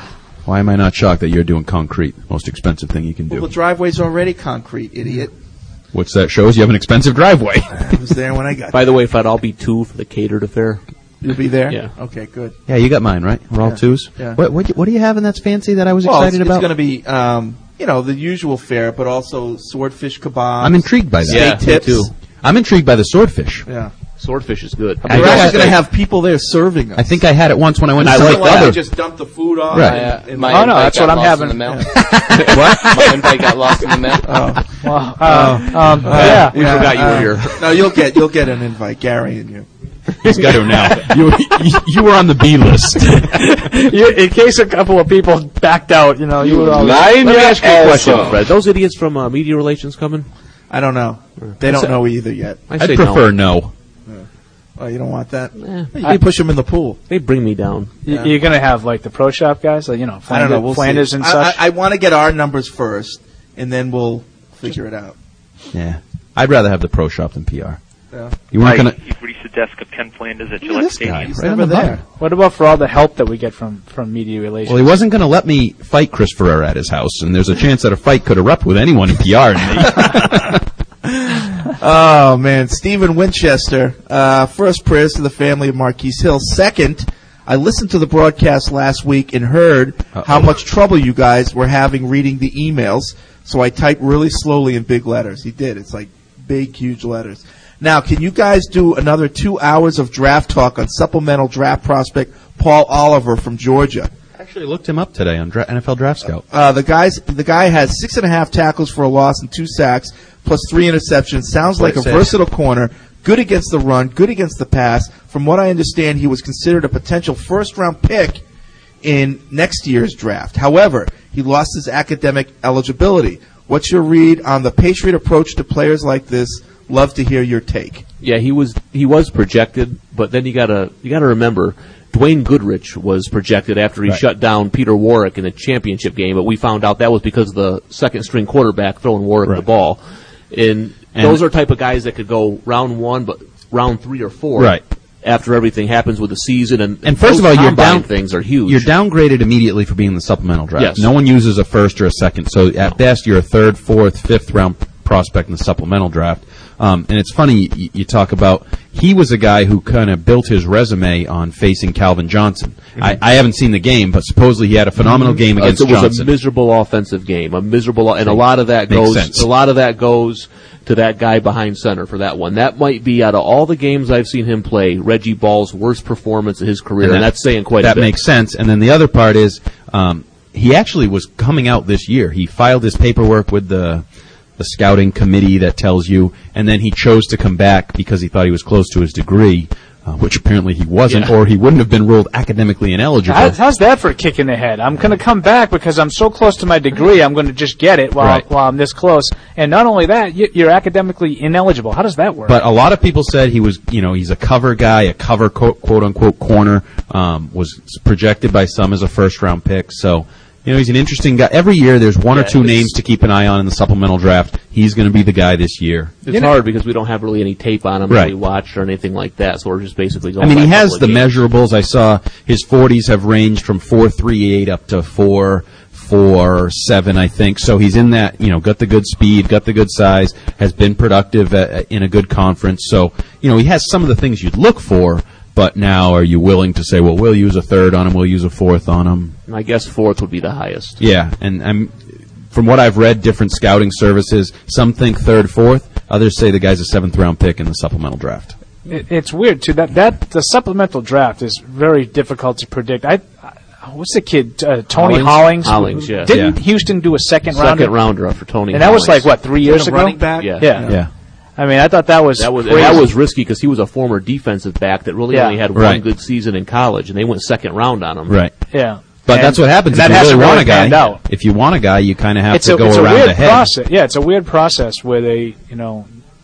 Why am I not shocked that you're doing concrete? Most expensive thing you can do. Well, the driveway's already concrete, idiot. What's that shows? You have an expensive driveway. I was there when I got By the way, Fred, I'll be two for the catered affair. You'll be there? Yeah. Okay, good. Yeah, you got mine, right? We're all Yeah. twos? Yeah. What, what, what do you have in that's fancy that I was well, excited it's, about? It's going to be, um, you know, the usual fare, but also swordfish kebabs. I'm intrigued by that. Steak Yeah, me tips. too. I'm intrigued by the swordfish. Yeah. Swordfish is good. I We're think actually I- going to have people there serving us. I think I had it once when I went to I some like of the Like, other. I just dumped the food off. Right. My, uh, in my Oh, no, invite that's got what I'm lost having. In the mail. What? My invite got lost in the mail. Oh. Well, uh, um, yeah. We forgot you were uh, here. No, you'll get you'll get an invite, Gary and you. He's got to now. You, you, you were on the B list. You, in case a couple of people backed out, you know, you would all. Let me ask you a question, Fred. Those idiots from uh, media relations coming? I don't know. They don't know either yet. I I'd say prefer no. Oh, you don't want that? Eh, You can push them in the pool. they bring me down. You- You're going to have, like, the pro shop guys, like, you know, I Flanders, don't know. We'll Flanders see. and I, such. I, I want to get our numbers first, and then we'll figure it out. Yeah. I'd rather have the pro shop than P R. Yeah. You weren't going to... You've reached the desk of Ken Flanders at Look at Gillette this guy. Stadium. Right on the never button. What about for all the help that we get from, from media relations? Well, he wasn't going to let me fight Chris Ferrer at his house, and there's a chance that a fight could erupt with anyone in P R. And me. Oh, man. Stephen Winchester. Uh, first, prayers to the family of Marquise Hill. Second, I listened to the broadcast last week and heard Uh-oh. how much trouble you guys were having reading the emails, so I typed really slowly in big letters. He did. It's like big, huge letters. Now, can you guys do another two hours of draft talk on supplemental draft prospect Paul Oliver from Georgia? I actually looked him up today on Dra- N F L Draft Scout. Uh, the guys, the guy has six and a half tackles for a loss and two sacks, plus three interceptions. Sounds like a versatile corner. Good against the run, good against the pass. From what I understand, he was considered a potential first-round pick in next year's draft. However, he lost his academic eligibility. What's your read on the Patriot approach to players like this? Love to hear your take. Yeah, he was he was projected, but then you gotta you gotta remember, Dwayne Goodrich was projected after he Right. shut down Peter Warwick in the championship game, but we found out that was because of the second string quarterback throwing Warwick Right. the ball. And, And- those are type of guys that could go round one, but round three or four. Right. After everything happens with the season, and, And first those of all, you're combine down. things are huge. You're downgraded immediately for being in the supplemental draft. Yes. No one uses a first or a second. So at best, you're a third, fourth, fifth round prospect in the supplemental draft. Um, and it's funny you, you talk about he was a guy who kind of built his resume on facing Calvin Johnson. Mm-hmm. I, I haven't seen the game, but supposedly he had a phenomenal game Uh, against it was Johnson. a miserable offensive game, a miserable, and a lot of that Makes goes. sense. A lot of that goes to that guy behind center for that one. That might be out of all the games I've seen him play, Reggie Ball's worst performance of his career, and, that- that's saying quite that a bit. makes sense. And then the other part is um, he actually was coming out this year. He filed his paperwork with the the scouting committee that tells you, and then he chose to come back because he thought he was close to his degree, uh, which apparently he wasn't, Yeah. or he wouldn't have been ruled academically ineligible. How's, how's that for a kick in the head? I'm going to come back because I'm so close to my degree, I'm going to just get it while, Right. while I'm this close. And not only that, you, you're academically ineligible. How does that work? But a lot of people said he was, you know, he's a cover guy, a cover quote, quote unquote corner, um, was projected by some as a first round pick. So, you know, he's an interesting guy. Every year there's one Yeah, or two it's- names to keep an eye on in the supplemental draft. He's going to be the guy this year. It's You know- hard because we don't have really any tape on him Right. that we watched or anything like that, so we're just basically going I mean, by he a has couple the of games. measurables. I saw his forties have ranged from four three eight up to four four seven, I think. So he's in that, you know, got the good speed, got the good size, has been productive uh, in a good conference. So, you know, he has some of the things you'd look for, but now are you willing to say, well, we'll use a third on him, we'll use a fourth on him? And I guess fourth would be the highest. Yeah, and I'm, from what I've read, different scouting services, some think third, fourth, others say the guy's a seventh round pick in the supplemental draft. It, it's weird too that that the supplemental draft is very difficult to predict. I, I what's the kid uh, Tony Hollings? Hollings? Hollings, yeah. Didn't Yeah. Houston do a second, Second rounder? rounder for Tony And that was Hollings. like what three years a ago? running back? Yeah. Yeah. Yeah. I mean, I thought that was That was crazy. that was risky because he was a former defensive back that really Yeah. only had one Right. good season in college, and they went second round on him. Right. Yeah. But And- that's what happens and if that you hasn't really want a really panned guy. out. If you want a guy, you kind of have It's to a, go it's a around weird ahead. process. Yeah, it's a weird process where they, you know,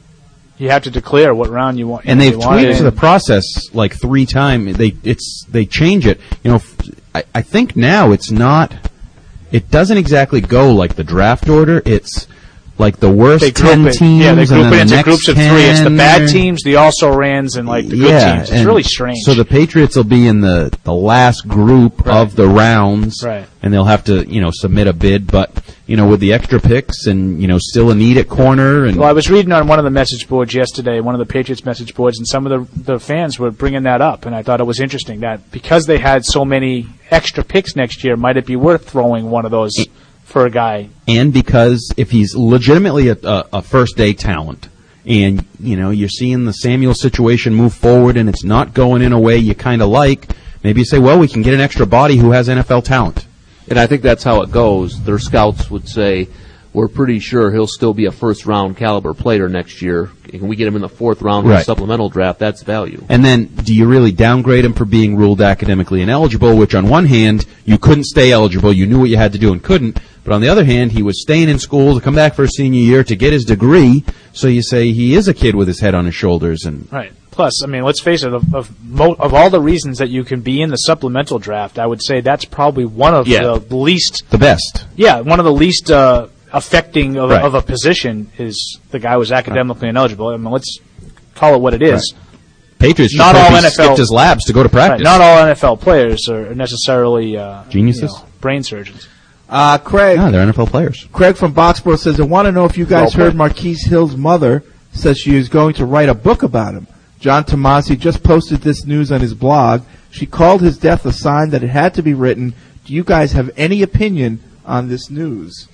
you have to declare what round you want. And you they've want it tweaked in. the process like three times. They it's they change it. You know, f- I, I think now it's not. It doesn't exactly go like the draft order. It's like the worst They group ten it, teams. yeah, they group and it then into the groups of next three. It's the ten. bad teams, the also-rans, and like the good yeah, teams. It's and really strange. So the Patriots will be in the, the last group Right. of the rounds, Right. and they'll have to, you know, submit a bid. But, you know, with the extra picks and, you know, still a need at corner. And Well, I was reading on one of the message boards yesterday, one of the Patriots message boards, and some of the the fans were bringing that up, and I thought it was interesting that because they had so many extra picks next year, might it be worth throwing one of those for a guy? and because if he's legitimately a, a, a first-day talent, and, you know, you're seeing the Samuel situation move forward and it's not going in a way you kind of like, maybe you say, well, we can get an extra body who has N F L talent. And I think that's how it goes. Their scouts would say, we're pretty sure he'll still be a first-round caliber player next year. Can we get him in the fourth round of Right. the supplemental draft? That's value. And then, do you really downgrade him for being ruled academically ineligible, which on one hand, you couldn't stay eligible, you knew what you had to do and couldn't, but on the other hand, he was staying in school to come back for his senior year to get his degree, so you say he is a kid with his head on his shoulders. And Right. Plus, I mean, let's face it, of of, mo- of all the reasons that you can be in the supplemental draft, I would say that's probably one of Yeah. the least... the best. Yeah, one of the least uh, affecting of, Right. of a position is the guy who's academically ineligible. I mean, let's call it what it is. Patriots just Not hope all he N F L skipped his labs to go to practice. Right, not all N F L players are necessarily uh, Geniuses? you know, brain surgeons. Uh, Craig. Ah, they're N F L players. Craig from Boxborough says, I want to know if you guys Well heard played. Marquise Hill's mother says she is going to write a book about him. John Tomasi just posted this news on his blog. She called his death a sign that it had to be written. Do you guys have any opinion on this news?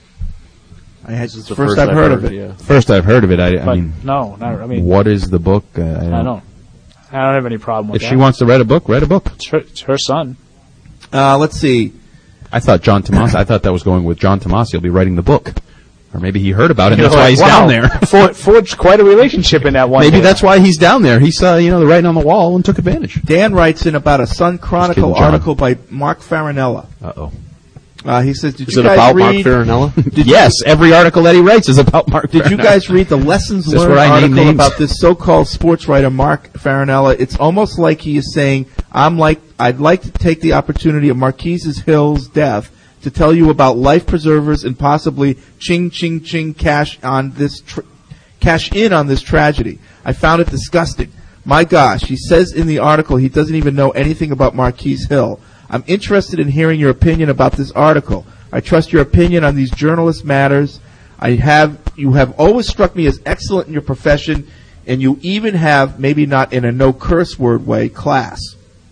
I had, is the first, first I've I've heard, heard, of it. yeah. First I've heard of it. I, I But mean, no, not, I mean, what is the book? Uh, I, don't, I don't. I don't have any problem with If that. she wants to write a book, write a book. It's her, it's her son. Uh, let's see. I thought John Tomasi. I thought that was going with John Tomasi. He'll be writing the book, or maybe he heard about it. and You're That's why like, he's wow, down there. For, forged quite a relationship in that one. Maybe day. that's why he's down there. He saw, you know, the writing on the wall and took advantage. Dan writes in about a Sun Chronicle kidding, John. article by Mark Farinella. Uh oh. Uh, he says, did Is you it guys about Mark read... Farinella? Yes, every article that he writes is about Mark. Did you Farinella. guys read the lessons Is this learned where I name article names? about this so-called sports writer Mark Farinella? It's almost like he is saying, "I'm like, I'd like to take the opportunity of Marquise Hill's death to tell you about life preservers and possibly ching ching ching cash on this tr- cash in on this tragedy. I found it disgusting. My gosh," he says in the article, he doesn't even know anything about Marquise Hill. I'm interested in hearing your opinion about this article. I trust your opinion on these journalist matters. I have you have always struck me as excellent in your profession, and you even have, maybe not in a no curse word way, class.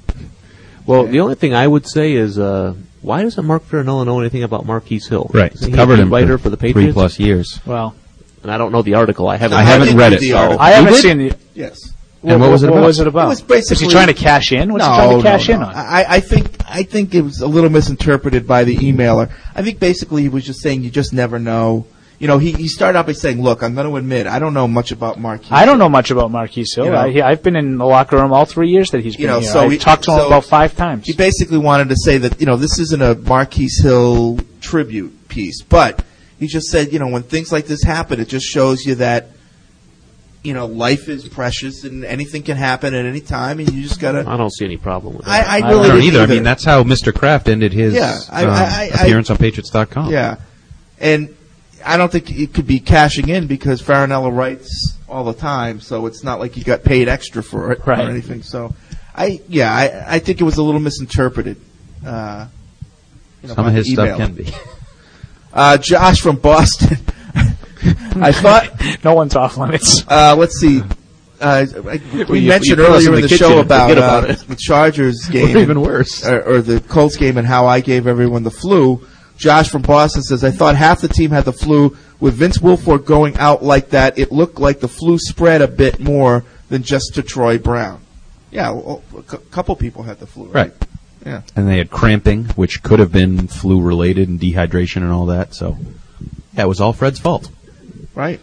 Well, the only thing I would say is, uh, why doesn't Mark Farinella know anything about Marquise Hill? Right, Isn't he covered a him writer for, for the three Patriots? plus years. Well, and I don't know the article. I haven't. I haven't did read read it. the so- article. I haven't You did? seen the. Yes. And what was it What about? was it about? It was basically- Is he trying to cash in? What's no, he trying to no, cash no. in on? I, I think I think it was a little misinterpreted by the emailer. I think basically he was just saying you just never know. You know, he, he started out by saying, "Look, I'm going to admit I don't know much about Marquise. I don't know much about Marquise Hill. You know? I, he, I've been in the locker room all three years that he's been You know, here. so I've he- talked to him so about five times. He basically wanted to say that, you know, this isn't a Marquise Hill tribute piece, but he just said, you know, when things like this happen, it just shows you that, you know, life is precious and anything can happen at any time, and you just got to. I don't see any problem with that. I, I I really don't didn't either. I mean, that's how Mister Kraft ended his Yeah, I- um, I- I- appearance on Patriots dot com. Yeah, and I don't think it could be cashing in because Farinella writes all the time, so it's not like he got paid extra for it Right. or anything. So, I yeah, I, I think it was a little misinterpreted. Uh, you know, Some by of his the stuff email. can be. Uh, Josh from Boston. I thought no one's off limits. Uh, let's see. Uh, I, we Well, you- mentioned you put us earlier in in the the, kitchen show and about, forget about uh, it. the Chargers game, Or even worse. or, or the Colts game, and how I gave everyone the flu. Josh from Boston says, I thought half the team had the flu. With Vince Wilfork going out like that, it looked like the flu spread a bit more than just to Troy Brown. Yeah, well, a cou- couple people had the flu, right? Right. Yeah. And they had cramping, which could have been flu related and dehydration and all that. So that was all Fred's fault. Right.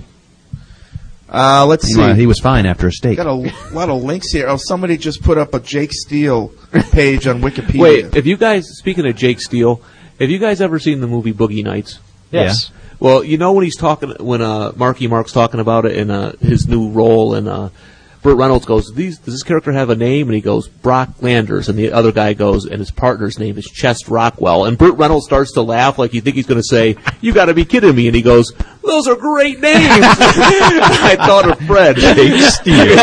Uh, let's Meanwhile, see. he was fine after a steak. Got a lot of links here. Oh, somebody just put up a Jake Steele page on Wikipedia. Wait, have you guys, speaking of Jake Steele, have you guys ever seen the movie Boogie Nights? Yes. Well, you know when he's talking, when uh, Marky Mark's talking about it in uh, his new role in uh, Burt Reynolds goes, These, does this character have a name? And he goes, Brock Landers. And the other guy goes, and his partner's name is Chest Rockwell. And Burt Reynolds starts to laugh like you think he's going to say, you got to be kidding me. And he goes, those are great names. I thought of Fred. Jake Steele.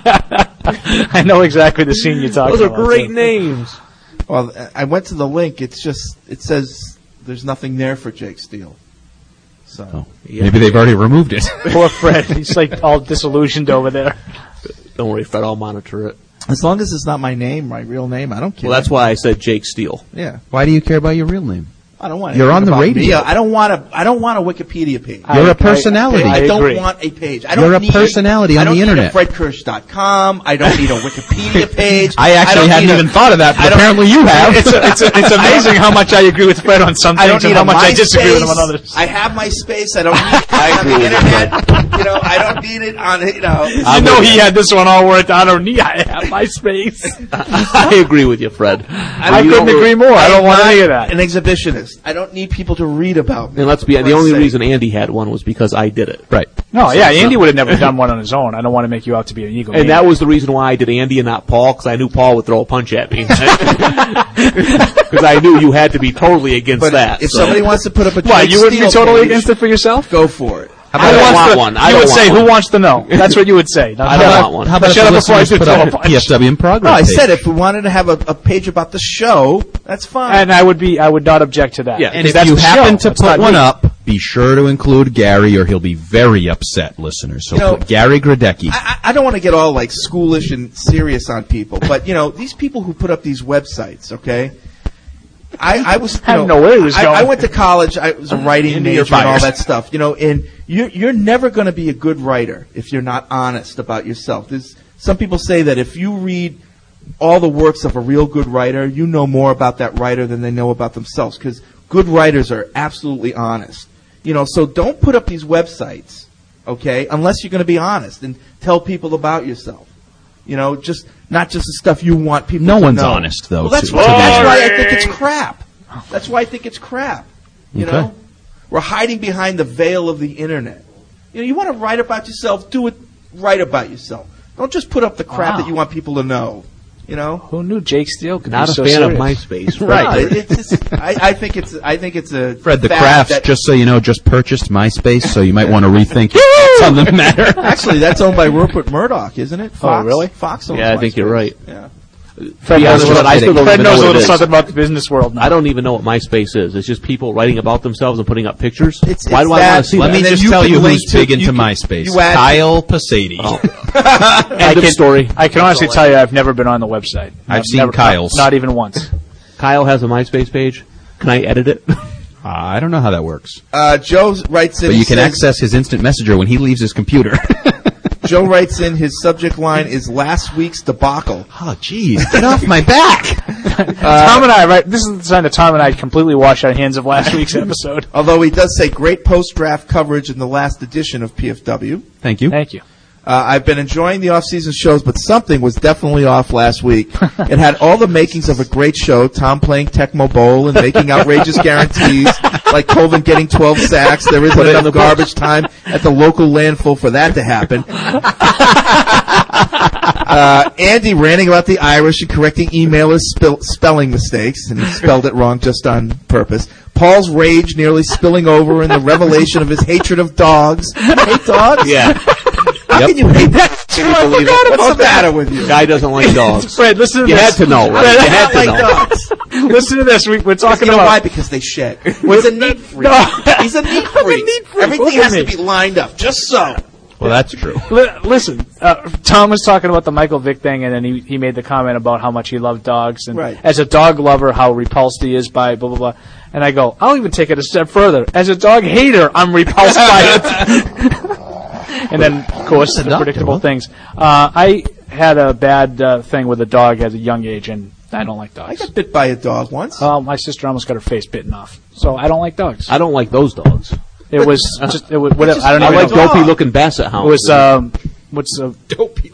I know exactly the scene you're talking Those are about. great names. Well, I went to the link. It's just, it says there's nothing there for Jake Steele. So oh, yeah. Maybe they've already removed it. Poor Fred. He's like all disillusioned over there. Don't worry, Fred. I'll monitor it. As long as it's not my name, my real name, I don't care. Well, that's why I said Jake Steele. Yeah. Why do you care about your real name? I don't want. You're on the radio. Me. I don't want a. I don't want a Wikipedia page. You're I, a personality. I, I, I don't agree. want a page. I don't You're a need personality a, on the internet. I don't need a Fred Kirsch dot com. I don't need a Wikipedia page. I actually I hadn't even a, thought of that, but apparently you have. It's, a, it's, a, it's amazing how much I agree with Fred on some I things don't and need how a much I MySpace. disagree with him on others. I have my space. I don't need it on the internet. You know, I don't need it on. You know, you know he had this one all worked. I don't need. I have my space. I agree with you, Fred. I, I couldn't agree more. I don't want any of that. An exhibitionist. I don't need people to read about me. And let's be the only reason Andy had one was because I did it. Right. No, so, yeah, Andy would have never done one on his own. I don't want to make you out to be an ego. And that was the reason why I did Andy and not Paul, because I knew Paul would throw a punch at me. Because I knew you had to be totally against but that. If so. somebody wants to put up a Why, you wouldn't be totally page, against it for yourself? Go for it. I don't want one. I you don't would want say, one. who wants to know? That's what you would say. I don't want one. How about Shut if up before I put throw a up punch. P F W in progress? No, I page. said if we wanted to have a, a page about the show, that's fine. And I would be, I would not object to that. Yeah, and if that's you the happen show. to That's put not one me. up, be sure to include Gary, or he'll be very upset, listeners. So You know, put Gary Gradecki. I, I don't want to get all like schoolish and serious on people, but you know, these people who put up these websites, okay? I, I was, you I didn't know, know where he was I, going. I went to college. I was a writing Into your major and all fires. that stuff, you know. And you're you're never going to be a good writer if you're not honest about yourself. There's some people say that if you read all the works of a real good writer, you know more about that writer than they know about themselves. Because good writers are absolutely honest, you know. So don't put up these websites, okay, unless you're going to be honest and tell people about yourself. You know, just not just the stuff you want people No to one's know. honest, though. Well, that's, to- why, to that's me. why I think it's crap. That's why I think it's crap. You Okay. know, we're hiding behind the veil of the internet. You know, you want to write about yourself, do it right about yourself. Don't just put up the crap Wow. that you want people to know. You know, Who knew Jake Steele could Not be a so fan serious? of MySpace. right? It, it's just, I, I think it's I think it's a Fred, the fact Crafts, that- just so you know, just purchased MySpace, so you might want to rethink what's on the matter. Actually, that's owned by Rupert Murdoch, isn't it? Fox, Oh, really? Fox owns Yeah, I think MySpace. you're right. Yeah. Fred Yeah, knows, a that's little, what I still don't Fred even knows know a what little it is. something about the business world now. I don't even know what MySpace is. It's just people writing about themselves and putting up pictures. It's- Why it's do I that- want to see Let that? me And then just you tell can you link who's to- big you into can- MySpace. you add- Kyle Pasady. End of story. I can honestly tell you I've never been on the website. I've seen never, Kyle's. Not, not even once. Kyle has a MySpace page. Can I edit it? Uh, I don't know how that works. Uh, Joe writes in. But he you can says- access his instant messenger when he leaves his computer. Joe writes in his subject line is last week's debacle. Oh, jeez. Get off my back. Tom and I, right? This is the sign that Tom and I completely washed our hands of last week's episode. Although he does say great post-draft coverage in the last edition of P F W. Thank you. Thank you. Uh, I've been enjoying the off-season shows, but something was definitely off last week. It had all the makings of a great show, Tom playing Tecmo Bowl and making outrageous guarantees, like Colvin getting twelve sacks. There isn't enough garbage time at the local landfill for that to happen. Uh, Andy ranting about the Irish and correcting emailers' spell- spelling mistakes, and he spelled it wrong just on purpose. Paul's rage nearly spilling over in the revelation of his hatred of dogs. You hate dogs? Yeah. How Yep. can you hate that? I believe forgot it. about What's the that. matter with you? Guy doesn't like dogs. Fred, listen to You this. had to know, right? Fred, You had to like know. dogs. Listen to this. We, we're talking You know about. why? Because they shed. He's a neat freak. No. He's a neat freak. neat freak. Everything Look at has to me. be lined up, just so. Well, that's true. Li- listen, uh, Tom was talking about the Michael Vick thing, and then he he made the comment about how much he loved dogs, and Right. as a dog lover, how repulsed he is by blah blah blah. And I go, I'll even take it a step further. As a dog hater, I'm repulsed by it. And then, of course, the doctor, predictable huh? things. Uh, I had a bad uh, thing with a dog at a young age, and I don't like I dogs. got bit by a dog once. Uh, my sister almost got her face bitten off, so I don't like dogs. I don't like those dogs. It was just it was whatever. just- I don't I even like know. dopey looking basset hounds. It was um, what's uh, Dopey.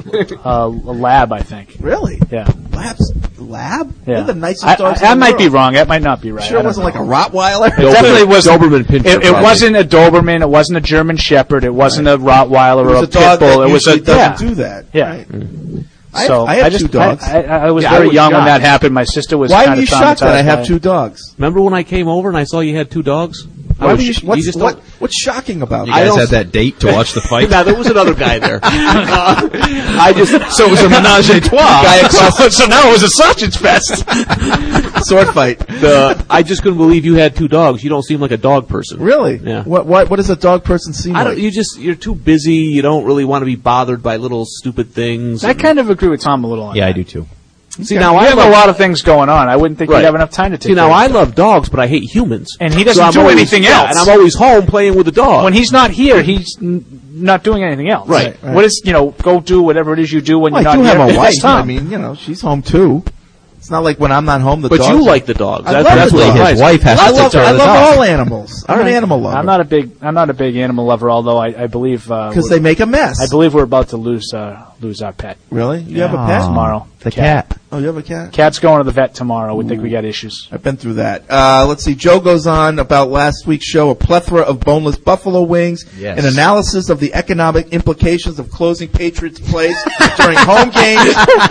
uh, a lab, I think. Really? Yeah. Labs? Lab? Yeah. They're the nicest I, dogs I, in I the might world. be wrong. That might not be right. Sure, I it don't wasn't know. like a Rottweiler. It definitely was. Doberman Pinscher. It, it probably. wasn't a Doberman. It wasn't a German Shepherd. It wasn't a Rottweiler It was or a, a dog pit bull. that It was a usually doesn't yeah. do that. Yeah. Right. I have- So I have just, two dogs. I, I, I was Yeah, I very was young when shocked. that happened. My sister was Why kind were of you shocked that I traumatized have by two it. dogs? Remember when I came over and I saw you had two dogs? I Why was were you, sh- what's, just what, don't- what's shocking about You it? I guys don't- had that date to watch the fight? No, there was another guy there. Uh, I just So it was a menage a trois. Guy across So, so now it was a sausage fest. sword fight. the I just couldn't believe you had two dogs. You don't seem like a dog person. Really? Yeah. What, what, what does a dog person seem I like? don't. You just you're too busy. You don't really want to be bothered by little stupid things. I kind of agree with Tom a little on Yeah, that. I do too. See now You I have love, a lot of things going on. I wouldn't think Right. you'd have enough time to take See now care I of love dogs, but I hate humans. And he doesn't So I'm do always- anything yeah, else. And I'm always home playing with the dog. When he's not here, he's n- not doing anything else. Right, right. What is, you know, go do whatever it is you do when Well, you're I not do here. have a It's wife. Tom. I mean, you know, she's home too. It's not like when I'm not home, the but dogs you are- like the dogs. I That's, love that's the what dogs. surprised His wife has I to love, take care I of the love dog. all animals. I'm All an right. animal lover. I'm not a big, I'm not a big animal lover. Although I, I believe uh, Because we're- they make a mess. I believe we're about to lose uh, lose our pet Really? You have a pet? tomorrow. The cat. Oh, you have a cat? Cat's going to the vet tomorrow. We think we got issues. I've been through that. Uh, let's see. Joe goes on about last week's show, a plethora of boneless buffalo wings, Yes. an analysis of the economic implications of closing Patriots Place during home games,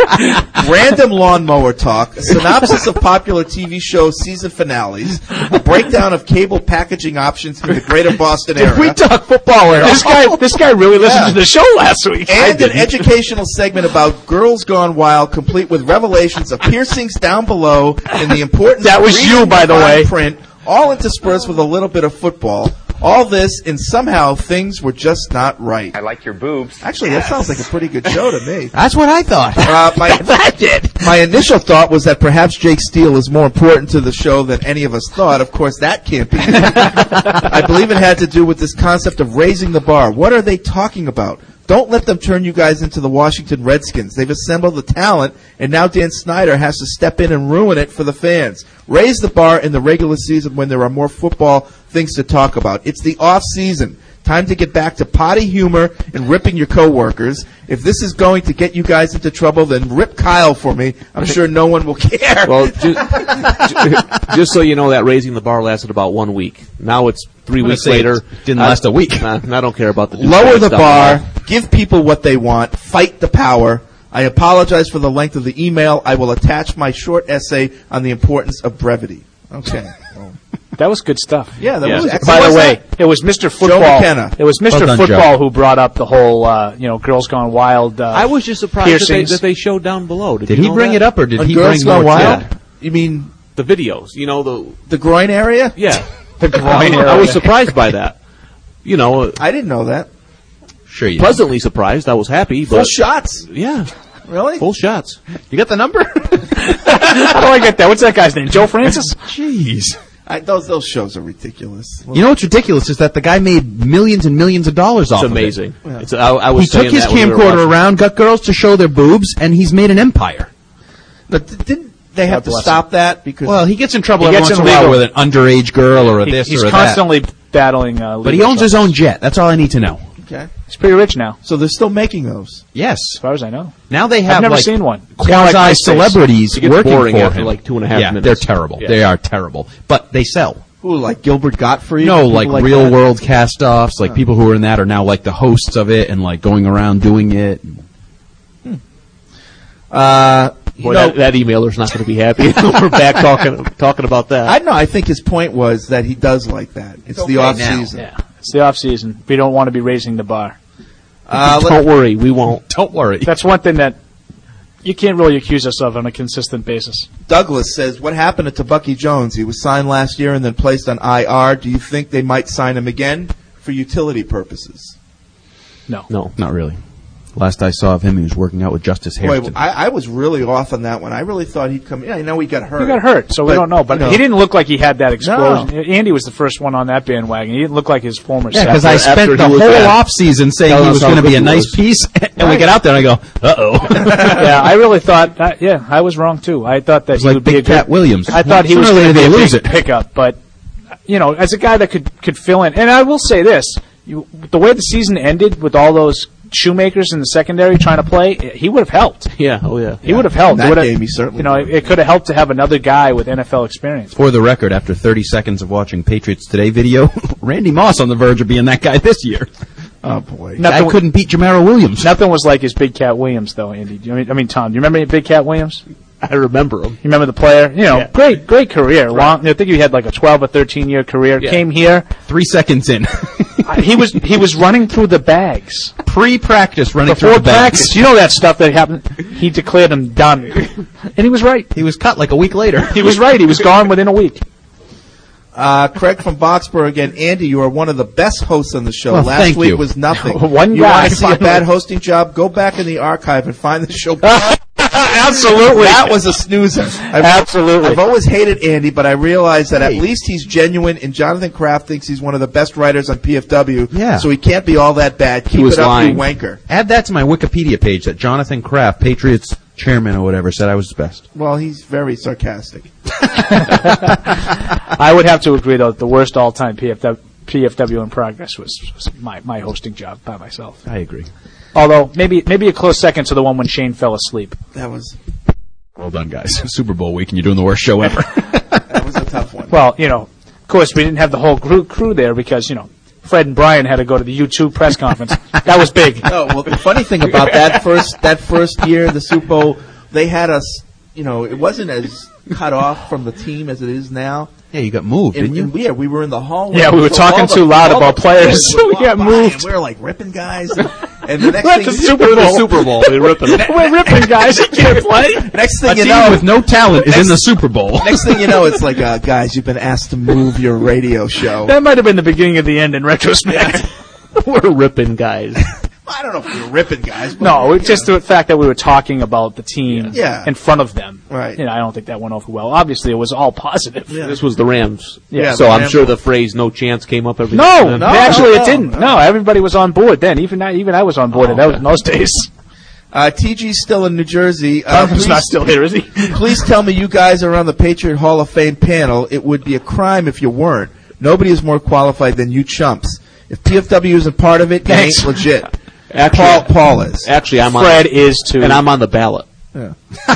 random lawnmower talk, a synopsis of popular T V show season finales, a breakdown of cable packaging options in the greater Boston area. we talk football at all? This guy, this guy really listened Yeah. to the show last week. I And an didn't. educational segment about Girls Gone Wild, complete with revelations of piercings down below and the importance That of was reading you, by the fine way. print, all interspersed with a little bit of football. All this, and somehow things were just not right. I like your boobs. Actually, that sounds like a pretty good show to me. That's what I thought. Uh, my, That did. my initial thought was that perhaps Jake Steele is more important to the show than any of us thought. Of course, that can't be. I believe it had to do with this concept of raising the bar. What are they talking about? Don't let them turn you guys into the Washington Redskins. They've assembled the talent, and now Dan Snyder has to step in and ruin it for the fans. Raise the bar in the regular season when there are more football things to talk about. It's the off season. Time to get back to potty humor and ripping your coworkers. If this is going to get you guys into trouble, then rip Kyle for me. I'm sure no one will care. Well, just, just so you know, that raising the bar lasted about one week. Now it's three I'm gonna weeks say later. it didn't I- last a week. Nah, I don't care about the Lower the stuff. bar, give people what they want, fight the power. I apologize for the length of the email. I will attach my short essay on the importance of brevity. Okay. That was good stuff. Yeah, that Yeah. was By excellent. By the What was way, that? it was Mister Joe Football. McKenna. It was Mister Well done, Football Joe. who brought up the whole, uh, you know, Girls Gone Wild. Uh, I was just surprised that they, piercings. that they showed down below. Did, Did you he know bring that? it up, or did On he Girls bring Gone more to Wild? it? You mean The videos, you know the the groin area? yeah. the groin I, area. I was surprised by that. You know, I didn't know that. Sure you did. pleasantly surprised. I was happy, Full but shots. yeah, Really? full shots. You got the number? How do I get that? What's that guy's name? Joe Francis? Jeez. I, those those shows are ridiculous. You know what's ridiculous is that the guy made millions and millions of dollars off It's of it. amazing. It's, I, I was He took saying his that when we were camcorder watching. around, got girls to show their boobs, and he's made an empire. But th- didn't they have God to bless stop that because Well, he gets in trouble He every gets once in in a while legal- with an underage girl or a He- this he's or a constantly battling. Uh, that. But he legal owns his trouble. own jet. That's all I need to know. okay? He's pretty rich now, So they're still making those. Yes. as far as I know. Now they have I've never like seen one. It's kinda like quasi MySpace. celebrities It gets working boring for after him. like two and a half yeah, minutes. they're terrible. Yeah. They are terrible. But they sell. Who, like Gilbert Gottfried? No, People like, real that? world cast-offs, like people who are in that are now like the hosts of it and like going around doing it. Uh, you Boy, know, that, that emailer's not going to be happy. We're back talking talking about that. I know. I think his point was that he does like that. It's, okay the off now. season. Yeah, it's the off season. We don't want to be raising the bar. Uh, let- Don't worry, we won't. Don't worry. That's one thing that you can't really accuse us of on a consistent basis. Douglas says, "What happened to Bucky Jones? He was signed last year and then placed on I R. Do you think they might sign him again for utility purposes?" No, No. Not really. Last I saw of him, he was working out with Justice Boy, Harrington. I, I was really off on that one. I really thought he'd come. Yeah, I know he got hurt. he got hurt, so we But, don't know. But you know, he didn't look like he had that explosion. Andy was the first one on that bandwagon. He didn't look like his former yeah, self. because I after spent he the was whole back. off season saying Telling he us was how going to be good a he nice was. piece, and we get out there and I go, uh oh. yeah, I really thought. That, yeah, I was wrong too. I thought that It's he like would be Big a good, Cat Williams. I thought he Sooner was or going later to be they a lose big it. pickup, but you know, as a guy that could could fill in, and I will say this: you, the way the season ended with all those Shoemakers in the secondary trying to play, he would have helped. Yeah, oh yeah. He would have helped. In It that would've- game, he certainly You know, it, it could have helped to have another guy with N F L experience. For the record, after thirty seconds of watching Patriots Today video, Randy Moss on the verge of being that guy this year. Oh, boy. I couldn't beat Jamaro Williams. Nothing was like his Big Cat Williams, though, Andy. Do you, I, mean, I mean, Tom, do you remember Big Cat Williams? I remember him. You remember the player? You know, Yeah. great, great career. Long. I think he had like a twelve or thirteen year career. Yeah. Came here. Three seconds in. Uh, he was he was running through the bags Pre-practice running before through the bags. practice. You know that stuff that happened. He declared him done, and he was right. He was cut like a week later. He was right. He was gone within a week. Uh, Craig from Boxborough again. Andy, you are one of the best hosts on the show. Well, Last thank week you. was nothing. One you guy. want to see a bad hosting job? Go back in the archive and find the show. Absolutely. That was a snoozer. I've, Absolutely. I've always hated Andy, but I realize that at least he's genuine, and Jonathan Kraft thinks he's one of the best writers on P F W. Yeah. So he can't be all that bad. Keep was it up, lying. you wanker. Add that to my Wikipedia page that Jonathan Kraft, Patriots chairman or whatever, said I was the best. Well, he's very sarcastic. I would have to agree, though, that the worst all-time P F W, P F W in progress was, was my, my hosting job by myself. I agree. Although, maybe maybe a close second to the one when Shane fell asleep. That was Well done, guys. Super Bowl week, and you're doing the worst show ever. that was a tough one. Well, you know, of course, we didn't have the whole crew, crew there because, you know, Fred and Brian had to go to the U two press conference. That was big. No, well, the funny thing about that first that first year, the Super Bowl, they had us. You know, it wasn't as cut off from the team as it is now. Yeah, you got moved, And, didn't you? and we, yeah, we were in the hallway. Yeah, we were So talking all the- too loud all the about players, players so we would got walk by, moved. and we were like ripping guys. And, and the next We're at thing, the Super Bowl. Super Bowl. They ripping. We're ripping guys. You can't play. next A thing you team know, with no talent is next- in the Super Bowl. next thing you know, it's like, uh, guys, you've been asked to move your radio show. That might have been the beginning of the end in retrospect. We're ripping guys. I don't know if we were ripping guys. But No, we it's just the fact that we were talking about the team Yeah. in front of them. Right. You know, I don't think that went over well. Obviously, it was all positive. Yeah. This was the Rams. Yeah, so the I'm Rams. sure the phrase "no chance" came up every No, time. No, actually, no, it didn't. no. No, everybody was on board then. Even I, even I was on board Oh, in, those, okay. in those days. Uh, T G's still in New Jersey. Uh, Jonathan's please, not still here, is he? please tell me you guys are on the Patriot Hall of Fame panel. It would be a crime if you weren't. Nobody is more qualified than you chumps. If P F W isn't part of it, you Thanks. ain't legit. Actually, Paul, Paul is. Actually, I'm Fred on, is too. and I'm on the ballot. Yeah.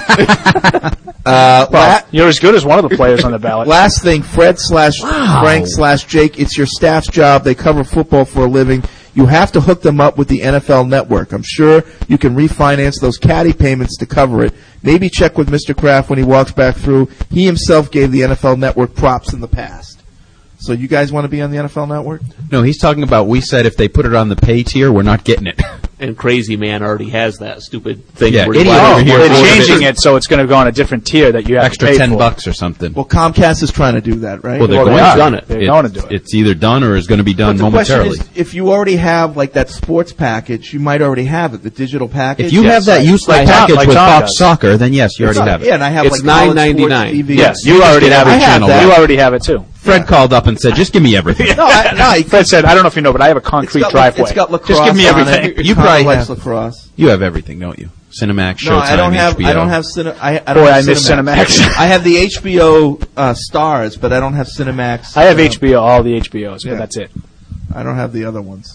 uh, Well, la- you're as good as one of the players on the ballot. last thing, Fred slash Frank slash Jake, it's your staff's job. They cover football for a living. You have to hook them up with the N F L Network. I'm sure you can refinance those caddy payments to cover it. Maybe check with Mister Kraft when he walks back through. He himself gave the N F L Network props in the past. So you guys want to be on the N F L Network? No, he's talking about we said if they put it on the pay tier, we're not getting it. And Crazy Man already has that stupid thing. Yeah, where idiot you- over here. They're Oh, changing it so it's going to go on a different tier that you have Extra to pay ten for. bucks or something. Well, Comcast is trying to do that, right? Well, they're Well, they going are. to done it. They're It's- going to do it. It's either done or is going to be done But the question momentarily. is, if you already have like that sports package, you might already have it, the digital package. If you Yes, have that like- used like Tom- package like with Tom Fox does. Soccer, then yes, you already have it. Yeah, and I have It's like college nine ninety-nine. sports T V. Yes, You you just already get have every it. channel You there. already have it too. Fred called up and said, just give me everything. No, I, no, I, Fred said, "I don't know if you know, but I have a it's concrete got, driveway. It's got lacrosse Just give me on everything." it. You probably Complex have- lacrosse. You have everything, don't you? Cinemax, Showtime, No, I don't have. H B O. I don't have Cine, I, I don't Boy, have I miss Cinemax. I have the H B O uh, stars, but I don't have Cinemax. I have uh, H B O, all the H B Os, Yeah. but that's it. I don't have the other ones.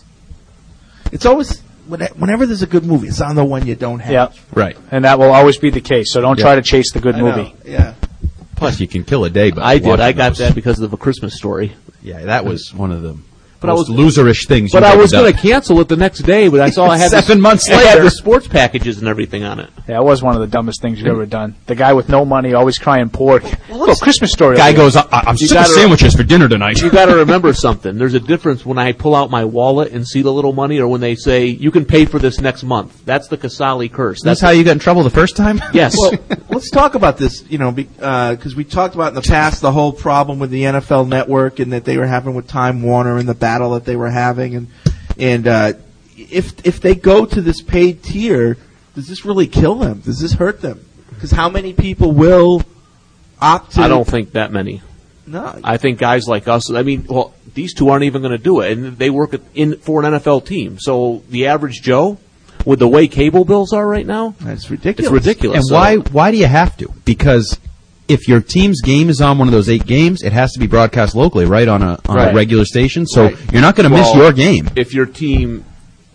It's always whenever there's a good movie, it's on the one you don't have. Yeah, Right. and that will always be the case. So don't Yeah. try to chase the good I know, movie. Yeah. Plus, you can kill a day by I did. watching I got those. that because of A Christmas Story. Yeah, that was one of the But I most was- loserish things But you've I ever was done. going to cancel it the next day, but I saw I had Seven the, months I had later. the sports packages and everything on it. Yeah, it was one of the dumbest things you've ever done. The guy with no money, always crying pork. Well, Christmas Story. Guy goes, I- I'm You sick of gotta- sandwiches for dinner tonight. You got to remember something. There's a difference when I pull out my wallet and see the little money, or when they say you can pay for this next month. That's the Casali curse. That's how you got in trouble the first time? Yes. Well, let's talk about this, you know, because we talked about in the past the whole problem with the N F L Network and that they were having with Time Warner and the battle that they were having, and and uh, if if they go to this paid tier, does this really kill them? Does this hurt them? Because how many people will opt to? I don't think that many. No. I think guys like us. I mean, well, these two aren't even going to do it, and they work at- in for an N F L team. So the average Joe, with the way cable bills are right now, That's ridiculous. it's ridiculous. And So- why why do you have to? Because if your team's game is on one of those eight games, it has to be broadcast locally, right, on a on Right. a regular station. So Right. you're not going to miss Well, your game. If your team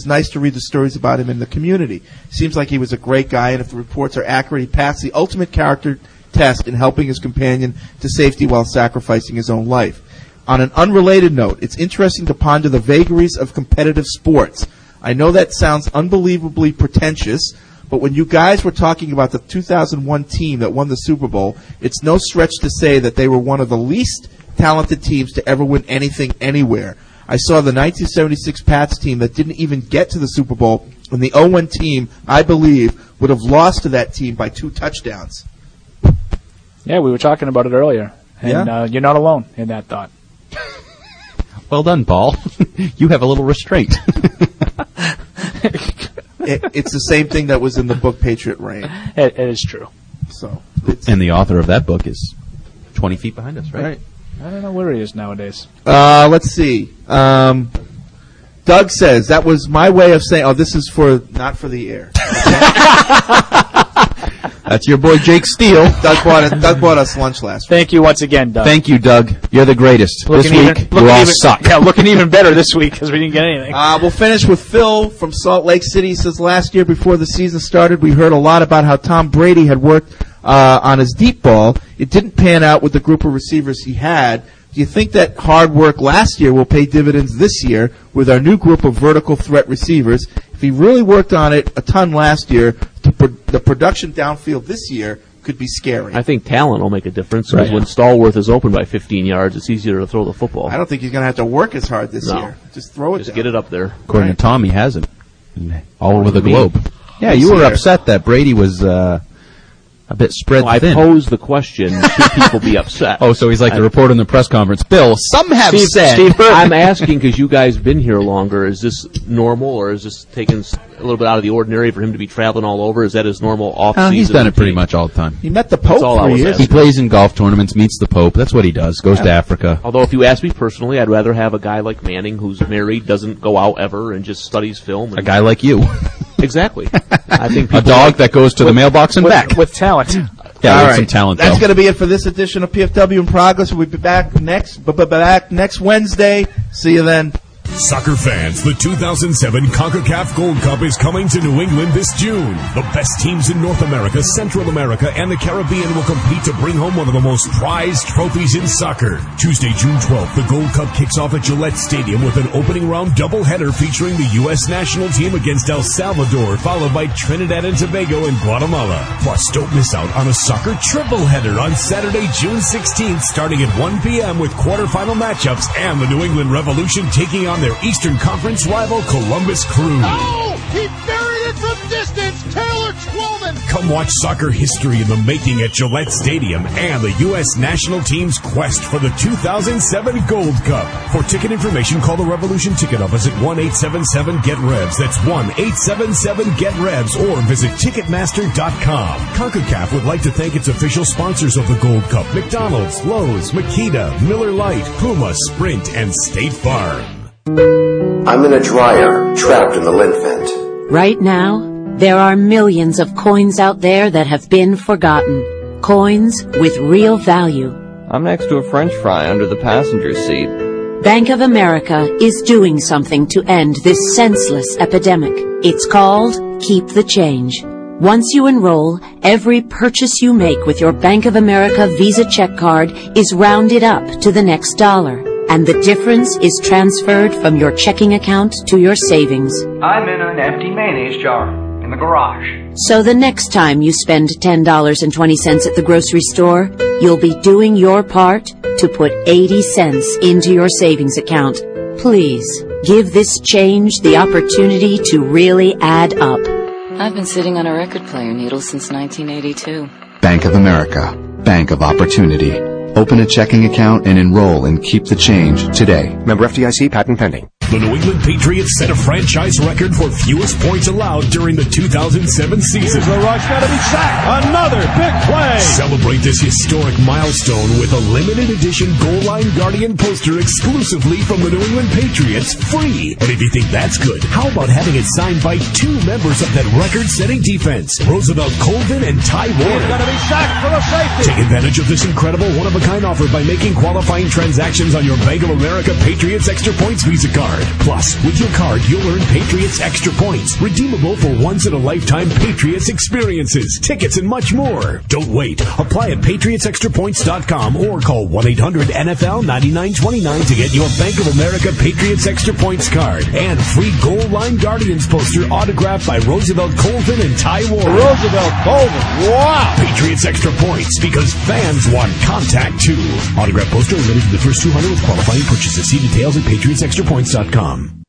was nice to read the stories about him in the community. Seems like he was a great guy, and if the reports are accurate, he passed the ultimate character test in helping his companion to safety while sacrificing his own life. On an unrelated note, it's interesting to ponder the vagaries of competitive sports. I know that sounds unbelievably pretentious, but when you guys were talking about the two thousand one team that won the Super Bowl, it's no stretch to say that they were one of the least talented teams to ever win anything anywhere. I saw the nineteen seventy-six Pats team that didn't even get to the Super Bowl, and the oh one team, I believe, would have lost to that team by two touchdowns. Yeah, we were talking about it earlier, and Yeah? uh, you're not alone in that thought. Well done, Paul. You have a little restraint. it, it's the same thing that was in the book Patriot Reign. It, it is true. So, and the author of that book is twenty feet behind us, right? Right. I don't know where he is nowadays. Uh, let's see. Um, Doug says, that was my way of saying, oh, this is for not for the air. That's your boy Jake Steele. Doug bought, us, Doug bought us lunch last week. Thank you once again, Doug. Thank you, Doug. You're the greatest. Looking this even, week, looking you all even, suck. Yeah, looking even better this week because we didn't get anything. Uh, we'll finish with Phil from Salt Lake City. He says, last year before the season started, we heard a lot about how Tom Brady had worked uh, on his deep ball. It didn't pan out with the group of receivers he had. Do you think that hard work last year will pay dividends this year with our new group of vertical threat receivers? If he really worked on it a ton last year, the, pro- the production downfield this year could be scary. I think talent will make a difference because Right. when Stallworth is open by fifteen yards, it's easier to throw the football. I don't think he's going to have to work as hard this No. year. Just throw it Just down. get it up there. According Right. to Tom, he hasn't. All over the do you mean? globe. Yeah, you were upset that Brady was uh, a bit spread Well, I thin. posed the question, should people be upset? Oh, so he's like I- the reporter in the press conference. Bill, some have Steve, said. Steve, I'm asking because you guys been here longer. Is this normal, or is this taking s- a little bit out of the ordinary for him to be traveling all over? Is that his normal off-season? Uh, he's done it pretty routine? much all the time. He met the That's Pope all I for was years. He plays in golf tournaments, meets the Pope. That's what he does. Goes to Africa. Although, if you ask me personally, I'd rather have a guy like Manning who's married, doesn't go out ever, and just studies film. And A guy like you. Exactly. I think A people dog that goes to the mailbox and with, back. with talent. Yeah, All with right. some talent, That's though. going to be it for this edition of P F W in Progress. We'll be back next, b- b- back next Wednesday. See you then. Soccer fans, the two thousand seven CONCACAF Gold Cup is coming to New England this June. The best teams in North America, Central America, and the Caribbean will compete to bring home one of the most prized trophies in soccer. Tuesday, June twelfth, the Gold Cup kicks off at Gillette Stadium with an opening round doubleheader featuring the U S national team against El Salvador, followed by Trinidad and Tobago and Guatemala. Plus, don't miss out on a soccer tripleheader on Saturday, June sixteenth, starting at one p.m. with quarterfinal matchups and the New England Revolution taking on their Eastern Conference rival Columbus Crew. Oh, he buried it from distance. Taylor Twellman. Come watch soccer history in the making at Gillette Stadium and the U S national team's quest for the two thousand seven Gold Cup. For ticket information, call the Revolution Ticket Office at one eight seven seven get revs. That's one eight seven seven get revs or visit Ticketmaster dot com. CONCACAF would like to thank its official sponsors of the Gold Cup: McDonald's, Lowe's, Makita, Miller Lite, Puma, Sprint, and State Farm. I'm in a dryer, trapped in the lint vent. Right now, there are millions of coins out there that have been forgotten. Coins with real value. I'm next to a French fry under the passenger seat. Bank of America is doing something to end this senseless epidemic. It's called Keep the Change. Once you enroll, every purchase you make with your Bank of America Visa check card is rounded up to the next dollar. And the difference is transferred from your checking account to your savings. I'm in an empty mayonnaise jar in the garage. So the next time you spend ten dollars and twenty cents at the grocery store, you'll be doing your part to put eighty cents into your savings account. Please, give this change the opportunity to really add up. I've been sitting on a record player needle since nineteen eighty-two. Bank of America. Bank of Opportunity. Open a checking account and enroll in Keep the Change today. Member F D I C, patent pending. The New England Patriots set a franchise record for fewest points allowed during the two thousand seven season. Here's the rush, got to be sacked. Another big play. Celebrate this historic milestone with a limited edition Goal Line Guardian poster exclusively from the New England Patriots, free. And if you think that's good, how about having it signed by two members of that record-setting defense, Roosevelt Colvin and Ty Ward? He's going to be sacked for a safety. Take advantage of this incredible one-of-a-kind offer by making qualifying transactions on your Bank of America Patriots Extra Points Visa card. card. Plus, with your card, you'll earn Patriots Extra Points, redeemable for once-in-a-lifetime Patriots experiences, tickets, and much more. Don't wait. Apply at patriots extra points dot com or call one eight hundred N F L ninety-nine twenty-nine to get your Bank of America Patriots Extra Points card and free Goal Line Guardians poster autographed by Roosevelt Colvin and Ty Ward. Roosevelt Colvin, wow! Patriots Extra Points, because fans want contact too. Autograph poster limited to the first two hundred with qualifying purchases. See details at patriots extra points dot com.